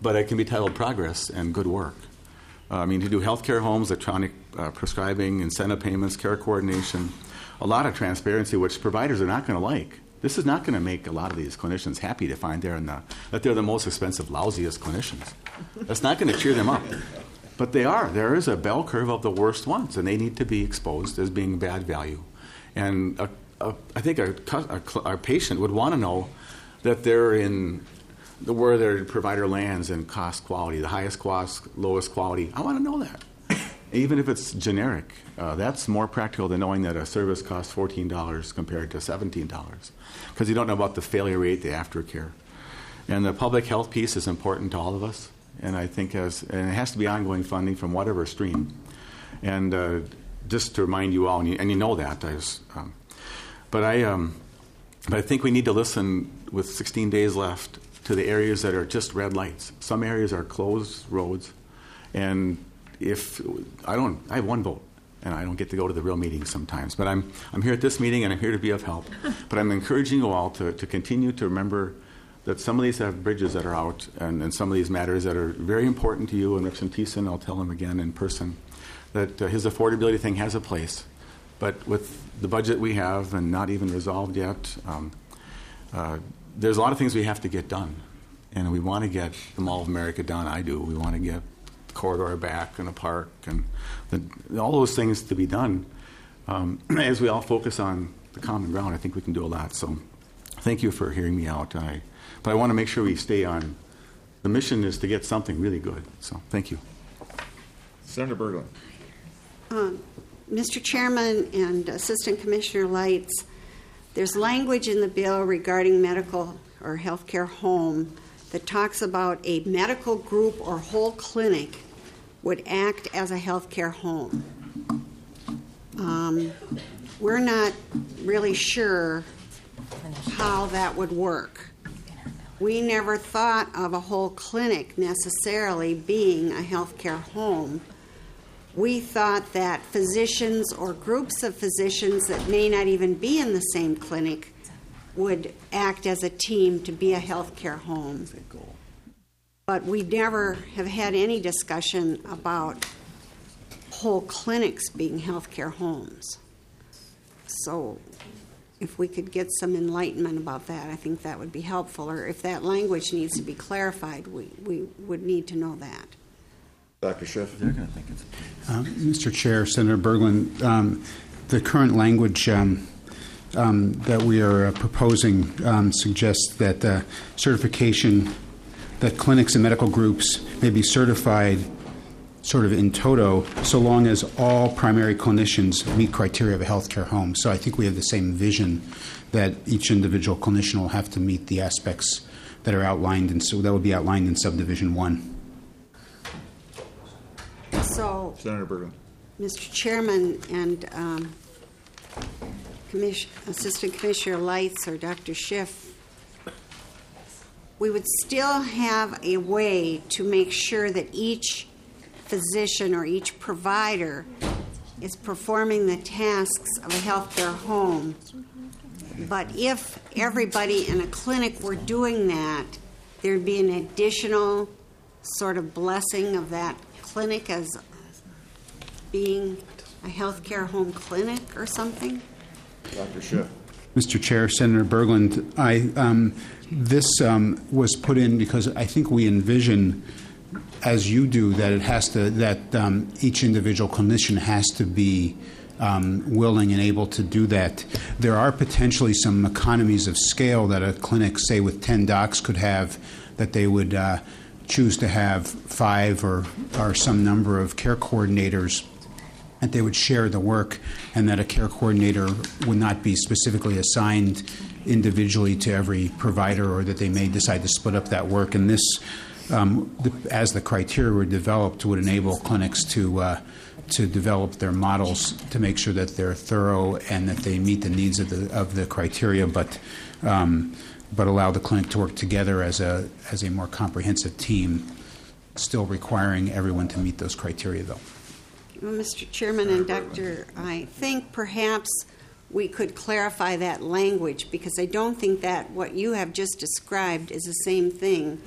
Speaker 10: but it can be titled progress and good work. Uh, I mean, to do healthcare homes, electronic uh, prescribing, incentive payments, care coordination, a lot of transparency, which providers are not going to like. This is not going to make a lot of these clinicians happy to find they're in the, that they're the most expensive, lousiest clinicians. That's not going to cheer them up. But they are. There is a bell curve of the worst ones, and they need to be exposed as being bad value. And a, a, I think our, our, our patient would want to know that they're in the, where their provider lands in cost quality, the highest cost, lowest quality. I want to know that. Even if it's generic, uh, that's more practical than knowing that a service costs fourteen dollars compared to seventeen dollars, because you don't know about the failure rate, the aftercare. And the public health piece is important to all of us, and I think as, and it has to be ongoing funding from whatever stream. And uh, just to remind you all, and you, and you know that, I was, um, but I, um, but I think we need to listen with sixteen days left to the areas that are just red lights. Some areas are closed roads, and if I don't, I have one vote, and I don't get to go to the real meetings sometimes. But I'm I'm here at this meeting, and I'm here to be of help. But I'm encouraging you all to, to continue to remember that some of these have bridges that are out, and, and some of these matters that are very important to you. And Representative Thiessen, I'll tell him again in person, that uh, his affordability thing has a place. But with the budget we have, and not even resolved yet, um, uh, there's a lot of things we have to get done. And we want to get the Mall of America done. I do. We want to get corridor back and a park and the, all those things to be done. Um, as we all focus on the common ground, I think we can do a lot. So thank you for hearing me out. I, but I want to make sure we stay on. The mission is to get something really good. So thank you.
Speaker 1: Senator Berglund.
Speaker 4: Um, Mister Chairman and Assistant Commissioner Lights, there's language in the bill regarding medical or healthcare home that talks about a medical group or whole clinic would act as a healthcare home. Um, we're not really sure how that would work. We never thought of a whole clinic necessarily being a healthcare home. We thought that physicians or groups of physicians that may not even be in the same clinic would act as a team to be a healthcare home. But we never have had any discussion about whole clinics being healthcare homes. So if we could get some enlightenment about that, I think that would be helpful. Or if that language needs to be clarified, we, we would need to know that.
Speaker 1: Doctor Schiff.
Speaker 12: Uh, Mister Chair, Senator Berglund, um, the current language um, um, that we are uh, proposing um, suggests that uh, certification, that clinics and medical groups may be certified sort of in toto, so long as all primary clinicians meet criteria of a healthcare home. So I think we have the same vision that each individual clinician will have to meet the aspects that are outlined, and so that would be outlined in subdivision one.
Speaker 4: So,
Speaker 1: Senator Berglund.
Speaker 4: Mister Chairman and um, Commission, Assistant Commissioner Lights or Doctor Schiff, we would still have a way to make sure that each physician or each provider is performing the tasks of a healthcare home. But if everybody in a clinic were doing that, there'd be an additional sort of blessing of that clinic as being a healthcare home clinic or something?
Speaker 1: Doctor Schiff.
Speaker 12: Mister Chair, Senator Berglund, I, um, this um, was put in because I think we envision, as you do, that it has to, that um, each individual clinician has to be um, willing and able to do that. There are potentially some economies of scale that a clinic, say with ten docs, could have, that they would uh, choose to have five or, or some number of care coordinators, that they would share the work, and that a care coordinator would not be specifically assigned individually to every provider, or that they may decide to split up that work. And this, um, the, as the criteria were developed, would enable clinics to uh, to develop their models to make sure that they're thorough and that they meet the needs of the of the criteria, but um, but allow the clinic to work together as a as a more comprehensive team, still requiring everyone to meet those criteria, though.
Speaker 4: Well, Mister Chairman and Doctor, I think perhaps we could clarify that language, because I don't think that what you have just described is the same thing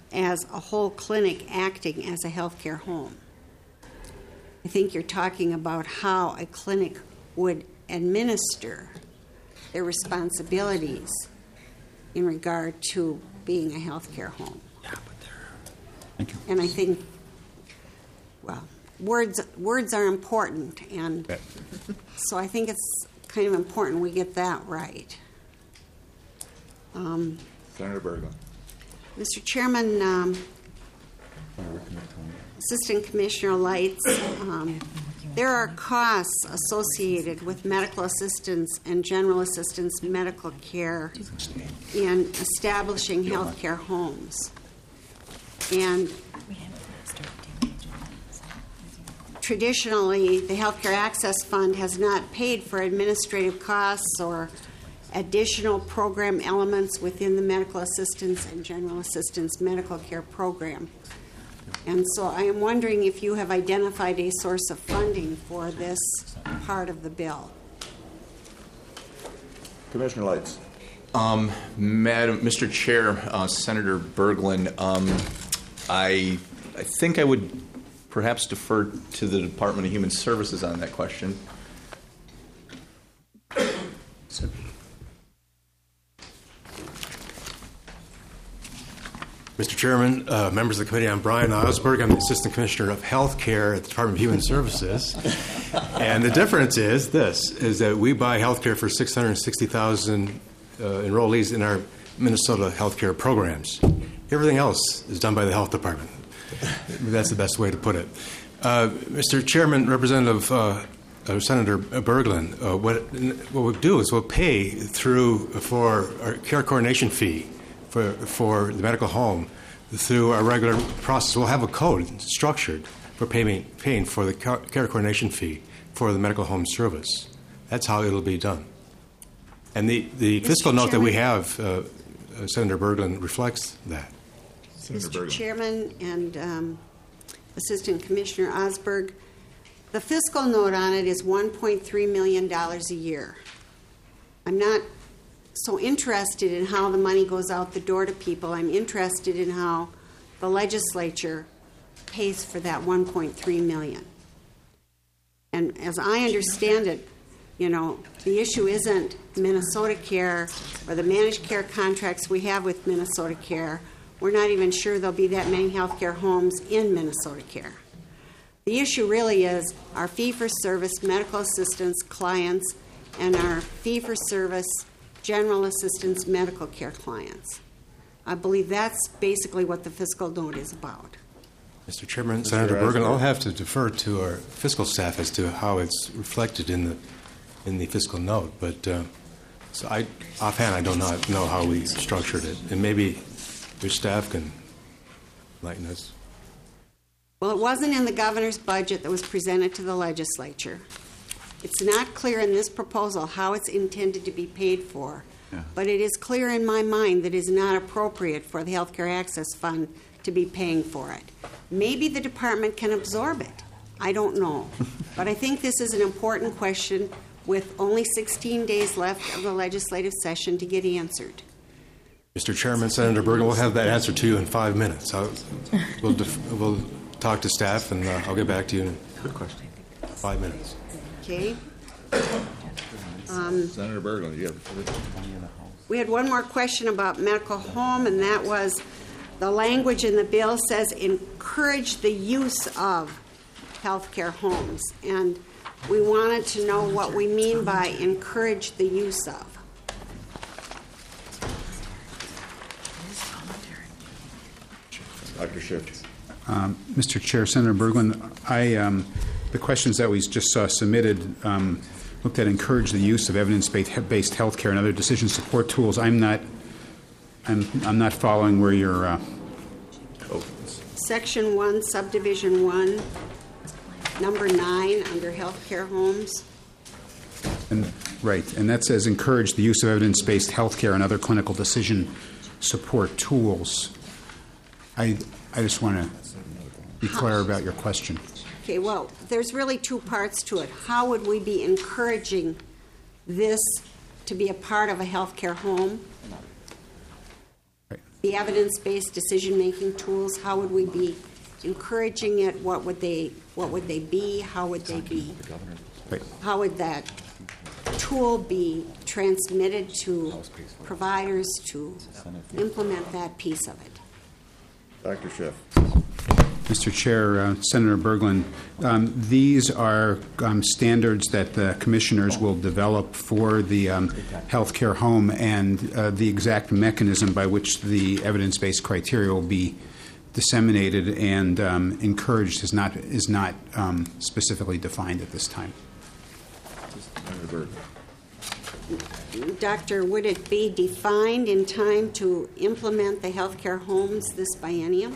Speaker 4: as a whole clinic acting as a healthcare home. I think you're talking about how a clinic would administer their responsibilities in regard to being a healthcare home.
Speaker 2: Thank you.
Speaker 4: And I think, well, words words are important, and so I think it's kind of important we get that right. Um,
Speaker 1: Senator Berglund.
Speaker 4: Mister Chairman, um, Assistant Commissioner Lights, um, there are costs associated with medical assistance and general assistance medical care in establishing healthcare homes. And traditionally, the Healthcare Access Fund has not paid for administrative costs or additional program elements within the medical assistance and general assistance medical care program. And so I am wondering if you have identified a source of funding for this part of the bill.
Speaker 1: Commissioner Lights.
Speaker 3: Um, Madam, Mister Chair, uh, Senator Berglund, um, I, I think I would perhaps defer to the Department of Human Services on that question.
Speaker 13: Mister Chairman, uh, members of the committee, I'm Brian Osberg. I'm the Assistant Commissioner of Health Care at the Department of Human Services. And the difference is this, is that we buy health care for six hundred sixty thousand uh, enrollees in our Minnesota health care programs. Everything else is done by the Health Department. That's the best way to put it. Uh, Mister Chairman, Representative uh, uh, Senator Berglund, uh, what, what we'll do is we'll pay through for our care coordination fee for for the medical home through our regular process. We'll have a code structured for paying, paying for the care coordination fee for the medical home service. That's how it'll be done. And the, the fiscal note that we have, uh, uh, Senator Berglund, reflects that.
Speaker 4: Mister Chairman and um, Assistant Commissioner Osberg, the fiscal note on it is one point three million dollars a year. I'm not so interested in how the money goes out the door to people. I'm interested in how the legislature pays for that one point three million dollars. And as I understand it, you know, the issue isn't Minnesota Care or the managed care contracts we have with Minnesota Care. We're not even sure there'll be that many healthcare homes in Minnesota Care. The issue really is our fee-for-service medical assistance clients and our fee-for-service general assistance medical care clients. I believe that's basically what the fiscal note is about.
Speaker 13: Mister Chairman, Senator Berglund, I'll have to defer to our fiscal staff as to how it's reflected in the in the fiscal note. But uh, so I, offhand, I do not know how we structured it, and maybe your staff can enlighten us.
Speaker 4: Well, it wasn't in the governor's budget that was presented to the legislature. It's not clear in this proposal how it's intended to be paid for, yeah. But it is clear in my mind that it is not appropriate for the Healthcare Access Fund to be paying for it. Maybe the department can absorb it. I don't know. But I think this is an important question with only sixteen days left of the legislative session to get answered.
Speaker 13: Mister Chairman, Senator Berglund, we'll have that answer to you in five minutes. I'll, we'll, def- we'll talk to staff, and uh, I'll get back to you in Good question. five minutes.
Speaker 4: Okay. Um,
Speaker 1: Senator Berglund, you have.
Speaker 4: We had one more question about medical home, and that was the language in the bill says encourage the use of healthcare homes. And we wanted to know what we mean by encourage the use of.
Speaker 1: Doctor Schiff.
Speaker 12: Um, Mister Chair, Senator Berglund, I, um, the questions that we just saw submitted um, looked at encourage the use of evidence-based health care and other decision support tools. I'm not, I'm, I'm not following where you're. Uh,
Speaker 1: oh.
Speaker 4: Section one, subdivision one, number nine, under healthcare homes.
Speaker 12: And, right, and that says encourage the use of evidence-based health care and other clinical decision support tools. I, I just want to be clear about your question.
Speaker 4: Okay, well, there's really two parts to it. How would we be encouraging this to be a part of a healthcare home?
Speaker 12: Right.
Speaker 4: the evidence-based decision-making tools? How would we be encouraging it? What would they What would they be? How would they be? How would that tool be transmitted to providers to implement that piece of it?
Speaker 1: Doctor Schiff.
Speaker 12: Mister Chair, uh, Senator Berglund, um, these are um, standards that the commissioners will develop for the um, healthcare home, and uh, the exact mechanism by which the evidence-based criteria will be disseminated and um, encouraged is not is not um, specifically defined at this time.
Speaker 4: Doctor, would it be defined in time to implement the healthcare homes this biennium?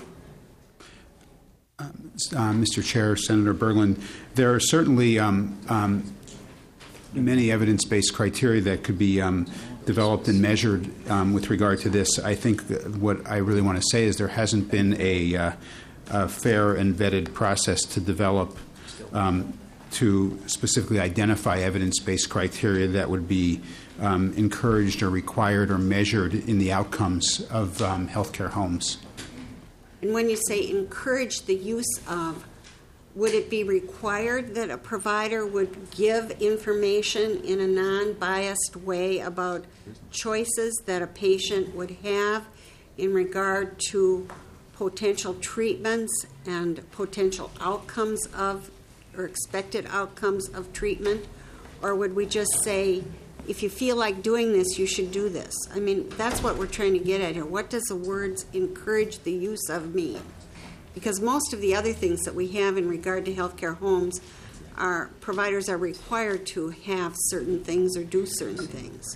Speaker 12: Uh, Mister Chair, Senator Berglund, there are certainly um, um, many evidence-based criteria that could be um, developed and measured um, with regard to this. I think that what I really want to say is there hasn't been a, uh, a fair and vetted process to develop um, to specifically identify evidence-based criteria that would be um, encouraged or required or measured in the outcomes of um, healthcare homes.
Speaker 4: And when you say encourage the use of, would it be required that a provider would give information in a non-biased way about choices that a patient would have in regard to potential treatments and potential outcomes of, or expected outcomes of treatment? Or would we just say, if you feel like doing this, you should do this? I mean, that's what we're trying to get at here. What does the words encourage the use of mean? Because most of the other things that we have in regard to healthcare homes are providers are required to have certain things or do certain things.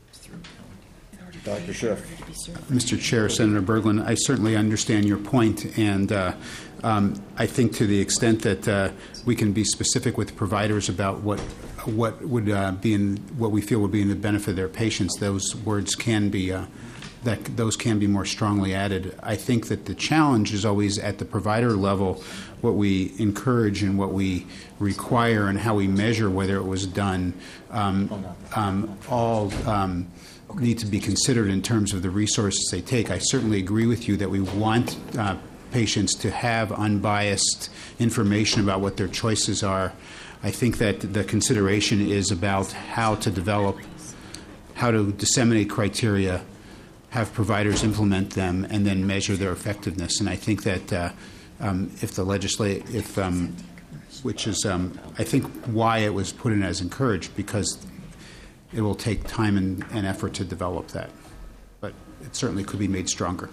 Speaker 1: Doctor Schiff.
Speaker 12: Mister Chair, Senator Berglund, I certainly understand your point, and uh, um, I think to the extent that uh, we can be specific with providers about what what would uh, be in what we feel would be in the benefit of their patients, those words can be uh, that those can be more strongly added. I think that the challenge is always at the provider level, what we encourage and what we require and how we measure whether it was done. Um, um, all. Um, need to be considered in terms of the resources they take. I certainly agree with you that we want uh, patients to have unbiased information about what their choices are. I think that the consideration is about how to develop, how to disseminate criteria, have providers implement them, and then measure their effectiveness. And I think that uh, um, if the legislate, if um, which is, um, I think, why it was put in as encouraged, because it will take time and, and effort to develop that. But it certainly could be made stronger.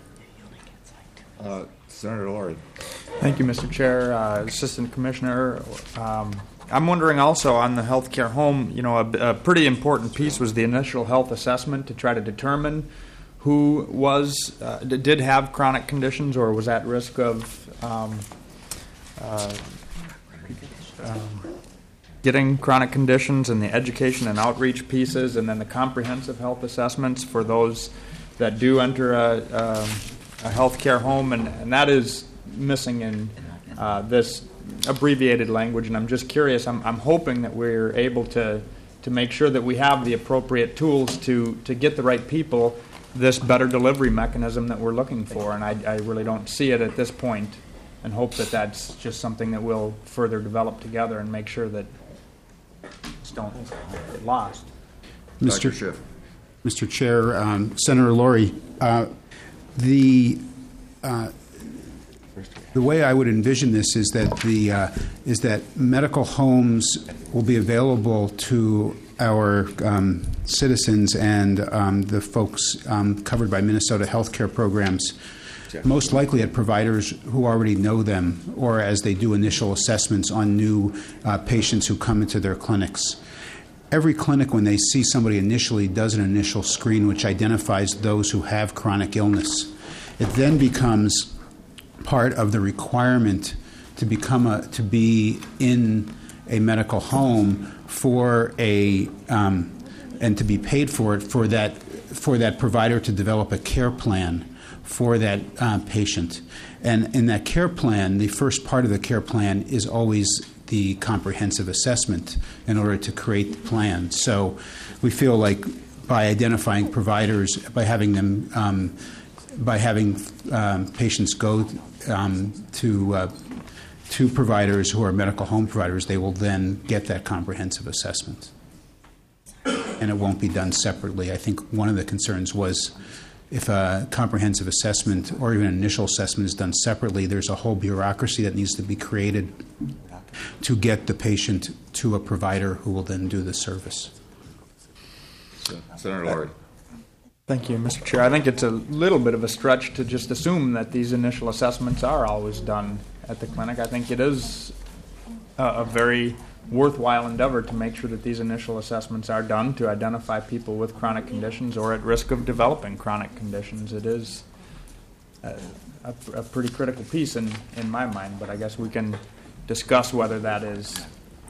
Speaker 1: Uh, Senator Laurie.
Speaker 14: Thank you, Mister Chair. Uh, Assistant Commissioner, um, I'm wondering also on the healthcare home, you know, a, a pretty important piece was the initial health assessment to try to determine who was, uh, did have chronic conditions or was at risk of um, uh, um, getting chronic conditions, and the education and outreach pieces, and then the comprehensive health assessments for those that do enter a, a, a healthcare home, and, and that is missing in uh, this abbreviated language. And I'm just curious. I'm, I'm hoping that we're able to to make sure that we have the appropriate tools to to get the right people this better delivery mechanism that we're looking for. And I, I really don't see it at this point, and hope that that's just something that we'll further develop together and make sure that don't get lost.
Speaker 12: Mister Schiff. Mister Chair, um, Senator Laurie, uh, the uh, the way I would envision this is that the uh, is that medical homes will be available to our um, citizens and um, the folks um, covered by Minnesota healthcare programs, most likely at providers who already know them, or as they do initial assessments on new uh, patients who come into their clinics. Every clinic, when they see somebody initially, does an initial screen which identifies those who have chronic illness. It then becomes part of the requirement to become a to be in a medical home for a um, and to be paid for it for that for that provider to develop a care plan for that uh, patient. And in that care plan, the first part of the care plan is always the comprehensive assessment in order to create the plan. So we feel like by identifying providers, by having them um, by having um, patients go um, to uh, to providers who are medical home providers, they will then get that comprehensive assessment. And it won't be done separately. I think one of the concerns was if a comprehensive assessment or even an initial assessment is done separately, there's a whole bureaucracy that needs to be created to get the patient to a provider who will then do the service.
Speaker 1: Senator Lord.
Speaker 14: Thank you, Mister Chair. I think it's a little bit of a stretch to just assume that these initial assessments are always done at the clinic. I think it is a, a very worthwhile endeavor to make sure that these initial assessments are done to identify people with chronic conditions or at risk of developing chronic conditions. It is a, a, a pretty critical piece in, in my mind, but I guess we can discuss whether that is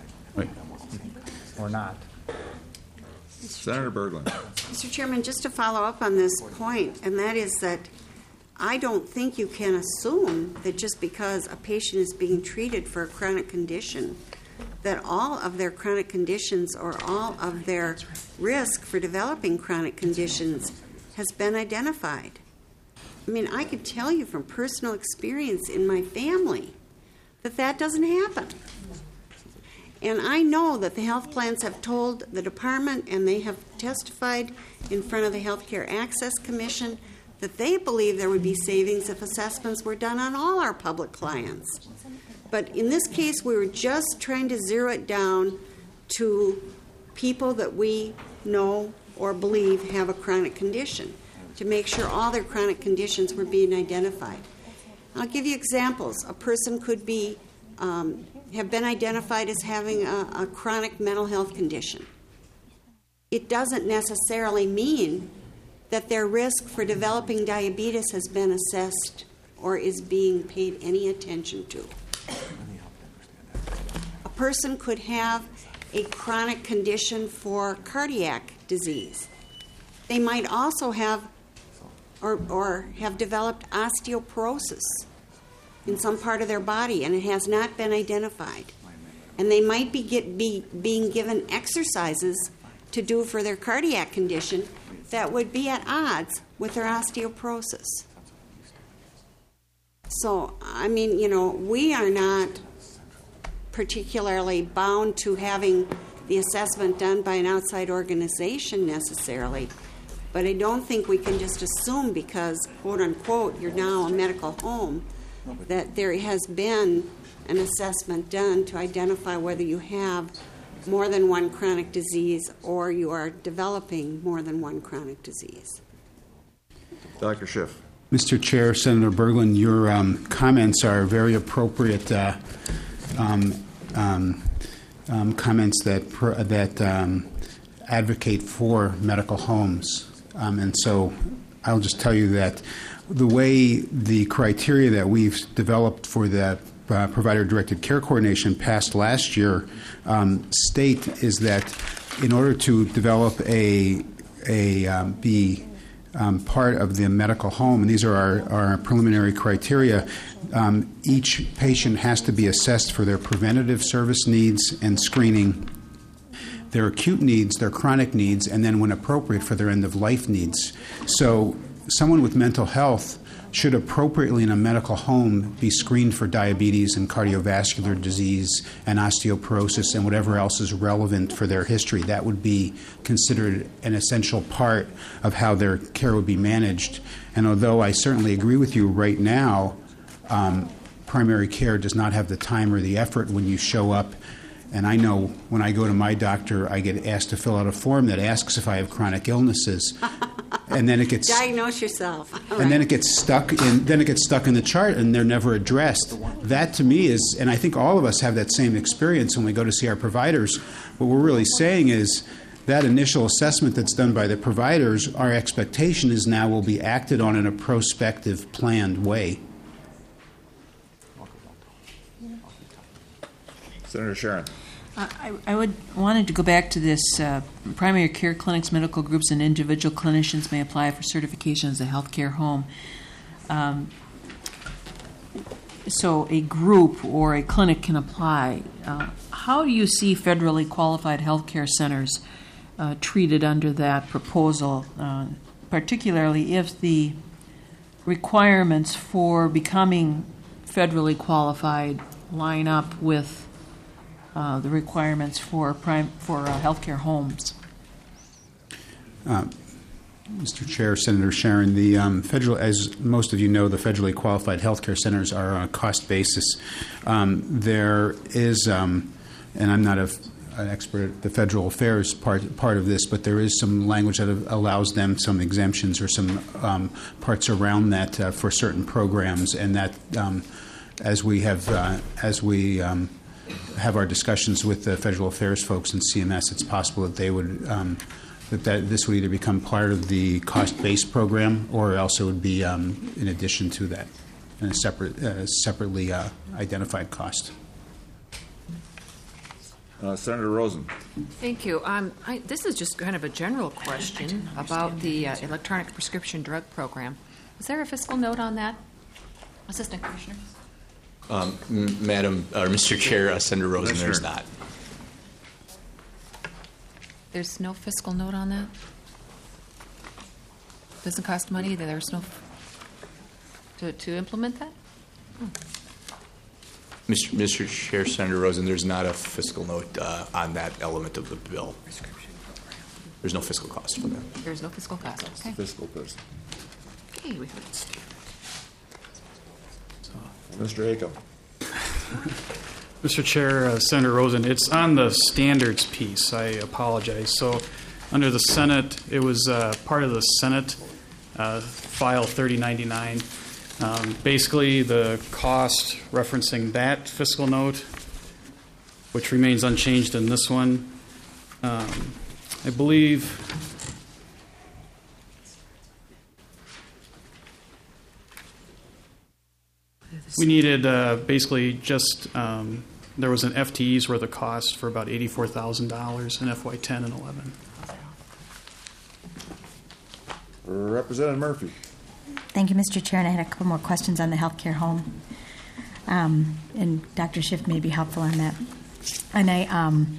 Speaker 14: or not.
Speaker 1: Senator Berglund.
Speaker 4: Mister Chairman, just to follow up on this point, and that is that I don't think you can assume that just because a patient is being treated for a chronic condition, that all of their chronic conditions or all of their risk for developing chronic conditions has been identified. I mean, I could tell you from personal experience in my family that that doesn't happen. And I know that the health plans have told the department, and they have testified in front of the Healthcare Access Commission, that they believe there would be savings if assessments were done on all our public clients. But in this case, we were just trying to zero it down to people that we know or believe have a chronic condition, to make sure all their chronic conditions were being identified. I'll give you examples. A person could be um, have been identified as having a, a chronic mental health condition. It doesn't necessarily mean that their risk for developing diabetes has been assessed or is being paid any attention to. A person could have a chronic condition for cardiac disease. They might also have or, or have developed osteoporosis in some part of their body, and it has not been identified. And they might be, get, be being given exercises to do for their cardiac condition that would be at odds with their osteoporosis. So, I mean, you know, we are not particularly bound to having the assessment done by an outside organization necessarily, but I don't think we can just assume because, quote unquote, you're now a medical home, that there has been an assessment done to identify whether you have more than one chronic disease or you are developing more than one chronic disease.
Speaker 1: Doctor Schiff.
Speaker 12: Mister Chair, Senator Berglund, your um, comments are very appropriate uh, um, um, um, comments that pr- that um, advocate for medical homes. Um, and so I'll just tell you that the way the criteria that we've developed for the uh, provider-directed care coordination passed last year um, state is that in order to develop a, a um, be um, part of the medical home, and these are our, our preliminary criteria, um, each patient has to be assessed for their preventative service needs and screening, their acute needs, their chronic needs, and then when appropriate for their end-of-life needs. So someone with mental health should appropriately in a medical home be screened for diabetes and cardiovascular disease and osteoporosis and whatever else is relevant for their history. That would be considered an essential part of how their care would be managed. And although I certainly agree with you right now, um, primary care does not have the time or the effort when you show up. And I know when I go to my doctor, I get asked to fill out a form that asks if I have chronic illnesses, and then it gets
Speaker 4: diagnose yourself,
Speaker 12: and right. then it gets stuck in. Then it gets stuck in the chart, and they're never addressed. That to me is, and I think all of us have that same experience when we go to see our providers. What we're really saying is that initial assessment that's done by the providers, our expectation is now will be acted on in a prospective, planned way.
Speaker 1: Senator Sharon.
Speaker 9: Uh, I, I would wanted to go back to this. Uh, primary care clinics, medical groups, and individual clinicians may apply for certification as a healthcare home. Um, so a group or a clinic can apply. Uh, how do you see federally qualified healthcare centers uh, treated under that proposal, uh, particularly if the requirements for becoming federally qualified line up with uh, the requirements for prime for uh, healthcare homes?
Speaker 12: Uh, Mister Chair, Senator Sharon, the um, federal, as most of you know, the federally qualified healthcare centers are on a cost basis. Um, there is, um, and I'm not a, an expert at the federal affairs part part of this, but there is some language that allows them some exemptions or some um, parts around that uh, for certain programs, and that um, as we have uh, as we um, have our discussions with the federal affairs folks and C M S, it's possible that they would. Um, That, that this would either become part of the cost-based program, or else it would be um, in addition to that, in a separate, uh, separately uh, identified cost.
Speaker 1: Uh, Senator Rosen.
Speaker 15: Thank you. Um, I, this is just kind of a general question about the uh, electronic prescription drug program. Is there a fiscal note on that, Assistant Commissioner?
Speaker 3: Um, M- Madam, or Mister Chair, uh, Senator Rosen, there's not.
Speaker 15: There's no fiscal note on that? Doesn't cost money, there's no, f- to, to implement that? Hmm.
Speaker 3: Mister Mister Chair, Senator Rosen, there's not a fiscal note uh, on that element of the bill. There's no fiscal cost for that.
Speaker 15: There's no fiscal cost, okay.
Speaker 1: Fiscal person.
Speaker 15: Okay, we have it.
Speaker 1: Mister Akum.
Speaker 11: Mister Chair, uh, Senator Rosen, it's on the standards piece. I apologize. So, under the Senate, it was uh, part of the Senate uh, file thirty ninety-nine. Um, basically, the cost referencing that fiscal note, which remains unchanged in this one, um, I believe. We needed uh, basically just. Um, There was an F T E's worth of cost for about eighty-four thousand dollars in F Y ten and eleven.
Speaker 1: Representative Murphy.
Speaker 8: Thank you, Mister Chair, and I had a couple more questions on the healthcare home. Um, and Doctor Schiff may be helpful on that. And I um,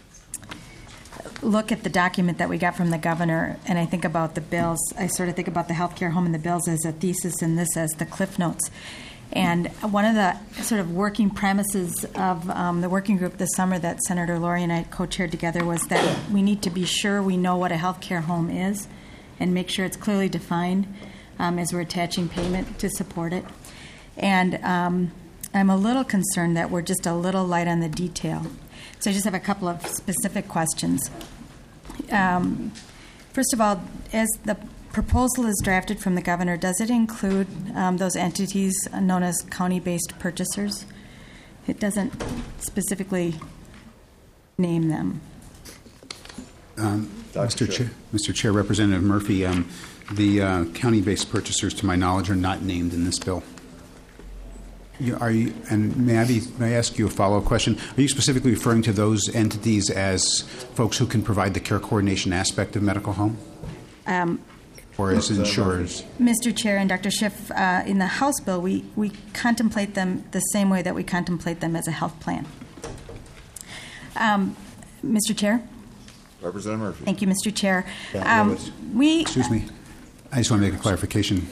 Speaker 8: look at the document that we got from the governor, and I think about the bills. I sort of think about the healthcare home and the bills as a thesis and this as the Cliff Notes. And one of the sort of working premises of um, the working group this summer that Senator Laurie and I co-chaired together was that we need to be sure we know what a healthcare home is and make sure it's clearly defined um, as we're attaching payment to support it. And um, I'm a little concerned that we're just a little light on the detail. So I just have a couple of specific questions. Um, first of all, as the proposal is drafted from the governor, does it include um, those entities known as county-based purchasers? It doesn't specifically name them.
Speaker 12: Um, Mister Chair, Mister Chair, Representative Murphy, um, the uh, county-based purchasers, to my knowledge, are not named in this bill. You, are you, and may I, be, may I ask you a follow-up question? Are you specifically referring to those entities as folks who can provide the care coordination aspect of medical home? Um, or as insurers?
Speaker 8: Mister Chair and Doctor Schiff, uh, in the House bill, we, we contemplate them the same way that we contemplate them as a health plan. Um, Mister Chair?
Speaker 1: Representative Murphy.
Speaker 8: Thank you, Mister Chair. Um, we
Speaker 12: Excuse me. I just want to make a clarification.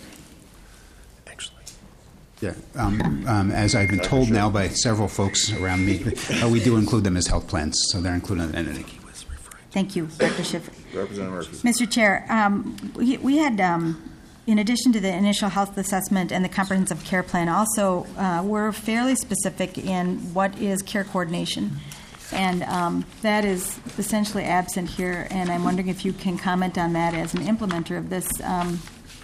Speaker 12: Yeah, um, um, as I've been told now by several folks around me, uh, we do include them as health plans, so they're included in the entity.
Speaker 8: Thank you, Doctor Schiff.
Speaker 1: Representative Murphy.
Speaker 8: Mister Chair, um, we, we had, um, in addition to the initial health assessment and the comprehensive care plan, also uh, we're fairly specific in what is care coordination. And um, that is essentially absent here, and I'm wondering if you can comment on that as an implementer of this. Um,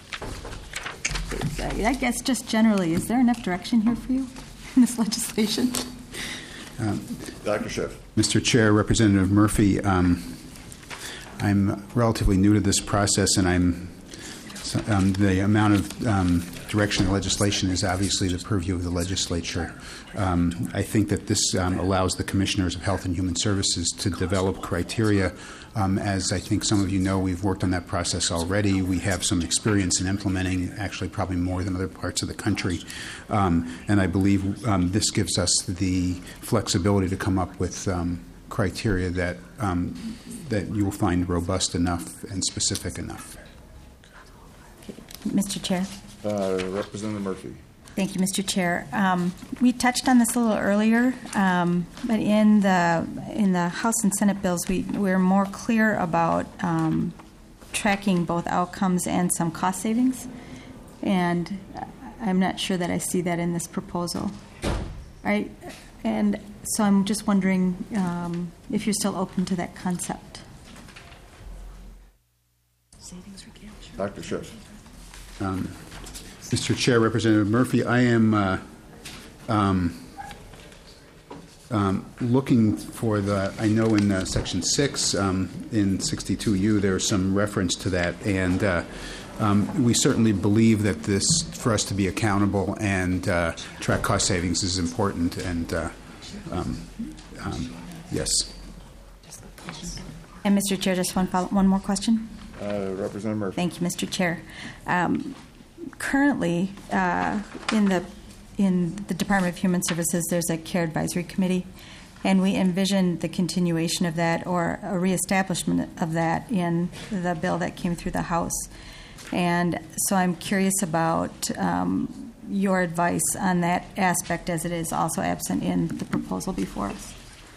Speaker 8: I guess just generally, is there enough direction here for you in this legislation?
Speaker 1: Um, Doctor Schiff.
Speaker 12: Mister Chair, Representative Murphy, um, I'm relatively new to this process, and I'm um, the amount of um, direction of legislation is obviously the purview of the legislature. Um, I think that this um, allows the Commissioners of Health and Human Services to develop criteria. Um, as I think some of you know, we've worked on that process already. We have some experience in implementing, actually probably more than other parts of the country. Um, and I believe um, this gives us the flexibility to come up with um, criteria that, um, that you will find robust enough and specific enough.
Speaker 8: Mister Chair.
Speaker 1: Uh, Representative Murphy.
Speaker 8: Thank you, Mister Chair. Um, we touched on this a little earlier, um, but in the in the House and Senate bills, we we're more clear about um, tracking both outcomes and some cost savings, and I'm not sure that I see that in this proposal. Right, and so I'm just wondering um, if you're still open to that concept.
Speaker 1: Doctor Schiff.
Speaker 12: Um, Mister Chair, Representative Murphy, I am uh, um, um, looking for the, I know in uh, Section six, um, in sixty-two U, there's some reference to that, and uh, um, we certainly believe that this, for us to be accountable and uh, track cost savings is important, and uh, um, um, yes.
Speaker 8: And Mister Chair, just one follow- one more question.
Speaker 1: Uh, Representative Murphy.
Speaker 8: Thank you, Mister Chair. Um, currently, uh, in the in the Department of Human Services, there's a Care Advisory Committee, and we envision the continuation of that or a reestablishment of that in the bill that came through the House. And so I'm curious about um, your advice on that aspect, as it is also absent in the proposal before us.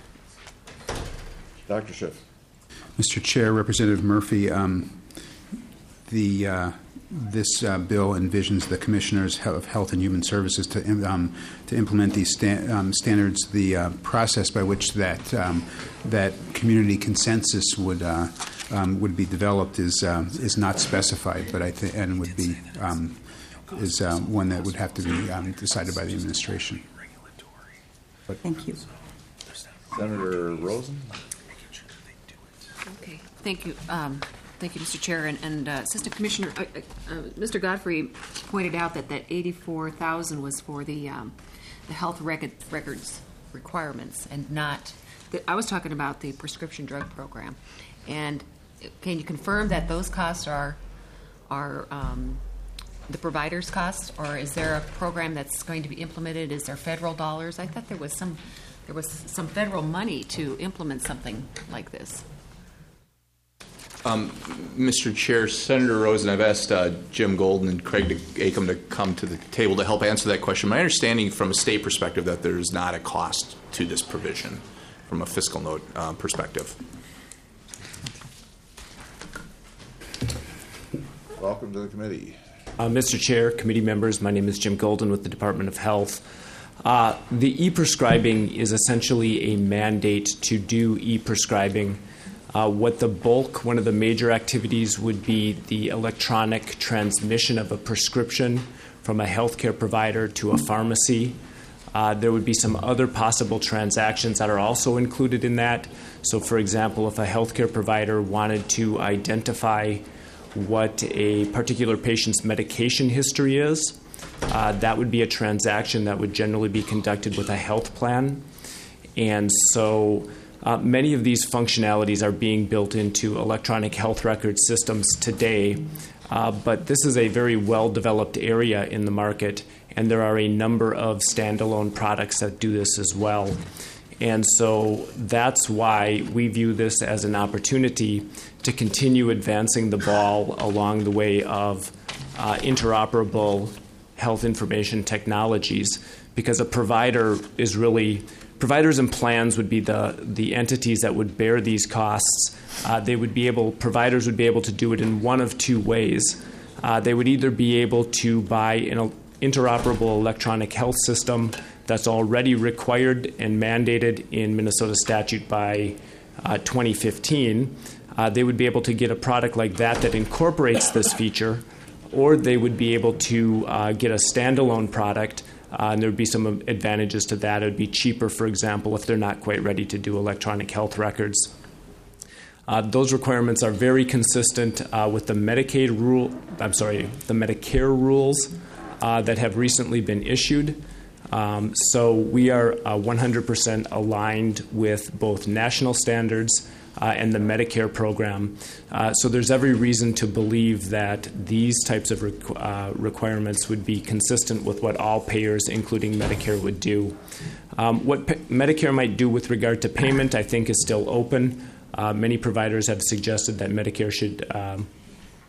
Speaker 1: Doctor Schiff.
Speaker 12: Mister Chair, Representative Murphy, um, the uh, this uh, bill envisions the Commissioners of Health and Human Services to um, to implement these sta- um, standards. The uh, process by which that um, that community consensus would uh, um, would be developed is uh, is not specified, but I think and would be um, is uh, one that would have to be um, decided by the administration.
Speaker 8: But Thank you,
Speaker 1: Senator Rosen.
Speaker 15: Okay, thank you. Um, thank you, Mister Chair. And, and uh, Assistant Commissioner, uh, uh, Mister Godfrey pointed out that that eighty-four thousand was for the um, the health record, records requirements and not, the, I was talking about the prescription drug program. And can you confirm that those costs are, are um, the provider's costs, or is there a program that's going to be implemented? Is there federal dollars? I thought there was some, there was some federal money to implement something like this.
Speaker 3: Um, Mister Chair, Senator Rosen, I've asked uh, Jim Golden and Craig Acom to come to the table to help answer that question. My understanding from a state perspective that there is not a cost to this provision from a fiscal note uh, perspective.
Speaker 1: Welcome to the committee.
Speaker 16: Uh, Mister Chair, committee members, my name is Jim Golden with the Department of Health. Uh, the e-prescribing is essentially a mandate to do e-prescribing. Uh, what the bulk, one of the major activities would be the electronic transmission of a prescription from a healthcare provider to a pharmacy. Uh, there would be some other possible transactions that are also included in that. So, for example, if a healthcare provider wanted to identify what a particular patient's medication history is, uh, that would be a transaction that would generally be conducted with a health plan. And so Uh, many of these functionalities are being built into electronic health record systems today, uh, but this is a very well-developed area in the market, and there are a number of standalone products that do this as well. And so that's why we view this as an opportunity to continue advancing the ball along the way of uh, interoperable health information technologies, because a provider is really Providers and plans would be the, the entities that would bear these costs. Uh, they would be able, providers would be able to do it in one of two ways. Uh, they would either be able to buy an interoperable electronic health system that's already required and mandated in Minnesota statute by uh, twenty fifteen. Uh, they would be able to get a product like that that incorporates this feature, or they would be able to uh, get a standalone product. Uh, and there would be some advantages to that. It would be cheaper, for example, if they're not quite ready to do electronic health records. Uh, those requirements are very consistent uh, with the Medicaid rule. I'm sorry, the Medicare rules uh, that have recently been issued. Um, so we are uh, one hundred percent aligned with both national standards Uh, and the Medicare program. Uh, so there's every reason to believe that these types of requ- uh, requirements would be consistent with what all payers, including Medicare, would do. Um, what pa- Medicare might do with regard to payment, I think, is still open. Uh, many providers have suggested that Medicare should um,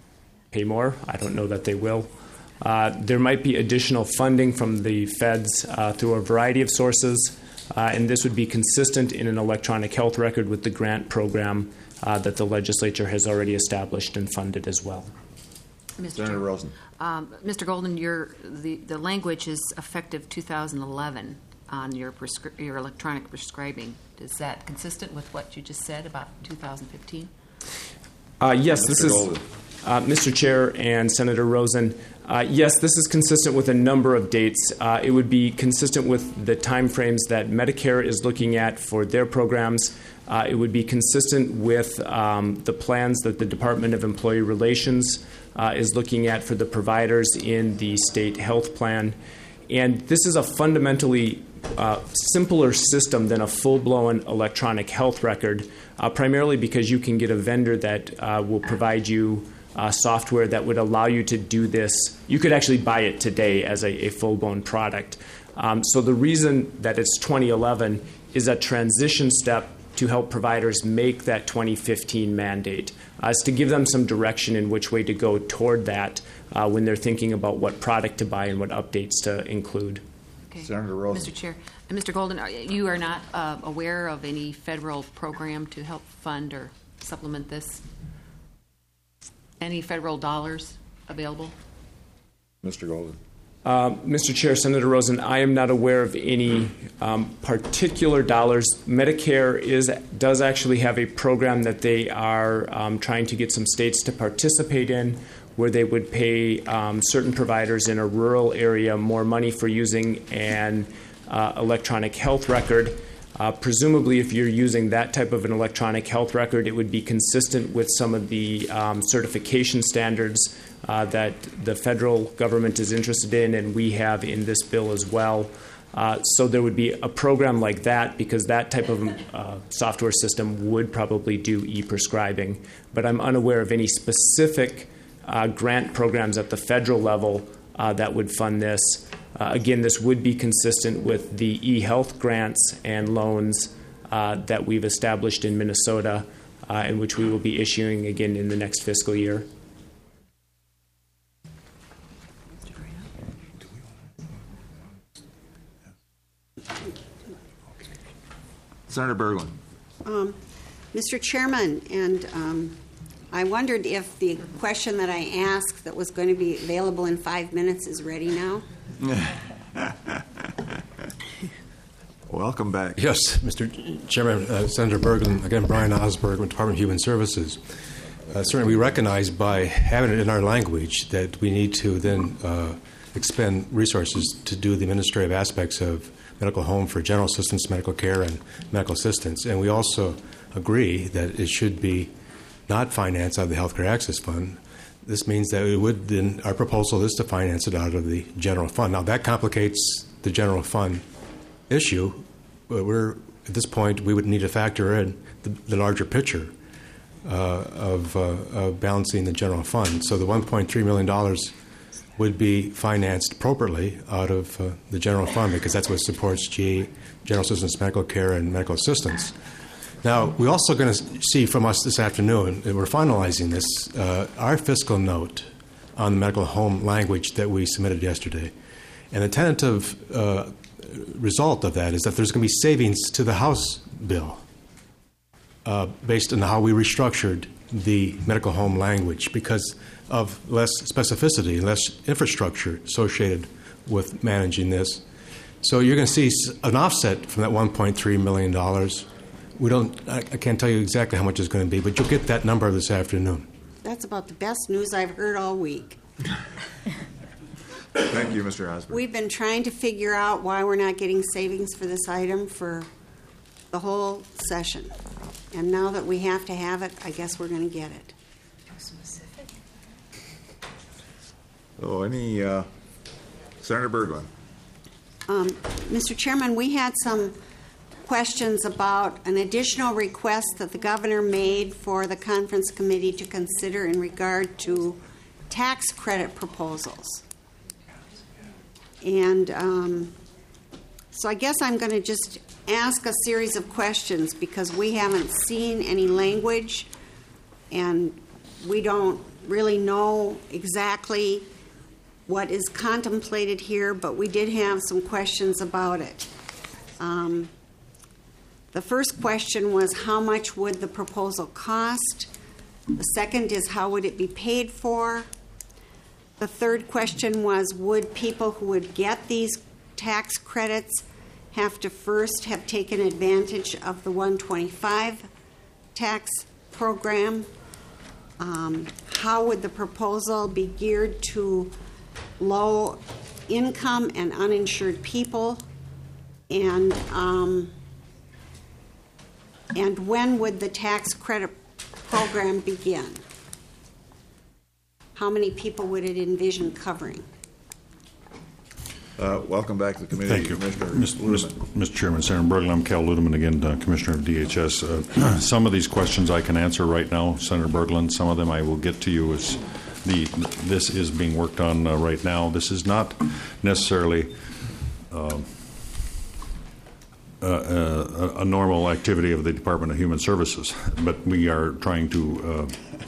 Speaker 16: pay more. I don't know that they will. Uh, there might be additional funding from the feds uh, through a variety of sources, uh, and this would be consistent in an electronic health record with the grant program uh, that the legislature has already established and funded as well.
Speaker 15: Mister
Speaker 1: Senator
Speaker 15: Chair.
Speaker 1: Rosen.
Speaker 15: Um, Mister Golden, your, the, the language is effective two thousand eleven on your, prescri- your electronic prescribing. Is that consistent with what you just said about two thousand fifteen?
Speaker 16: Uh, yes,
Speaker 1: Mister
Speaker 16: this is,
Speaker 1: Golden.
Speaker 16: uh, Mister Chair and Senator Rosen. Uh, yes, this is consistent with a number of dates. Uh, it would be consistent with the timeframes that Medicare is looking at for their programs. Uh, it would be consistent with um, the plans that the Department of Employee Relations uh, is looking at for the providers in the state health plan. And this is a fundamentally uh, simpler system than a full-blown electronic health record, uh, primarily because you can get a vendor that uh, will provide you uh, software that would allow you to do this. You could actually buy it today as a, a full-blown product. Um, so the reason that it's twenty eleven is a transition step to help providers make that twenty fifteen mandate, uh, is to give them some direction in which way to go toward that uh, when they're thinking about what product to buy and what updates to include.
Speaker 15: Okay.
Speaker 1: Senator Rosen.
Speaker 15: Mister Chair. And Mister Golden, are, you are not uh, aware of any federal program to help fund or supplement this? Any federal dollars available?
Speaker 1: Mister Golden.
Speaker 16: Uh, Mister Chair, Senator Rosen, I am not aware of any um, particular dollars. Medicare is does actually have a program that they are um, trying to get some states to participate in, where they would pay um, certain providers in a rural area more money for using an uh, electronic health record. Uh, presumably, if you're using that type of an electronic health record, it would be consistent with some of the um, certification standards uh, that the federal government is interested in, and we have in this bill as well. Uh, so there would be a program like that, because that type of uh, software system would probably do e-prescribing. But I'm unaware of any specific uh, grant programs at the federal level uh, that would fund this. Uh, again, this would be consistent with the e-health grants and loans uh, that we've established in Minnesota, uh, and which we will be issuing again in the next fiscal year.
Speaker 1: Senator Berglund.
Speaker 4: Um, Mister Chairman, and um, I wondered if the question that I asked that was going to be available in five minutes is ready now.
Speaker 1: Welcome back.
Speaker 13: Yes, Mister Chairman, uh, Senator Berglund, again, Brian Osberg with Department of Human Services. Uh, certainly, we recognize by having it in our language that we need to then uh, expend resources to do the administrative aspects of medical home for general assistance, medical care, and medical assistance. And we also agree that it should be not financed out of the Healthcare Access Fund. This means that it would then, our proposal is to finance it out of the general fund. Now, that complicates the general fund issue, but we're, at this point, we would need to factor in the, the larger picture uh, of, uh, of balancing the general fund. So the one point three million dollars would be financed appropriately out of uh, the general fund, because that's what supports G A, general assistance, medical care, and medical assistance. Now, we're also going to see from us this afternoon, and we're finalizing this, uh, our fiscal note on the medical home language that we submitted yesterday. And the tentative uh, result of that is that there's going to be savings to the House bill uh, based on how we restructured the medical home language because of less specificity, less infrastructure associated with managing this. So you're going to see an offset from that one point three million dollars. We don't. I, I can't tell you exactly how much it's going to be, but you'll get that number this afternoon.
Speaker 4: That's about the best news I've heard all week.
Speaker 1: Thank you, Mister Osborne.
Speaker 4: We've been trying to figure out why we're not getting savings for this item for the whole session. And now that we have to have it, I guess we're going to get it.
Speaker 1: Oh, any uh, Senator Berglund.
Speaker 4: Um, Mister Chairman, we had some questions about an additional request that the governor made for the conference committee to consider in regard to tax credit proposals. And um, so I guess I'm going to just ask a series of questions because we haven't seen any language, and we don't really know exactly what is contemplated here, but we did have some questions about it. Um, the first question was, how much would the proposal cost? The second is, how would it be paid for? The third question was, would people who would get these tax credits have to first have taken advantage of the one twenty-five tax program? Um, how would the proposal be geared to low income and uninsured people? And um, and when would the tax credit program begin? How many people would it envision covering?
Speaker 1: Uh, welcome back to the committee.
Speaker 2: Thank you.
Speaker 1: Commissioner
Speaker 2: Mister
Speaker 1: Ludeman.
Speaker 2: Mister Chairman, Senator Berglund, I'm Cal Ludeman again, uh, Commissioner of D H S. Uh, some of these questions I can answer right now, Senator Berglund. Some of them I will get to you as the this is being worked on uh, right now. This is not necessarily uh, uh, uh, a normal activity of the Department of Human Services, but we are trying to uh,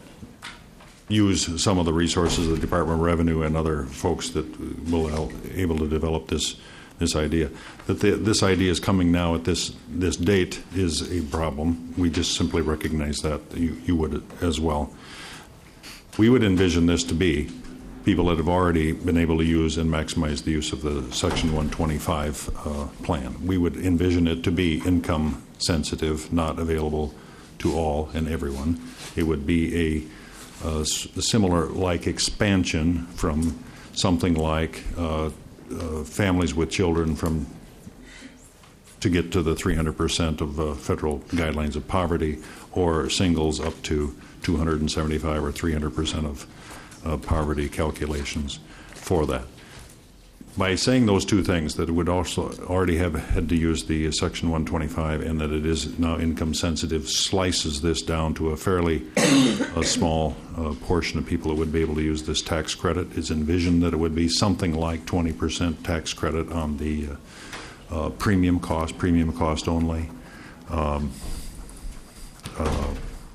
Speaker 2: use some of the resources of the Department of Revenue and other folks that will help able to develop this this idea. That the, this idea is coming now at this this date is a problem. We just simply recognize that. You, you would as well. We would envision this to be people that have already been able to use and maximize the use of the Section one twenty-five uh, plan. We would envision it to be income sensitive, not available to all and everyone. It would be a Uh, similar like expansion from something like uh, uh, families with children from to get to the three hundred percent of uh, federal guidelines of poverty, or singles up to two hundred seventy-five or three hundred percent of uh, poverty calculations for that. By saying those two things, that it would also already have had to use the Section one twenty-five and that it is now income sensitive, slices this down to a fairly a small uh, portion of people that would be able to use this tax credit. It's envisioned that it would be something like twenty percent tax credit on the uh, uh, premium cost, premium cost only. Um, uh,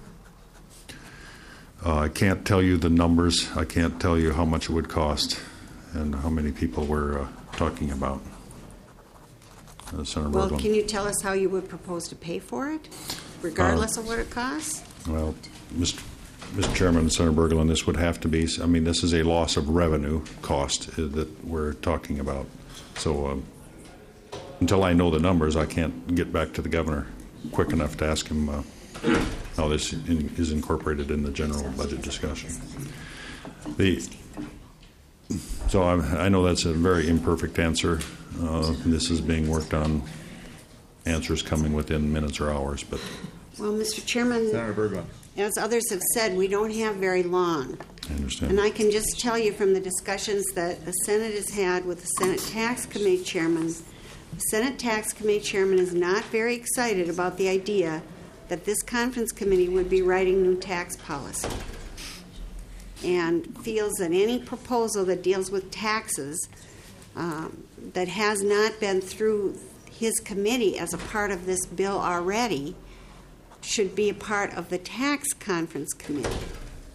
Speaker 2: uh, I can't tell you the numbers. I can't tell you how much it would cost and how many people we're uh, talking about. Uh, Senator
Speaker 4: Well,
Speaker 2: Berglund.
Speaker 4: can you tell us how you would propose to pay for it, regardless
Speaker 2: Uh,
Speaker 4: of what it costs?
Speaker 2: Well, Mister Mister Chairman, Senator Berglund, this would have to be, I mean, this is a loss of revenue cost uh, that we're talking about. So um, until I know the numbers, I can't get back to the governor quick enough to ask him uh, how this in, is incorporated in the general budget discussion. The So I, I know that's a very imperfect answer. Uh, this is being worked on. Answers coming within minutes or hours, but
Speaker 4: Well, Mister Chairman,
Speaker 1: Senator Berglund.
Speaker 4: as others have said, we don't have very long.
Speaker 2: I understand.
Speaker 4: And I can just tell you from the discussions that the Senate has had with the Senate Tax Committee Chairman, the Senate Tax Committee Chairman is not very excited about the idea that this conference committee would be writing new tax policy, and feels that any proposal that deals with taxes um, that has not been through his committee as a part of this bill already should be a part of the tax conference committee.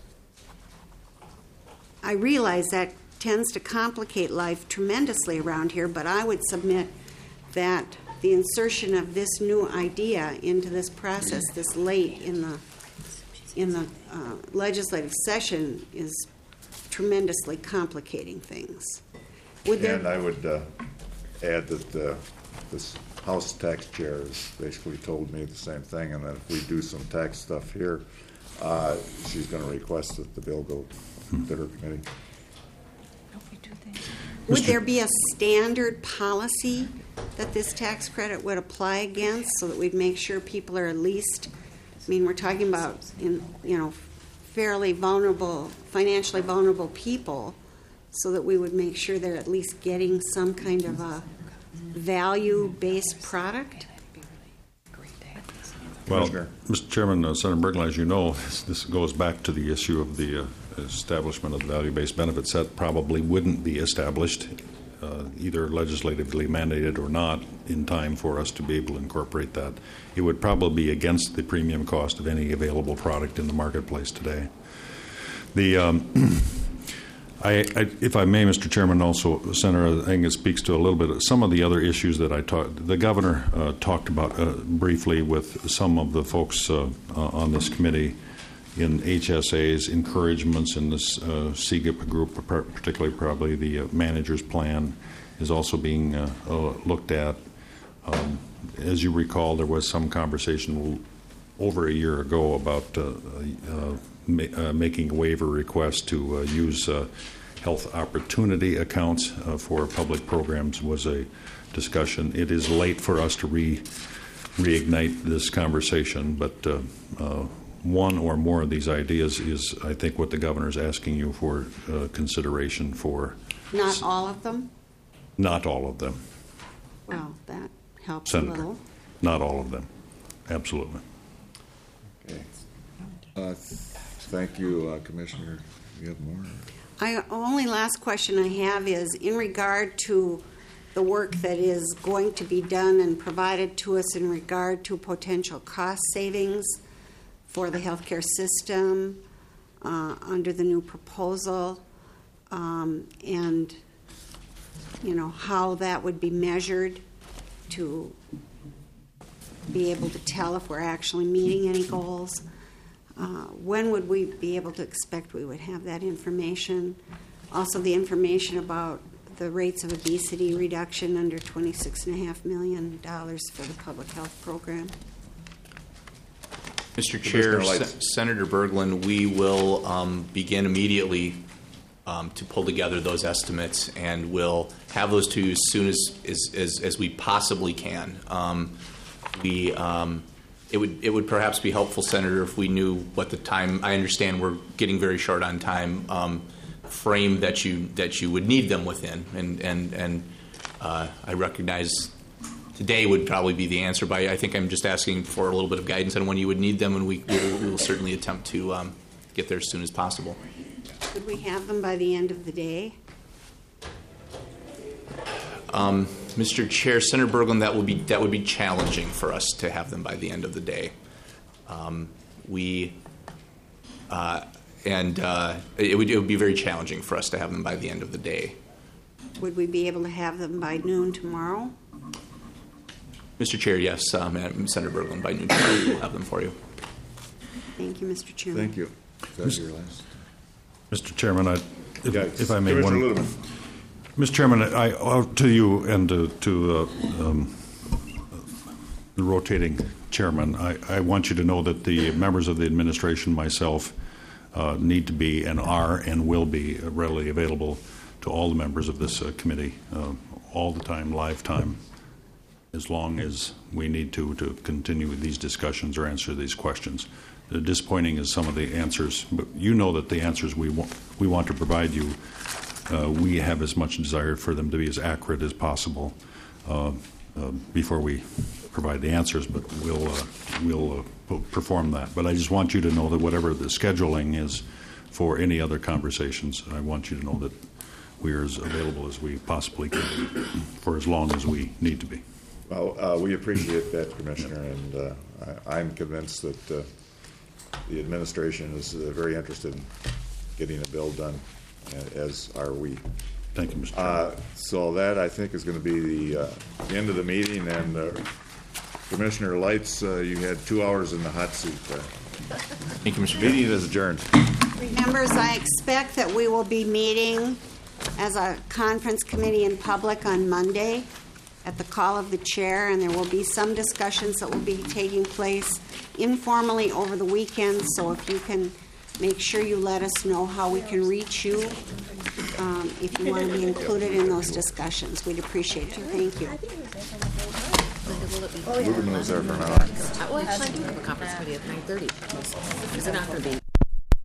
Speaker 4: I realize that tends to complicate life tremendously around here, but I would submit that the insertion of this new idea into this process this late in the in the uh, legislative session is tremendously complicating things. Would there
Speaker 1: And I would uh, add that uh, this House tax chair has basically told me the same thing, and that if we do some tax stuff here, uh, she's going to request that the bill go to her committee.
Speaker 4: Would there be a standard policy that this tax credit would apply against, so that we'd make sure people are at least, I mean, we're talking about, in, you know, fairly vulnerable, financially vulnerable people, so that we would make sure they're at least getting some kind of a value-based product?
Speaker 2: Well, Mister Chairman, uh, Senator Berglund, as you know, this, this goes back to the issue of the uh, establishment of the value-based benefits. That probably wouldn't be established uh, either legislatively mandated or not, in time for us to be able to incorporate that. It would probably be against the premium cost of any available product in the marketplace today. The um, I, I, if I may, Mister Chairman, also, Senator, I think it speaks to a little bit of some of the other issues that I talked. The governor uh, talked about uh, briefly with some of the folks uh, uh, on this committee in H S A's encouragements in this uh, C G I P group, particularly probably the uh, manager's plan is also being uh, uh, looked at. Um, as you recall, there was some conversation over a year ago about uh, uh, ma- uh, making a waiver request to uh, use uh, health opportunity accounts uh, for public programs was a discussion. It is late for us to re reignite this conversation, but uh, uh, one or more of these ideas is, I think, what the governor is asking you for uh, consideration for.
Speaker 4: Not all of them?
Speaker 2: Not all of them.
Speaker 4: Well, that helps
Speaker 2: Senator.
Speaker 4: a little.
Speaker 2: Not all of them. Absolutely.
Speaker 1: Okay. Uh, thank you, uh, Commissioner. You have more?
Speaker 4: I only last question I have is in regard to the work that is going to be done and provided to us in regard to potential cost savings for the healthcare system uh, under the new proposal, um, and you know how that would be measured to be able to tell if we're actually meeting any goals. Uh, when would we be able to expect we would have that information? Also, the information about the rates of obesity reduction under twenty-six point five million dollars for the public health program.
Speaker 3: Mister Chair, Se- Senator Berglund, we will um, begin immediately um, to pull together those estimates, and we'll have those to you as soon as as, as, as we possibly can. Um, we um, it would it would perhaps be helpful, Senator, if we knew what the time. I understand we're getting very short on time. Um, frame that you that you would need them within, and and and uh, I recognize today would probably be the answer, but I think I'm just asking for a little bit of guidance on when you would need them, and we, we, will, we will certainly attempt to um, get there as soon as possible.
Speaker 4: Could we have them by the end of the day?
Speaker 3: Um, Mister Chair, Senator Berglund, that would be that would be challenging for us to have them by the end of the day. Um, we uh, and uh, it would it would be very challenging for us to have them by the end of the day.
Speaker 4: Would we be able to have them by noon tomorrow?
Speaker 3: Mister Chair, yes, um, Senator Berglund, by noon tomorrow we will have them for you.
Speaker 4: Thank you, Mister Chairman.
Speaker 1: Thank you. Is that your last?
Speaker 2: Mister Chairman, I, if,
Speaker 1: Yes.
Speaker 2: if I may,
Speaker 1: Commissioner
Speaker 2: one,
Speaker 1: Ludeman.
Speaker 2: Mister Chairman, I, uh, to you and to, to uh, um, the rotating chairman, I, I want you to know that the members of the administration, myself, uh, need to be and are and will be readily available to all the members of this uh, committee uh, all the time, live time, as long as we need to to continue with these discussions or answer these questions. Uh, disappointing as some of the answers, but you know that the answers we want, we want to provide you, uh, we have as much desire for them to be as accurate as possible uh, uh, before we provide the answers, but we'll, uh, we'll uh, perform that. But I just want you to know that whatever the scheduling is for any other conversations, I want you to know that we are as available as we possibly can for as long as we need to be.
Speaker 1: Well, uh, we appreciate that, Commissioner, and uh, I, I'm convinced that uh, the administration is uh, very interested in getting a bill done, as are we.
Speaker 2: Thank you, Mister
Speaker 1: Uh, so that, I think, is going to be the, uh, the end of the meeting, and uh, Commissioner Lights, uh, you had two hours in the hot seat there.
Speaker 3: Thank you, Mister
Speaker 1: Meeting is adjourned.
Speaker 4: Members, I expect that we will be meeting as a conference committee in public on Monday at the call of the chair, and there will be some discussions that will be taking place informally over the weekend. So if you can make sure you let us know how we can reach you um, if you want to be included in those discussions. We'd appreciate you. Thank you.
Speaker 1: Ludeman was there for an hour.
Speaker 15: Well, actually, I do have a conference committee at nine thirty. Is it not going to be?